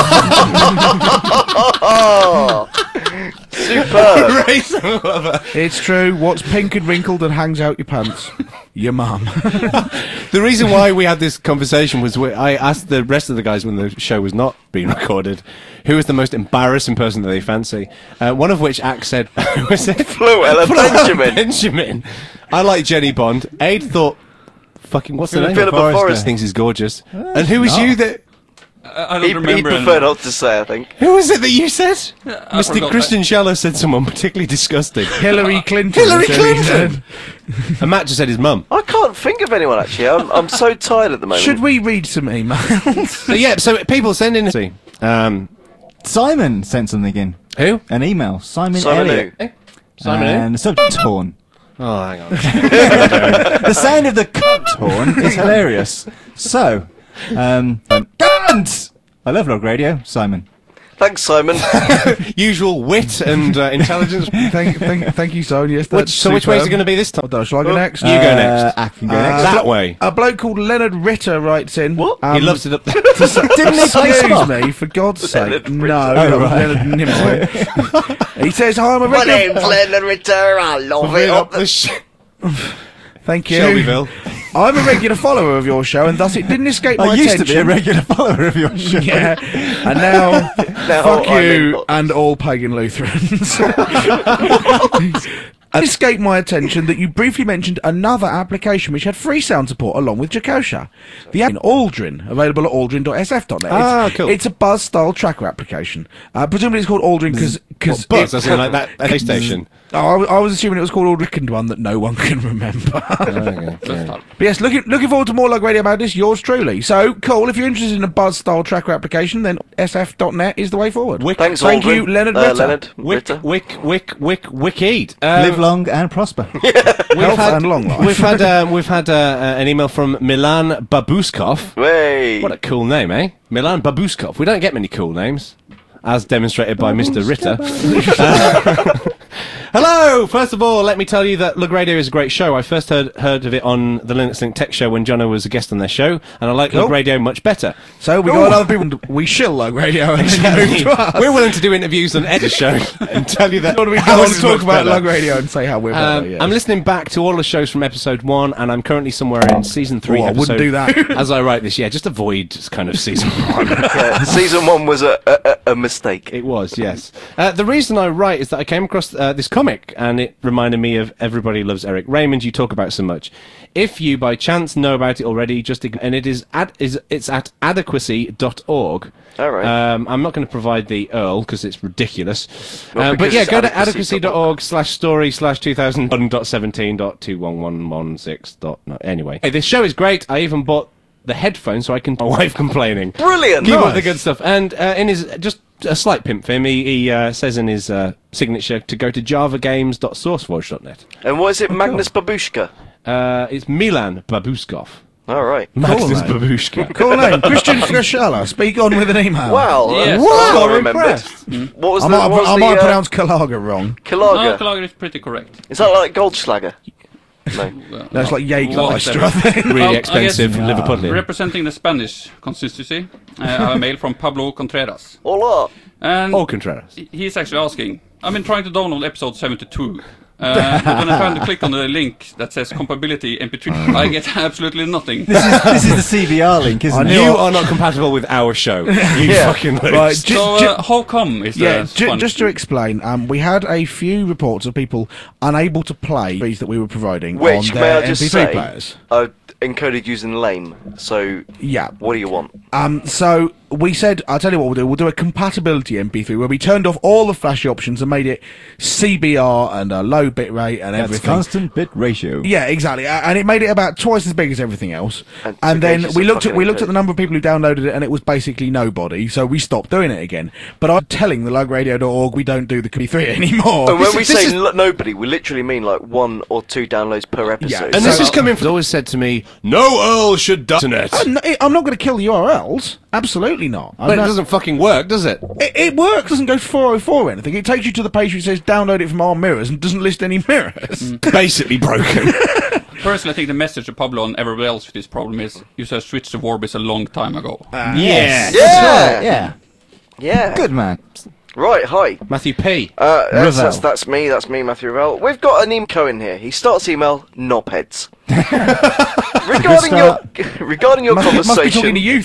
Oh, superb. raisin lover. It's true. What's pink and wrinkled and hangs out your pants? Your mum. The reason why we had this conversation was we, I asked the rest of the guys when the show was not being recorded, who was the most embarrassing person that they fancy. Uh, one of which Axe said, who was it? Fluella Benjamin. Benjamin. I like Jenny Bond. Aid thought, fucking, what's the name? Philippa Forrester. Forrester. Thinks he's gorgeous. and who was not. you that... I I don't He'd, he'd remember. prefer any- not to say, I think. Who was it that you said? I Mister forgot. Christian Shallow said someone particularly disgusting. Hillary Clinton. Hillary said he Clinton! said. And Matt just said his mum. I can't think of anyone, actually. I'm, I'm so tired at the moment. Should we read some emails? So, yeah, so people send in... Um, Simon sent something in. who? An email. Simon, Simon Elliott. who? Simon who? And the subject horn. Oh, hang on. The sound of the cunt horn is hilarious. So, um, um, cunt! I love Log Radio. Simon. Thanks, Simon. Usual wit and uh, intelligence. thank, thank, thank you, Son. Yes, Which, that's so which way is it superb. going to be this time? Hold on, shall I go next? You go next. Uh, I can go Uh, next. That blo- way. A bloke called Leonard Ritter writes in. What? Um, he loves it up there. Didn't he play Excuse Spock? me, for God's Leonard sake. Ritter. No, Oh, no, right. Leonard Nimoy. He says, hi, I'm a My regular... name's Leonard Ritter. I love it. up Up the the sh- Thank you. Shelbyville. I'm a regular follower of your show, and thus it didn't escape my I used to attention. be a regular follower of your show. Yeah, and now, Now fuck I'm you in- and all pagan Lutherans. It escaped my attention that you briefly mentioned another application which had free sound support along with Jakosha. The app in Aldrin, available at aldrin dot s f dot net. Ah, it's, cool. It's a Buzz-style tracker application. Uh, presumably it's called Aldrin because... What, Buzz, as in like that PlayStation. Oh, I, was- I was assuming it was called Aldrin one that no one can remember. Okay, Let's yeah. start. But yes, looking looking forward to more Lug Radio Madness, yours truly. So, cool, if you're interested in a Buzz-style tracker application, then s f dot net is the way forward. Wick, Thanks, Thank Aldrin. you, Leonard uh, Ritter. Leonard Wick, Ritter. wick, wick, wick, wicked. Um, Live long and prosper. we've Health had, and long life. We've had, um, we've had uh, uh, an email from Milan Babuskov. Hey. What a cool name, eh? Milan Babuskov. We don't get many cool names, as demonstrated by Mister Ritter. Uh, Hello! First of all, let me tell you that Lug Radio is a great show. I first heard heard of it on the Linux Link Tech Show when Jono was a guest on their show, and I like Cool. Lug Radio much better. So we got other people. We shill Lug Radio and then you move to us. We're willing to do interviews on Ed's show and tell you that. What do we ours want to is talk much about better. Lug Radio and say how we're better? Um, yes. I'm listening back to all the shows from episode one, and I'm currently somewhere in season three. Oh, I episode, wouldn't do that. as I write this. Yeah, just avoid kind of season one. Yeah, season one was a, a, a mistake. It was, yes. Uh, the reason I write is that I came across uh, this comic, and it reminded me of Everybody Loves Eric Raymond. You talk about so much. If you by chance know about it already, just ign- and it is at is it's at adequacy dot org. All right. Um, I'm not going to provide the U R L because it's ridiculous. Well, Uh, but because yeah, it's go to adequacy adequacy dot org slash story slash two thousand one dot seventeen dot two one one one six dot no. Anyway, hey, this show is great. I even bought the headphones so I can. My wife complaining. Brilliant. Keep up Nice. the good stuff. And uh, in his just a slight pimp for him, he, he uh, says in his uh, signature to go to java games dot sourceforge dot net. And what is it, Magnus Babushka? Uh, it's Milan Babuskov. All right. Magnus name. Babushka. Cool name. Christian Fischella. Speak on with an email. Wow. Yes. That's Wow, what I remembered. What was I the, might, what was I the, might uh, pronounce Kalaga wrong. No, Kalaga? Kalager is pretty correct. Is that like Goldschlager? No. Well, No, it's like Jägermeister, whatever. I think. Really Well, I expensive guess- Liverpudlian. Representing the Spanish consistency, uh, I have a mail from Pablo Contreras. Hola. And Or Contreras. he- he's actually asking, I've been trying to download episode seventy-two. Uh, but when I try to click on the link that says compatibility M P three, I get absolutely nothing. This is this is the C B R link, isn't I it? knew- You are not compatible with our show. You Yeah. fucking lose. Right, ju- So, ju- uh, how come is Yeah, the ju- fun? just to explain, um, we had a few reports of people unable to play these that we were providing Which, on may their I just M P three say, players. are encoded using lame. So, Yeah. what do you want? Um, so we said, I'll tell you what we'll do. We'll do a compatibility M P three where we turned off all the flashy options and made it C B R and a low bit rate and That's everything. constant bit ratio. Yeah, exactly, A- and it made it about twice as big as everything else. And And, two then pages we of looked at fucking we looked at encode. the number of people who downloaded it, and it was basically nobody. So we stopped doing it again. But I'm telling the lug radio dot org we don't do the M P three anymore. And when we this say is- l- nobody, we literally mean like one or two downloads per episode. and so- this is coming from... always said to me, no Earl should dot net. I'm not, I'm not going to kill the U R Ls. Absolutely not. I'm But it not- doesn't fucking work, does it? It, it works. Doesn't go to four oh four or anything. It takes you to the page which says download it from ARM mirrors and doesn't list any mirrors. Basically broken. Personally, I think the message to Pablo and everybody else with this problem is you should have switched to Vorbis a long time ago. Yes. Yeah. That's right, yeah. Yeah. Good man. Right, hi. Matthew P. Uh, that's, Ravel. that's, that's me, that's me, Matthew Ravel. We've got an email in here. He starts email, knobheads. regarding your regarding your must, conversation... must be talking to you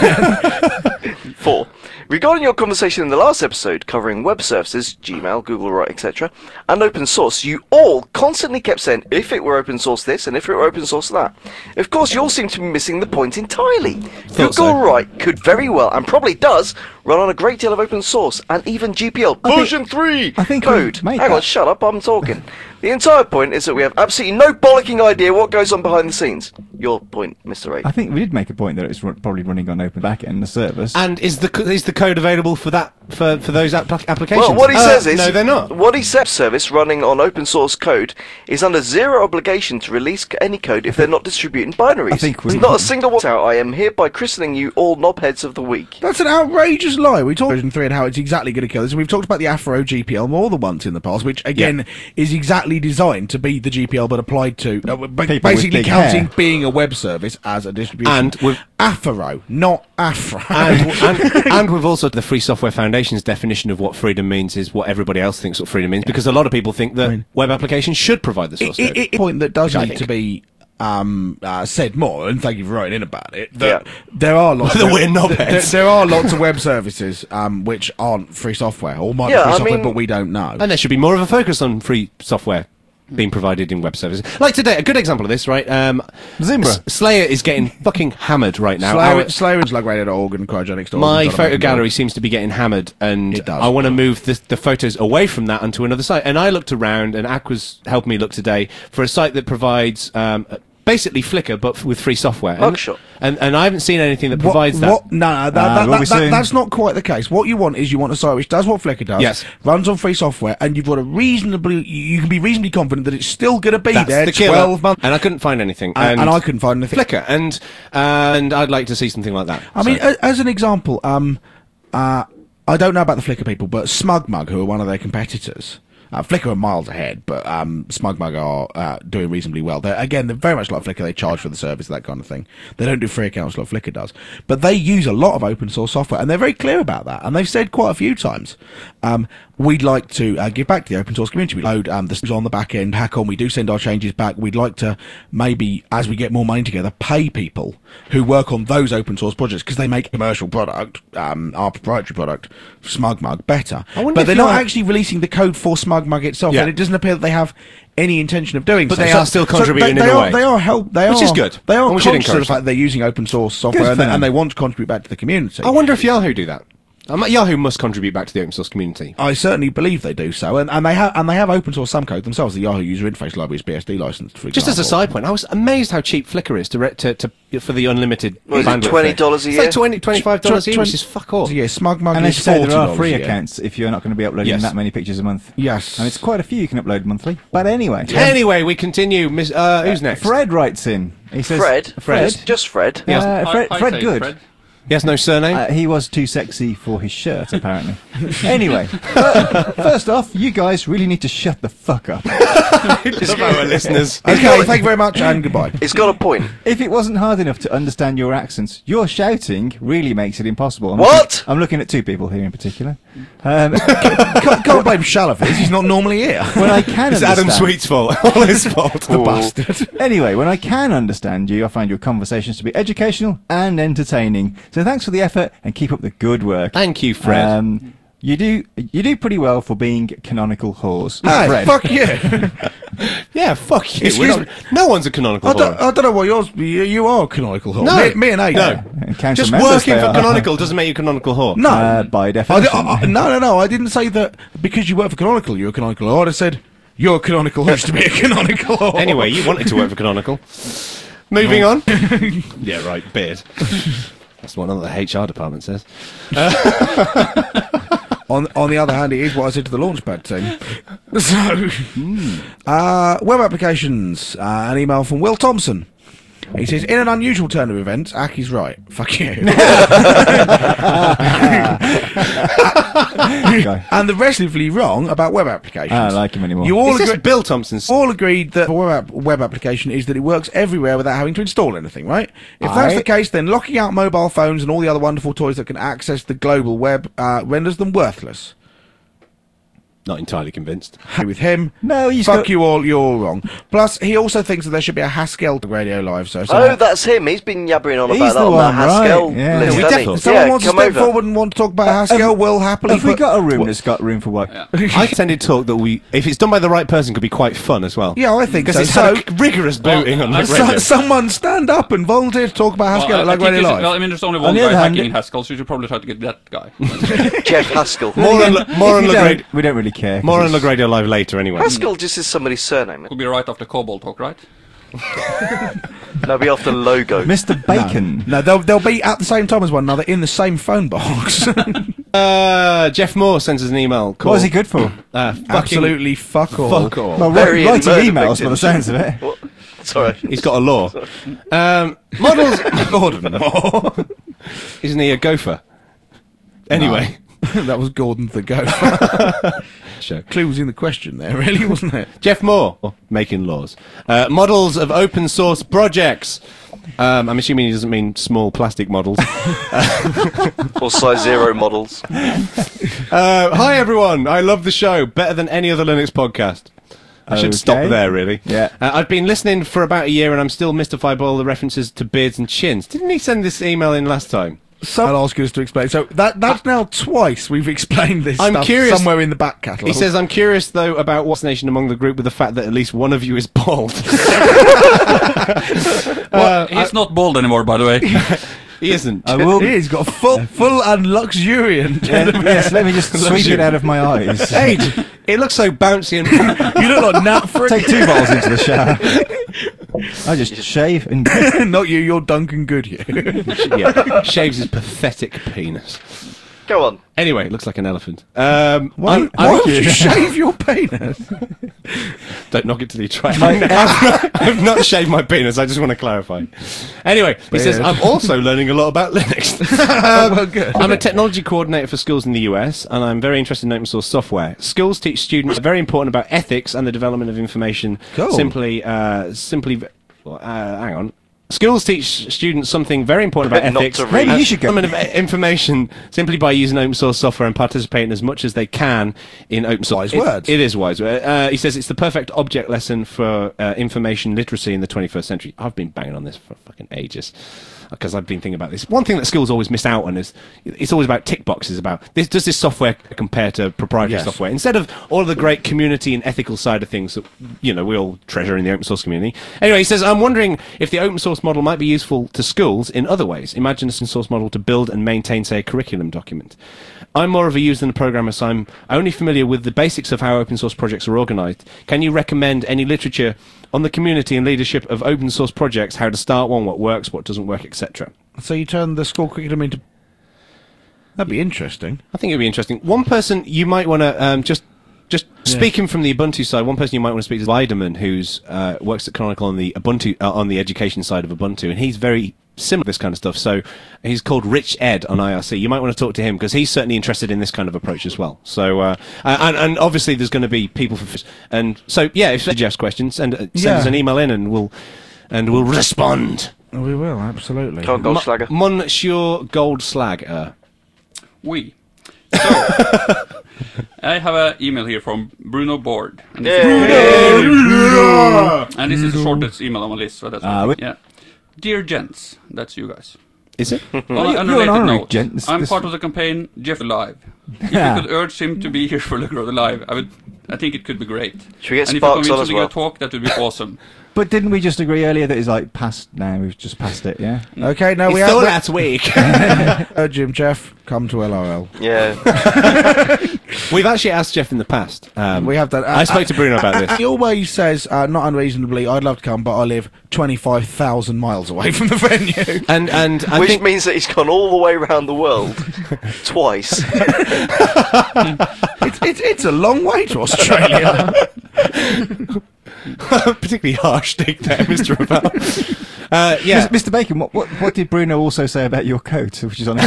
three. Four. Regarding your conversation in the last episode covering web services, Gmail, Google Write, et cetera, and open source, you all constantly kept saying, if it were open source this and if it were open source that. Of course, you all seem to be missing the point entirely. Google so. Write could very well, and probably does, run on a great deal of open source, and even G P L I think- version three I think code. we made Hang on, that. shut up, I'm talking. The entire point is that we have absolutely no bollocking idea what goes on behind the scenes. Your point, Mister A. I think we did make a point that it's ru- probably running on open backend, the service. And is the co- is the code available for that for, for those app- applications? Well, what he Uh, says is no, they're not. What he says, service running on open source code is under zero obligation to release c- any code if they're not distributing binaries. I think we- There's not a single one out. I am hereby christening you all knobheads of the week. That's an outrageous lie. We talked version three and how it's exactly going to kill us. And we've talked about the Afro G P L more than once in the past, which again is exactly designed to be the G P L but applied to uh, b- with basically big counting hair. being a web service as a distribution. And with- Afro, not Afro. and, and, and we've also the Free Software Foundation's definition of what freedom means is what everybody else thinks what freedom means, because a lot of people think that mean- web applications should provide the source it, code. it, it- point that does Which I need think. to be um, uh, said more, and thank you for writing in about it. That Yeah. there are lots. That of, we're there, knobheads. there are lots of web services um, which aren't free software or might Yeah, be free I software, mean- but we don't know. And there should be more of a focus on free software being provided in web services. Like today, a good example of this, right? Um, Zimbra. S- Slayer is getting fucking hammered right now. Slayer, Our- Slayer is like radio dot org and cryogenics dot org. my and photo dot gallery org. seems to be getting hammered, and It does. I want to move the, the photos away from that onto another site. And I looked around, and Aqua's helped me look today for a site that provides um, basically Flickr, but f- with free software. And, Mugshot. and and I haven't seen anything that What- provides that. What? No, no, that, Ah, that, will be that, that, soon. that's not quite the case. What you want is you want a site which does what Flickr does, Yes. runs on free software, and you've got a reasonably, you you can be reasonably confident that it's still going to be That's there the killer. twelve months. And I couldn't find anything. And, and I couldn't find anything. Flickr, and and I'd like to see something like that. I So- mean, a, as an example, um, uh, I don't know about the Flickr people, but SmugMug, who are one of their competitors, uh, Flickr are miles ahead, but um, SmugMug are uh, doing reasonably well. They're, again, they're very much like Flickr. They charge for the service, that kind of thing. They don't do free accounts like Flickr does. But they use a lot of open source software, and they're very clear about that. And they've said quite a few times, um, we'd like to uh, give back to the open source community. We load um, the stuff on the back end, hack on, we do send our changes back. We'd like to maybe, as we get more money together, pay people who work on those open source projects because they make commercial product, um, our proprietary product, SmugMug, better. I wonder But if they're you're- not actually releasing the code for SmugMug itself, Yeah. and it doesn't appear that they have any intention of doing But so. they So- are still so contributing they, in they a are, way. They are help. They Which are, is good. They are And we should conscious of the encourage fact they're using open source software, Good and for they, them. and they want to contribute back to the community. I wonder if Yahoo do that. Um, Yahoo must contribute back to the open source community. I certainly believe they do so, and, and they have and they have open source some code themselves. The Yahoo user interface library is B S D licensed, for example. Just as a side point, I was amazed how cheap Flickr is to re- to, to for the unlimited What is it, bandwidth. twenty dollars a It's year? like twenty, twenty-five dollars a year, Tw- which is fuck all. Yeah, SmugMug And as is you say, forty there are dollars free a year. accounts if you're not going to be uploading Yes. that many pictures a month. Yes, And it's quite a few you can upload monthly. But anyway. Anyway, we continue. Miss, uh, who's next? Fred writes in. He says, Fred? Fred. Just, just Fred? Yes. Uh, Hi- Fred, hi, Fred say, Good. Fred. He has no surname. Uh, he was too sexy for his shirt, apparently. Anyway, uh, first off, you guys really need to shut the fuck up. Just our listeners. okay. Thank you very much, and goodbye. It's got a point. If it wasn't hard enough to understand your accents, your shouting really makes it impossible. I'm What? Looking, I'm looking at two people here in particular. Um, can't, can't blame Shalafis. He's not normally here. when I can It's understand, Adam Sweet's fault. All his fault. The bastard. Anyway, when I can understand you, I find your conversations to be educational and entertaining. So thanks for the effort and keep up the good work. Thank you, Fred. Um, you do you do pretty well for being canonical whores. Hey, Fred. fuck you. yeah, fuck you. Excuse We're not- no one's a canonical I don't, whore. I don't know what yours. You, you are a canonical whore. No. me, me and A. No. And council Just members, working they for are. canonical doesn't make you a canonical whore. No. Uh, by I di- definition. I- I- no, no, no. I didn't say that because you work for canonical, you're a canonical whore. I said you're a canonical who used to be a canonical whore. Anyway, you wanted to work for canonical. Moving on. yeah, right. Beard. That's what the H R department says. On on the other hand, it is what I said to the Launchpad team. So, uh, web applications. Uh, an email from Will Thompson. He says, in an unusual turn of events, Aki's right. Fuck you. Okay. And the relatively wrong about web applications. I don't like him anymore. You all Is this agree- Bill Thompson's? all agreed that a web, app, web application is that it works everywhere without having to install anything, right? If that's Aye. the case, then locking out mobile phones and all the other wonderful toys that can access the global web uh, renders them worthless. Not entirely convinced. Happy with him. No, you Fuck you all, you're wrong. Plus, he also thinks that there should be a Haskell Radio Live. So, Oh, someone, that's him. He's been yabbering on He's about that the on one, the Haskell right, yeah. list, We hasn't definitely- he? someone Yeah, wants to come step over. forward and want to talk about Haskell, we'll happily. Have we put- got a room What- that's got room for what? I tended to talk that we, if it's done by the right person, could be quite fun as well. Yeah, I think Because so. it's So, had a rigorous booting on the I- so- radio. someone stand up and volunteer to talk about Haskell Well, I- I like think Radio you should- Live. well, I mean, there's only On one the guy other hand- hacking Haskell, so you should probably try to get that guy. Jeff Haskell. More on, more on If you Lagrade, don't, we don't really care. 'cause more on it's- Lagrade Live later anyway. Haskell just is somebody's surname. Could be right after Cobalt talk, right? No, be after logo. Mister Bacon. No, they'll they'll be at the same time as one another in the same phone box. Uh, Jeff Moore sends us an email. Called, What is he good for? Uh, fucking Absolutely fuck all. fuck all. Well, Very wri- writing murder emails by the victims. sounds of it. What? Sorry. He's got a law. Um, models. Gordon Moore. Isn't he a gopher? Anyway. That was Gordon the Gopher. Show. Clue was in the question there, really, wasn't it? Jeff Moore, oh, making laws. Uh, models of open source projects. Um, I'm assuming he doesn't mean small plastic models. Or size zero models. Uh, hi everyone, I love the show, better than any other Linux podcast. I should stop Okay. there, really. Yeah. Uh, I've been listening for about a year and I'm still mystified by all the references to beards and chins. Didn't he send this email in last time? So I'll ask us to explain. So that that's now twice we've explained this I'm stuff curious- somewhere in the back catalogue. He says, I'm curious, though, about what's the nation among the group with the fact that at least one of you is bald. Well, he's not bald anymore, by the way. He isn't. I will. He's got a full, full and luxuriant. Yeah, yes, let me just sweep it out of my eyes. Hey, it looks so bouncy and... You look like Nat Frick. Take two bottles into the shower. I just shave and Not you, you're Duncan Goodyear. yeah, shaves his pathetic penis. Go on. Anyway, it looks like an elephant. Um, Why, I'm- why I'm- would you shave your penis? Don't knock it till you try. I've, not, I've not shaved my penis. I just want to clarify. Anyway, he says, Weird. I'm also learning a lot about Linux. well, good. I'm a technology coordinator for schools in the U S, and I'm very interested in open source software. Schools teach students very important about ethics and the development of information. Cool. Simply, uh, simply, uh, hang on. Schools teach students something very important about Not ethics to read. Maybe and you should go. development of information simply by using open source software and participating as much as they can in open source. Wise It- words. It is wise. Uh, he says it's the perfect object lesson for uh, information literacy in the twenty-first century. I've been banging on this for fucking ages because I've been thinking about this. One thing that schools always miss out on is it's always about tick boxes about this, does this software compare to proprietary Yes. software instead of all of the great community and ethical side of things that you know we all treasure in the open source community. Anyway, he says I'm wondering if the open source model might be useful to schools in other ways. Imagine a open source model to build and maintain, say, a curriculum document. I'm more of a user than a programmer, so I'm only familiar with the basics of how open source projects are organised. Can you recommend any literature on the community and leadership of open source projects, how to start one, what works, what doesn't work, et cetera? So you turn the school curriculum into... That'd be interesting. I think it'd be interesting. One person you might want to um, just... Just speaking from the Ubuntu side, one person you might want to speak to is Weidemann, who's uh, works at Canonical on the Ubuntu uh, on the education side of Ubuntu, and he's very similar to this kind of stuff. So he's called Rich Ed on I R C. You might want to talk to him because he's certainly interested in this kind of approach as well. So uh, and, and obviously there's going to be people for and so yeah. If Jeff's questions, send, uh, send Yeah. us an email in and we'll and we'll respond. We will, absolutely. Come on, Goldschlager. Monsieur Goldschlager. We. So, I have an email here from Bruno Board. And this, Yay. is, and this is the shortest email on my list, so that's Ah, one we- thing. Yeah. Dear gents, that's you guys. Is it? On you're- an you're unrelated an honorary note, gent. This- I'm this- part of the campaign Jeff Live. If Yeah. you could urge him to be here for Looker of the Live, I would. I think it could be great. Should we get and Sparks if on you as convince him well? to give a talk, that would be awesome. But didn't we just agree earlier that he's like past now? We've just passed it, yeah? Okay, now we We have... thought we- last week. Uh, Jim, Jeff, come to L R L. Yeah. We've actually asked Jeff in the past. Um, We have done... I spoke to Bruno about this. He always says, uh, not unreasonably, I'd love to come, but I live twenty-five thousand miles away from the venue. And and I Which think means that he's gone all the way around the world twice. it's, it's, it's a long way to Australia. particularly harsh dig there, Mister Ravel. Uh, yeah, Mister Bacon, what, what what did Bruno also say about your coat, which is on it?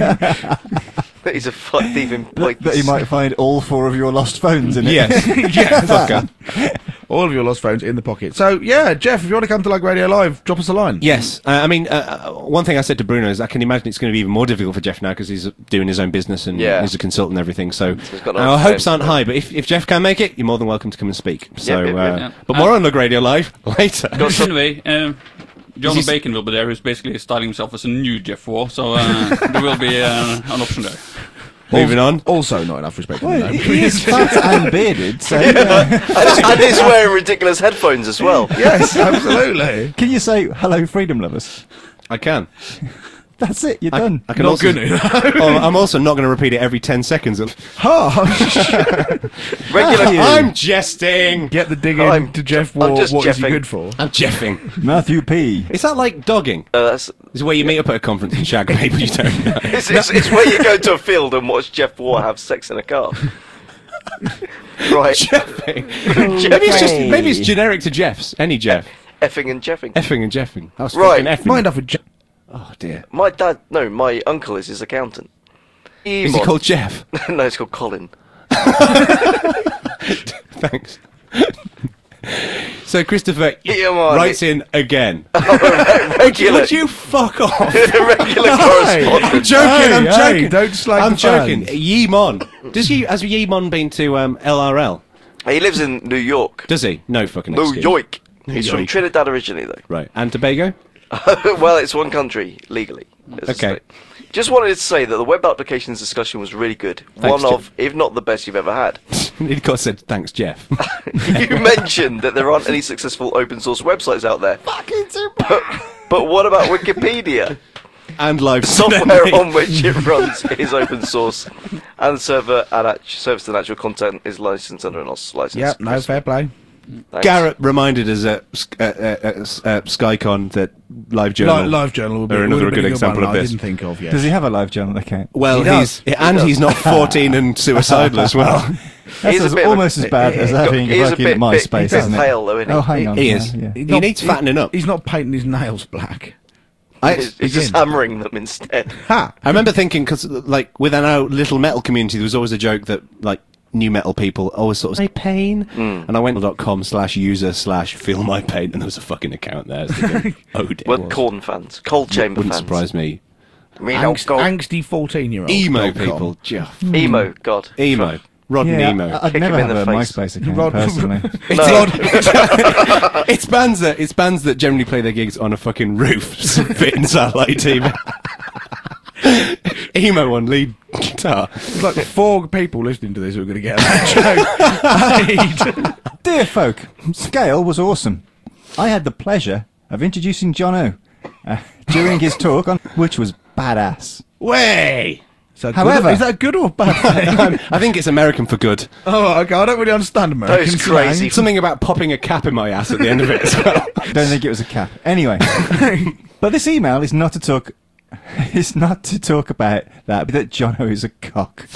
That he's a fuck thief in that, points. that he might find all four of your lost phones in it. yes, yeah, fucker. all of your lost phones in the pocket. So, yeah, Jeff, if you want to come to Like Radio Live, drop us a line. Yes, uh, I mean, uh, uh, one thing I said to Bruno is I can imagine it's going to be even more difficult for Jeff now because he's uh, doing his own business and Yeah. he's a consultant and everything. So he's got uh, no our hopes time. aren't high, but if, if Jeff can make it, you're more than welcome to come and speak. So, yep, uh, yep. Yeah. but more on Look Radio Live later. Anyway, um, John Is he- Bacon will be there, who's basically styling himself as a new Jeff Waugh, so uh, there will be uh, an option there. Moving on. Also, not enough respect for the Well, name. he is fat and bearded, so uh, and, and he's wearing ridiculous headphones as well. Yes, absolutely. can you say hello, freedom lovers? I can. That's it. You're I, done. I can Not also. gonna. oh, I'm also not going to repeat it every ten seconds. Regular. you. I'm jesting. Get the dig I'm- in to Jeff I'm Waugh. just What is he jeffing. good for? I'm jeffing. Matthew P. Is that like dogging? Uh, that's, Is where you meet up at a conference and shag people you don't know. it's, it's, it's where you go to a field and watch Jeff Waugh have sex in a car. Right. Jeffing. Maybe it's just maybe it's generic to Jeffs. Any Jeff. Effing and jeffing. Effing and jeffing. I was Right. fucking effing. Mind off with Jeff. Oh dear. My dad, no, my uncle is his accountant. Is he Emon. called Jeff? No, it's called Colin. Thanks. So Christopher Emon. writes in again. Regular. Would you fuck off? regular I'm correspondent. joking. Hey, I'm hey, joking. don't slag I'm the joking. fans. Yeemon. Does he? Has Yeemon been to um, L R L? He lives in New York. Does he? No fucking New excuse. York. He's from York. Trinidad originally, though. Right. And Tobago. Well, it's one country legally. as a Okay. state. Just wanted to say that the web applications discussion was really good. Thanks, one of, if not the best you've ever had. He got said thanks, Jeff. You mentioned that there aren't any successful open source websites out there. Fucking super. But, but what about Wikipedia? and live Software on which it runs is open source, and the server and act- service to natural content is licensed under an O S license. Yep, no, fair play. Thanks. Garrett reminded us at uh, uh, uh, uh, SkyCon that Live Li- Journal. Live Journal would be are another would have been good a example one of I this. didn't think of yet. Does he have a live journal account? Well, He he's does. and he's not fourteen and suicidal as well. That's He's a as- bit of a- almost as bad as he- having He's a working bit, at bit, MySpace, bit isn't it? pale, though, isn't he? Oh, hang on. He yeah, is. yeah. He not- needs fattening up. He's not painting his nails black. I, He's, he's just Again. hammering them instead. Ha! I remember thinking because, like, within our little metal community, there was always a joke that, like, new metal people always sort of say pain, and I went dot com slash user slash feel my pain, and there was a fucking account there. So thinking, oh dear. Well, Corn fans, Cold Chamber Wouldn't fans. surprise me. Me no Angst, go- angsty fourteen-year-old. Emo dot com. people, Jeff. Emo, God. Emo. Rod and Yeah, Emo. I- I'd Kick never him have in a the face. MySpace account, Rod- personally. It's, it's bands that it's bands that generally play their gigs on a fucking roof, fitting satellite T V. Emo on lead guitar. There's like four people listening to this who are going to get that joke. Dear folk, Scale was awesome. I had the pleasure of introducing John O uh, during his talk, on, which was badass. Way. So, good- However- is that a good or bad thing? Um, I think it's American for good. Oh, okay. I don't really understand American That is slang. crazy. Something about popping a cap in my ass at the end of it as well. Don't think it was a cap. Anyway, but this email is not to talk. It's not to talk about that, but that Jono is a cock.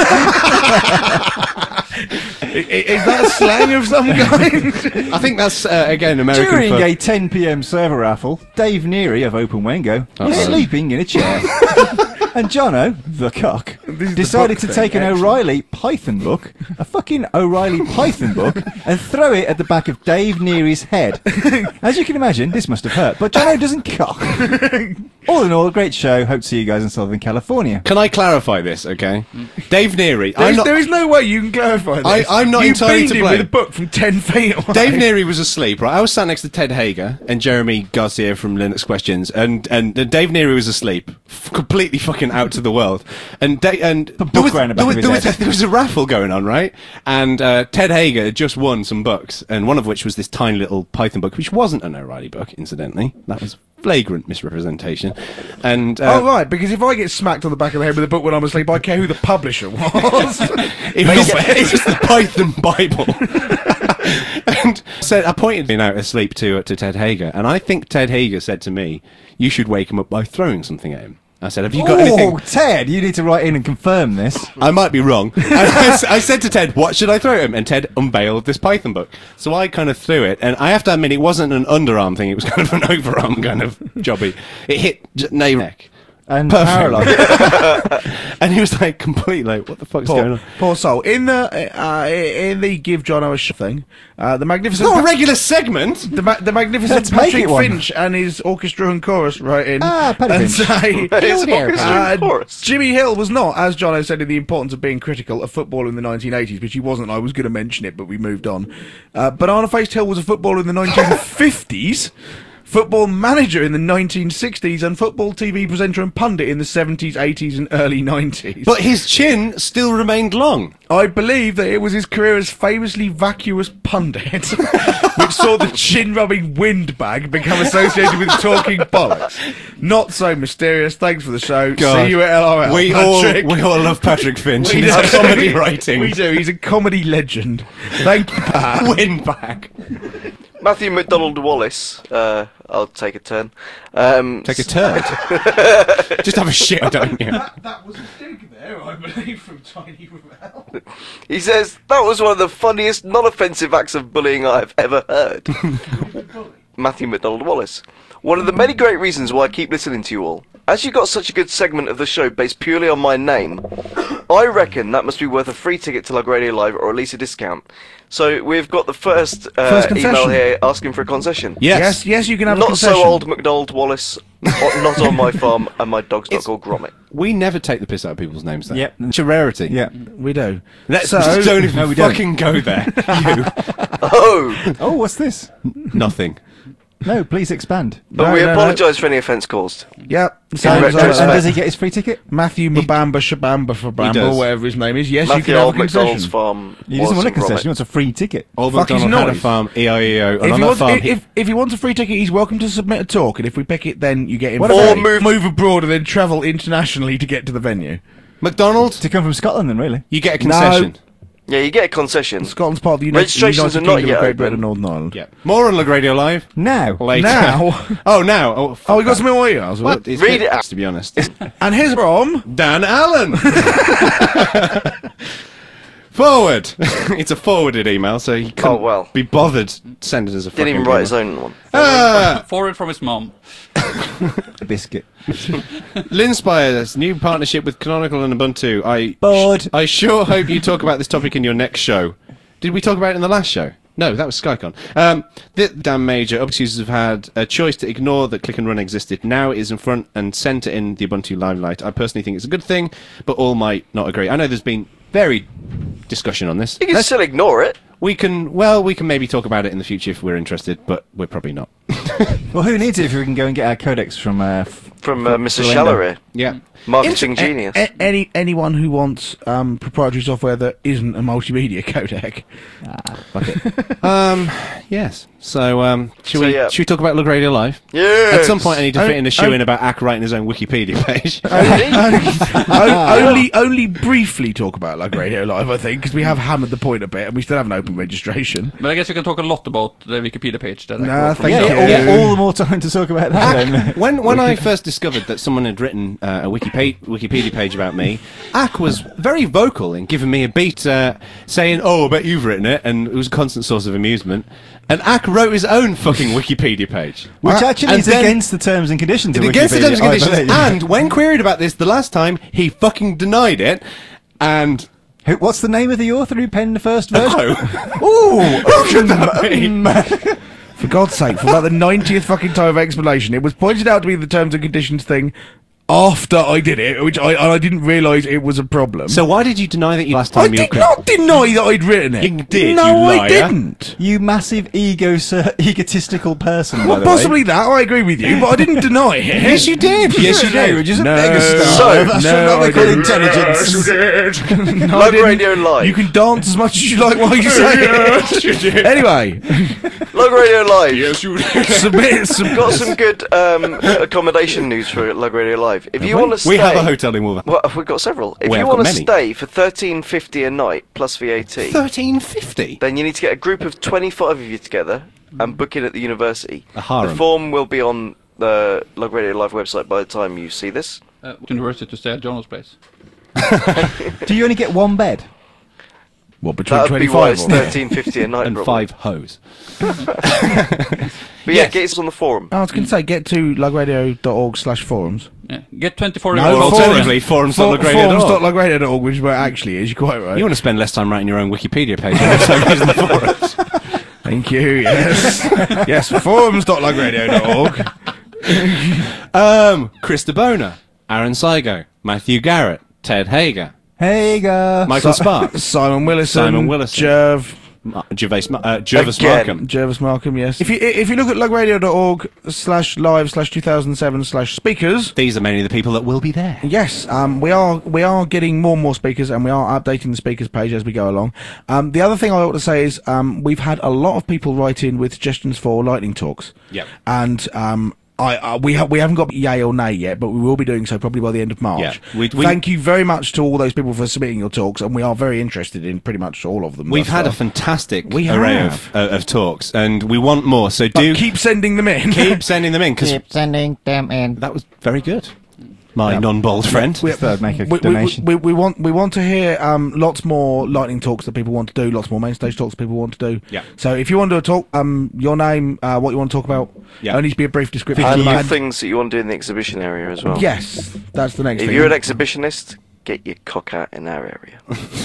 I- I- Is that a slang of some kind? I think that's, uh, again, American During for... a ten p.m. server raffle, Dave Neary of Open Wengo was Uh-oh. sleeping in a chair. And Jono, the cock, This is the decided book to thing, take an excellent. O'Reilly Python book, a fucking O'Reilly Python book, and throw it at the back of Dave Neary's head. As you can imagine, this must have hurt, but Jono doesn't cock. All in all, a great show. Hope to see you guys in Southern California. Can I clarify this, okay? Dave Neary... I'm There's, not... there is no way you can clarify this. I- I'm not you entirely beamed to him blame. with a book from ten feet away. Dave Neary was asleep, right? I was sat next to Ted Hager and Jeremy Garcia from Linux Questions, and and uh, Dave Neary was asleep, f- completely fucking out to the world. And da- and there book was, around the there, back was, of there, his was, head. there was a raffle going on, right? And uh, Ted Hager had just won some books, and one of which was this tiny little Python book, which wasn't an O'Reilly book, incidentally. That was flagrant misrepresentation. And uh, Oh, right, because if I get smacked on the back of the head with a book when I'm asleep, I care who the publisher was. It was, it was the Python Bible. And so I pointed him out asleep to uh, to Ted Hager, and I think Ted Hager said to me, "You should wake him up by throwing something at him." I said, "Have you got Oh, anything?" Ted, you need to write in and confirm this. I might be wrong. And I, s- I said to Ted, "What should I throw at him?" And Ted unveiled this Python book. So I kind of threw it, and I have to admit, it wasn't an underarm thing; it was kind of an overarm kind of jobby. It hit j- Nate's neck. And Perfect. paralyzed. And he was like, completely like, what the fuck's going Poor, on? poor soul. In the uh, in the give Jono a sh thing, uh, the It's magnificent not a regular segment! the, ma- the magnificent Let's make Patrick it one. Finch and his orchestra and chorus write in Ah, Paddy and Finch. say It's orchestra and uh, chorus. Jimmy Hill was not, as Jono said in The Importance of Being Critical, a footballer in the nineteen eighties, which he wasn't. I was going to mention it, but we moved on. Uh, Banana-Faced Hill was a footballer in the nineteen fifties. Football manager in the nineteen sixties and football T V presenter and pundit in the seventies, eighties and early nineties. But his chin still remained long. I believe that it was his career as famously vacuous pundit, which saw the chin-rubbing windbag become associated with talking bollocks. Not so mysterious. Thanks for the show. See you at L R L. We Patrick. all we all love Patrick Finch We and his do. comedy writing. We do. He's a comedy legend. Thank you, Pat. Win back. Matthew McDonald Wallace. Uh, I'll take a turn. Um, Take a turd. Just have a shit, don't you? That was a dig there, I believe, from Tiny Ravel. He says, that was one of the funniest, non-offensive acts of bullying I've ever heard. Matthew McDonald Wallace. One of the many great reasons why I keep listening to you all. As you got such a good segment of the show based purely on my name, I reckon that must be worth a free ticket to Lug Radio Live or at least a discount. So we've got the first, uh, First email concession. here asking for a concession. Yes. Yes, yes, you can have a Not concession. so old McDonald Wallace, o- not on my farm, and my dog's not called Gromit. We never take the piss out of people's names, though. Yep. It's a rarity. Yeah. We do. Let's So- just don't even No, we don't. fucking go there. You. Oh! Oh, what's this? Nothing. No, please expand. But No, we no, no. apologise for any offence caused. Yep. And, Sounds retro- like and respect. does he get his free ticket? Matthew Mbamba Shabamba for Bramble, does. whatever his name is. Yes, you Matthew can have a Old McDonald's concession. farm. He doesn't want a was in concession. Gromit. He wants a free ticket. Old Fuck his MacDonald had a noise. farm, E I E O, and If on he, that wants, farm, if, if, if he wants a free ticket, he's welcome to submit a talk, and if we pick it, then you get him What free. about- Or move- move abroad and then travel internationally to get to the venue. McDonald, To come from Scotland, then, really? you get a concession. Yeah, you get a concession. Scotland's part of the United, Registrations United are not Kingdom yet of Great Britain open. and Northern Ireland. Yeah. More on Lug Radio Live Now. later. Now? oh, now. Oh, fuck Oh, we got that. some more emails. What? What? It's Read good, it out. to be honest. And here's from... Dan Allen. Forward. It's a forwarded email, so he couldn't Oh, well. be bothered sending us a fucking Didn't even write his email. own one. Ah, Forward from his mom. A biscuit. Linspire's new partnership with Canonical and Ubuntu. I Bored. I sure hope you talk about this topic in your next show. Did we talk about it in the last show? No, that was SkyCon. Um, the damn major Ubuntu users have had a choice to ignore that Click and Run existed. Now it is in front and centre in the Ubuntu Limelight. I personally think it's a good thing, but all might not agree. I know there's been very discussion on this. You can still ignore it. We can, well, we can maybe talk about it in the future if we're interested, but we're probably not. Well, who needs it if we can go and get our codecs from... Uh, f- From uh, Mister Orlando. Shallery. Yeah. Marketing Int- genius. a- a- any anyone who wants um, proprietary software that isn't a multimedia codec. ah, fuck it. Um, yes. So, um, should, So, we, yeah. should we talk about Lug Radio Live? Yes. At some point, I need to fit Oh, in a shoe oh. in about Ack writing his own Wikipedia page. O- only, only briefly talk about Lug Radio Live, I think, because we have hammered the point a bit, and we still have an open registration. But I guess you can talk a lot about the Wikipedia page that I Nah, wrote from thank Yeah, John. you. yeah, Yeah. all, all the more time to talk about that. then. when when I first discovered that someone had written uh, a Wikipedia, Wikipedia page about me, Ack was very vocal in giving me a beat, uh, saying, "Oh, I bet you've written it," and it was a constant source of amusement. And Ack wrote his own fucking Wikipedia page. Which actually And is then- against the terms and conditions of against the Wikipedia, terms and I conditions. believe. And when queried about this the last time, he fucking denied it. And Who, what's the name of the author who penned the first version? oh, who could that be? For God's sake, for about the ninetieth fucking time of explanation, it was pointed out to me the terms and conditions thing after I did it, which I I didn't realise it was a problem. So why did you deny that you last I time you did not deny that I'd written it. You did, No, you I liar. didn't. You massive ego, sir, egotistical person. by Well, the possibly that. I agree with you, but I didn't deny it. Yes, you did. Yes, you way. did. You're just No. a megastar. So- That's No, what I they call didn't. intelligence. No, I Lug didn't. Radio Live. You can dance as much as you like while you say it. Anyway, Lug Radio Live. Yes, you submit some. got some good um, accommodation news for Lug Radio Live. If you want to stay, We have a hotel in Wolverhampton. Well, we've got several. If We you have want got to many. stay for thirteen fifty a night plus V A T, Thirteen fifty. then you need to get a group of twenty-five of you together and book in at the university. A harem. The form will be on the Lug Radio Live website by the time you see this. Uh, university to stay at John's place. Do you only get one bed? What, between That would be why twenty-five it's or thirteen fifty a night. And probably. five hoes. But yeah, Yes. get us on the forum. I was going to say, get to lugradio.org slash forums. Yeah. Get twenty-four No, euros. forums. Alternatively, forums dot lug radio dot org. Forums.lugradio.org, which is where it actually is. You're quite right. You want to spend less time writing your own Wikipedia page than time using the forums. Thank you, yes. Yes, forums.lugradio dot org. Um, Chris DeBona, Aaron Saigo, Matthew Garrett, Ted Hager, Hey, go. Michael Sparks, Simon Willison. Simon Willison. Jerv. Ma- Gervais, Ma- uh, Jervis Again. Markham. Jervis Markham, yes. If you if you look at lugradio.org slash live slash two thousand seven slash speakers, These are mainly the people that will be there. yes, um, we are we are getting more and more speakers, and we are updating the speakers page as we go along. Um, the other thing I ought to say is um, we've had a lot of people write in with suggestions for lightning talks. Yep. And um, I, I we ha- we haven't got yay or nay yet, but we will be doing so probably by the end of March. Yeah, we- we- Thank you very much to all those people for submitting your talks, and we are very interested in pretty much all of them. We've thus had a far. fantastic We array have. of, uh, of talks, and we want more. So But do keep sending them in. keep sending them in because Keep sending them in. that was very good. My non-bald friend. We, Third, make a we, we, donation. we, we want we want to hear um, lots more lightning talks that people want to do, lots more main stage talks people want to do. Yeah. So if you want to do a talk, um, your name, uh, what you want to talk about, Yeah. only to be a brief description. And of the that. things that you want to do in the exhibition area as well. Yes, that's the next If thing. you're an exhibitionist, get your cock out in our area.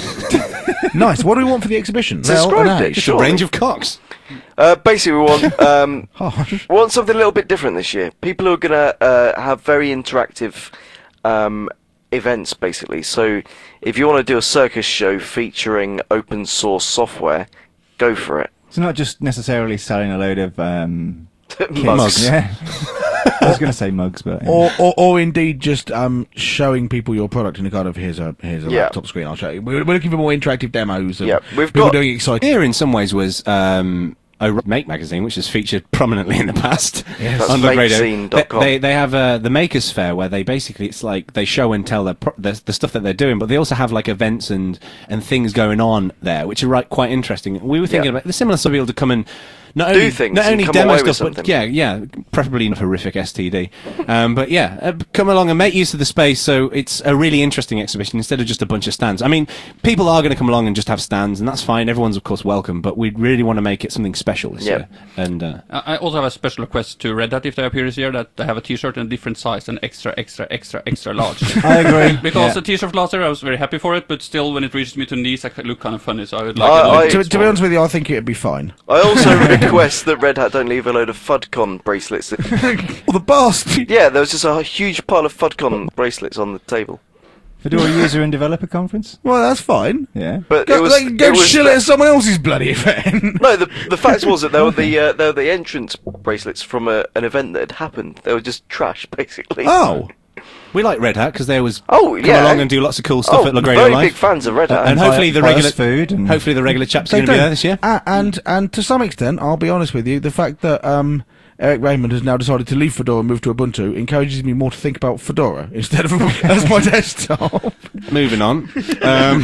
Nice. What do we want for the exhibition? Described Well, an it, age. It's a surely. range of cocks. Uh, basically, we want um, Harsh. we want something a little bit different this year. People who are going to uh, have very interactive um, events, basically. So, if you want to do a circus show featuring open source software, go for it. It's not just necessarily selling a load of um, kits. Mugs. Yeah. I was going to say mugs, but Or, or, or indeed just um, showing people your product in a kind of here's a here's a Yeah. laptop screen. I'll show you. We're, we're looking for more interactive demos. Of Yeah, we've people got- doing exciting. Here, in some ways, was um, a Make magazine, which has featured prominently in the past Yes. on That's the radio. makezine dot com. They, they they have uh, the Makers Fair, where they basically it's like they show and tell their pro- the, the stuff that they're doing, but they also have like events and and things going on there, which are right quite interesting. We were thinking Yeah. about the similar stuff, people to come and. Not Do only, things not and only come demo away with stuff, but something. yeah, yeah, preferably not horrific S T D. Um, but yeah, uh, come along and make use of the space so it's a really interesting exhibition instead of just a bunch of stands. I mean, people are going to come along and just have stands, and that's fine. Everyone's of course welcome, but we really want to make it something special this Yeah. year. And uh, I I also have a special request to Red Hat if they appear this year that they have a T-shirt in a different size and extra, extra, extra, extra large. I agree. Because Yeah. the T-shirt last year I was very happy for it, but still when it reaches me to the knees, I look kind of funny. So I would like. I- a little I- bit To, to be smaller. honest with you, I think it'd be fine. I also request that Red Hat don't leave a load of FudCon bracelets. Well, the bastard. Yeah, there was just a huge pile of FudCon bracelets on the table. Fedora User and Developer Conference? Well, that's fine. Yeah. But Go, it was, like, go it was shill it at someone else's bloody event. No, the the fact was that they were the uh, they were the entrance bracelets from a, an event that had happened. They were just trash, basically. Oh. We like Red Hat because they always Oh, come yeah. along and do lots of cool stuff Oh, at LaGrade very Live. big fans of Red Hat. And buy- hopefully the buy us regular food and- hopefully the regular chaps are They going to be do. there this year. A- and and to some extent, I'll be honest with you, the fact that um, Eric Raymond has now decided to leave Fedora and move to Ubuntu encourages me more to think about Fedora instead of as my desktop. Moving on. Um,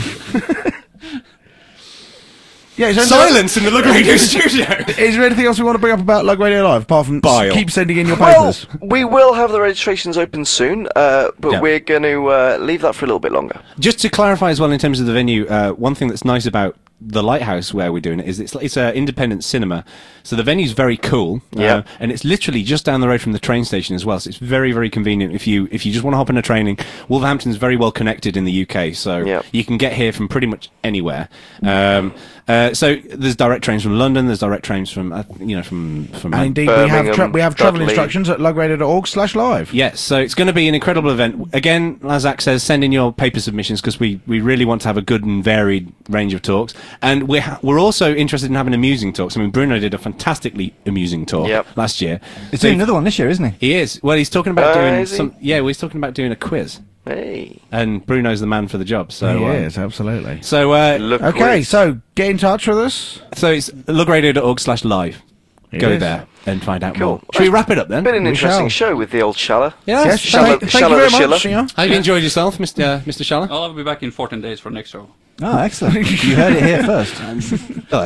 Yeah, is there, silence in the LaGrade studio. is there anything else we want to bring up about Lug Radio Live apart from Bile. s- keep sending in your Well, papers? we will have the registrations open soon, uh, but Yeah. we're going to uh, leave that for a little bit longer. Just to clarify as well, in terms of the venue, uh, one thing that's nice about the Lighthouse where we're doing it is it's it's an independent cinema, so the venue's very cool, Yeah. uh, and it's literally just down the road from the train station as well. So it's very very convenient if you if you just want to hop on a training. Wolverhampton's very well connected in the U K, so Yeah. you can get here from pretty much anywhere. Um, uh, so there's direct trains from London, there's direct trains from uh, you know from from. And indeed, we have Birmingham, tra- we have travel Dudley. instructions at lugradio dot org slash live. Yes, so it's going to be an incredible event. Again, as Zach says, send in your paper submissions because we, we really want to have a good and varied range of talks. And we're, ha- we're also interested in having amusing talks. I mean, Bruno did a fantastically amusing talk Yep. last year. He's So doing another one this year, isn't he? he is. Well, he's talking about Uh, doing is he? some. Yeah, well, he's talking about doing a quiz. Hey, And Bruno's the man for the job. So, um, Yes, absolutely. so, uh, look. Okay, with- so get in touch with us. so it's lugradio dot org slash live. It Go is. there and find out Cool. more. Should we wrap it up then? been an We interesting shall. show with the old Shala. Yeah. Yes, Shala- thank, thank Shala you very the much. Schiller. Yeah. How have you enjoyed yourself, Mister Uh, Mister Schaller? Well, I'll be back in fourteen days for next show. Oh, excellent. You heard it here first. Oh,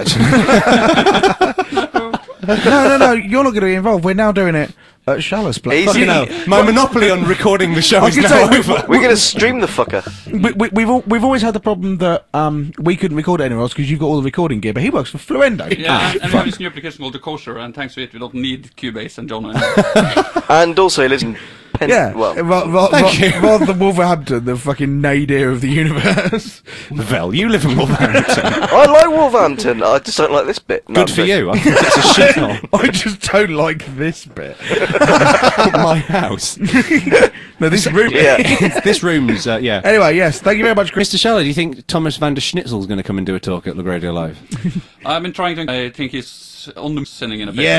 actually. No, no, no, you're not going to be involved. We're now doing it at Shallows Place. Easy. Fucking hell. My monopoly on recording the show I is can now say- over. We're going to stream the fucker. We, we, we've al- we've always had the problem that um, we couldn't record it anywhere else because you've got all the recording gear, but he works for Fluendo. Yeah, and, and we have this new application called Decoder, and thanks to it, we don't need Cubase and John anymore. And also, he lives in Pen- Yeah, well, ra- ra- Thank ra- you. rather than Wolverhampton, the fucking nadir of the universe. Vel, you live in Wolverhampton. I like Wolverhampton. I just don't like this bit. No, Good for but- you. I think it's a shithole. I just don't like this bit. My house. No, this room. Yeah. This room's, uh, yeah. Anyway, yes, thank you very much, Chris. Mister Schaller, do you think Thomas van der Schnitzel's going to come and do a talk at LaGradio Live? I've been trying to. I think he's on the sending in a bit.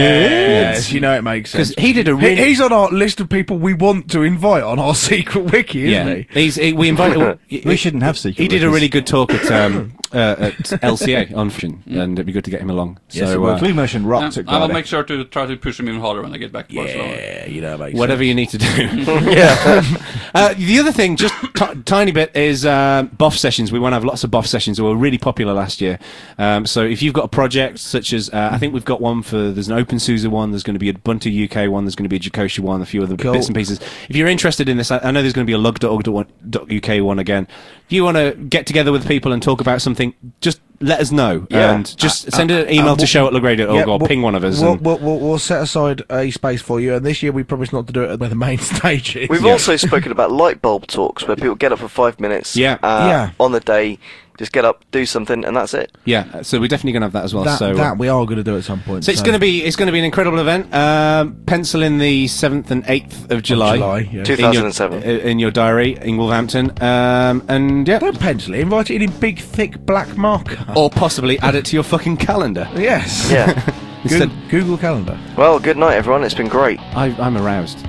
Yes, you know it makes sense. Because he did a He- really... he's on our list of people we want to invite on our secret wiki, isn't yeah, he? he's, he, we invited... We shouldn't have secret He did a wikis. really good talk at, um, uh, at L C A on Fusion, and it'd be good to get him along. Yes, so, it will. uh, Blue Motion Yeah, rocked at I will Grade. make sure to try to push him even harder when I get back to Barcelona. Yeah, you know it makes whatever sense. you need to do. Yeah. Uh, the other thing, just t- tiny bit, is um, B O F sessions. We want to have lots of B O F sessions. They were really popular last year. Um, so if you've got a project such as, uh, I think we've got one for, there's an OpenSUSE one, there's going to be a Ubuntu U K one, there's going to be a Jacosia one, a few other Cool. bits and pieces. If you're interested in this, I, I know there's going to be a lug dot org dot U K one again. If you want to get together with people and talk about something, just let us know. Yeah. And just send an email uh, to show at lugradio dot org or we'll- ping one of us. We'll, and- we'll, we'll, we'll set aside a space for you, and this year we promise not to do it where the main stage is. We've also spoken about light bulb talks where people get up for five minutes. Yeah. Uh, Yeah. On the day, just get up, do something, and that's it. yeah, so we're definitely going to have that as well. that, so, uh, that we are going to do at some point. So it's going to be it's going to be an incredible event. Um, pencil in the seventh and eighth of July, July, yeah. Two- in your- two thousand seven. uh, in your diary in Wolverhampton, um, and yeah, Don't pencil it. Invite it in big, thick black marker. or possibly add it to your fucking calendar. Yes. Yeah. Instead, Google, Google Calendar. Well, good night, everyone. It's been great. I, I'm aroused.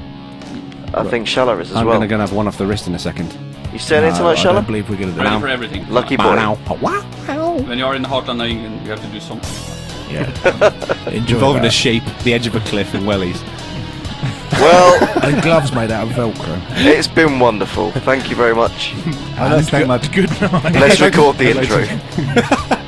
I think Shallow is as I'm well. going to go and have one off the wrist in a second. You staying in No, tonight, I Shallow? don't believe we're going to do Ready that. for everything. Lucky boy. When you are in the heartland of England, you have to do something. Yeah. Enjoy Involving that. a sheep, the edge of a cliff, and wellies. Well, And gloves made out of Velcro. it's been wonderful. Thank you very much. I don't think good, much. good night. Let's record the intro.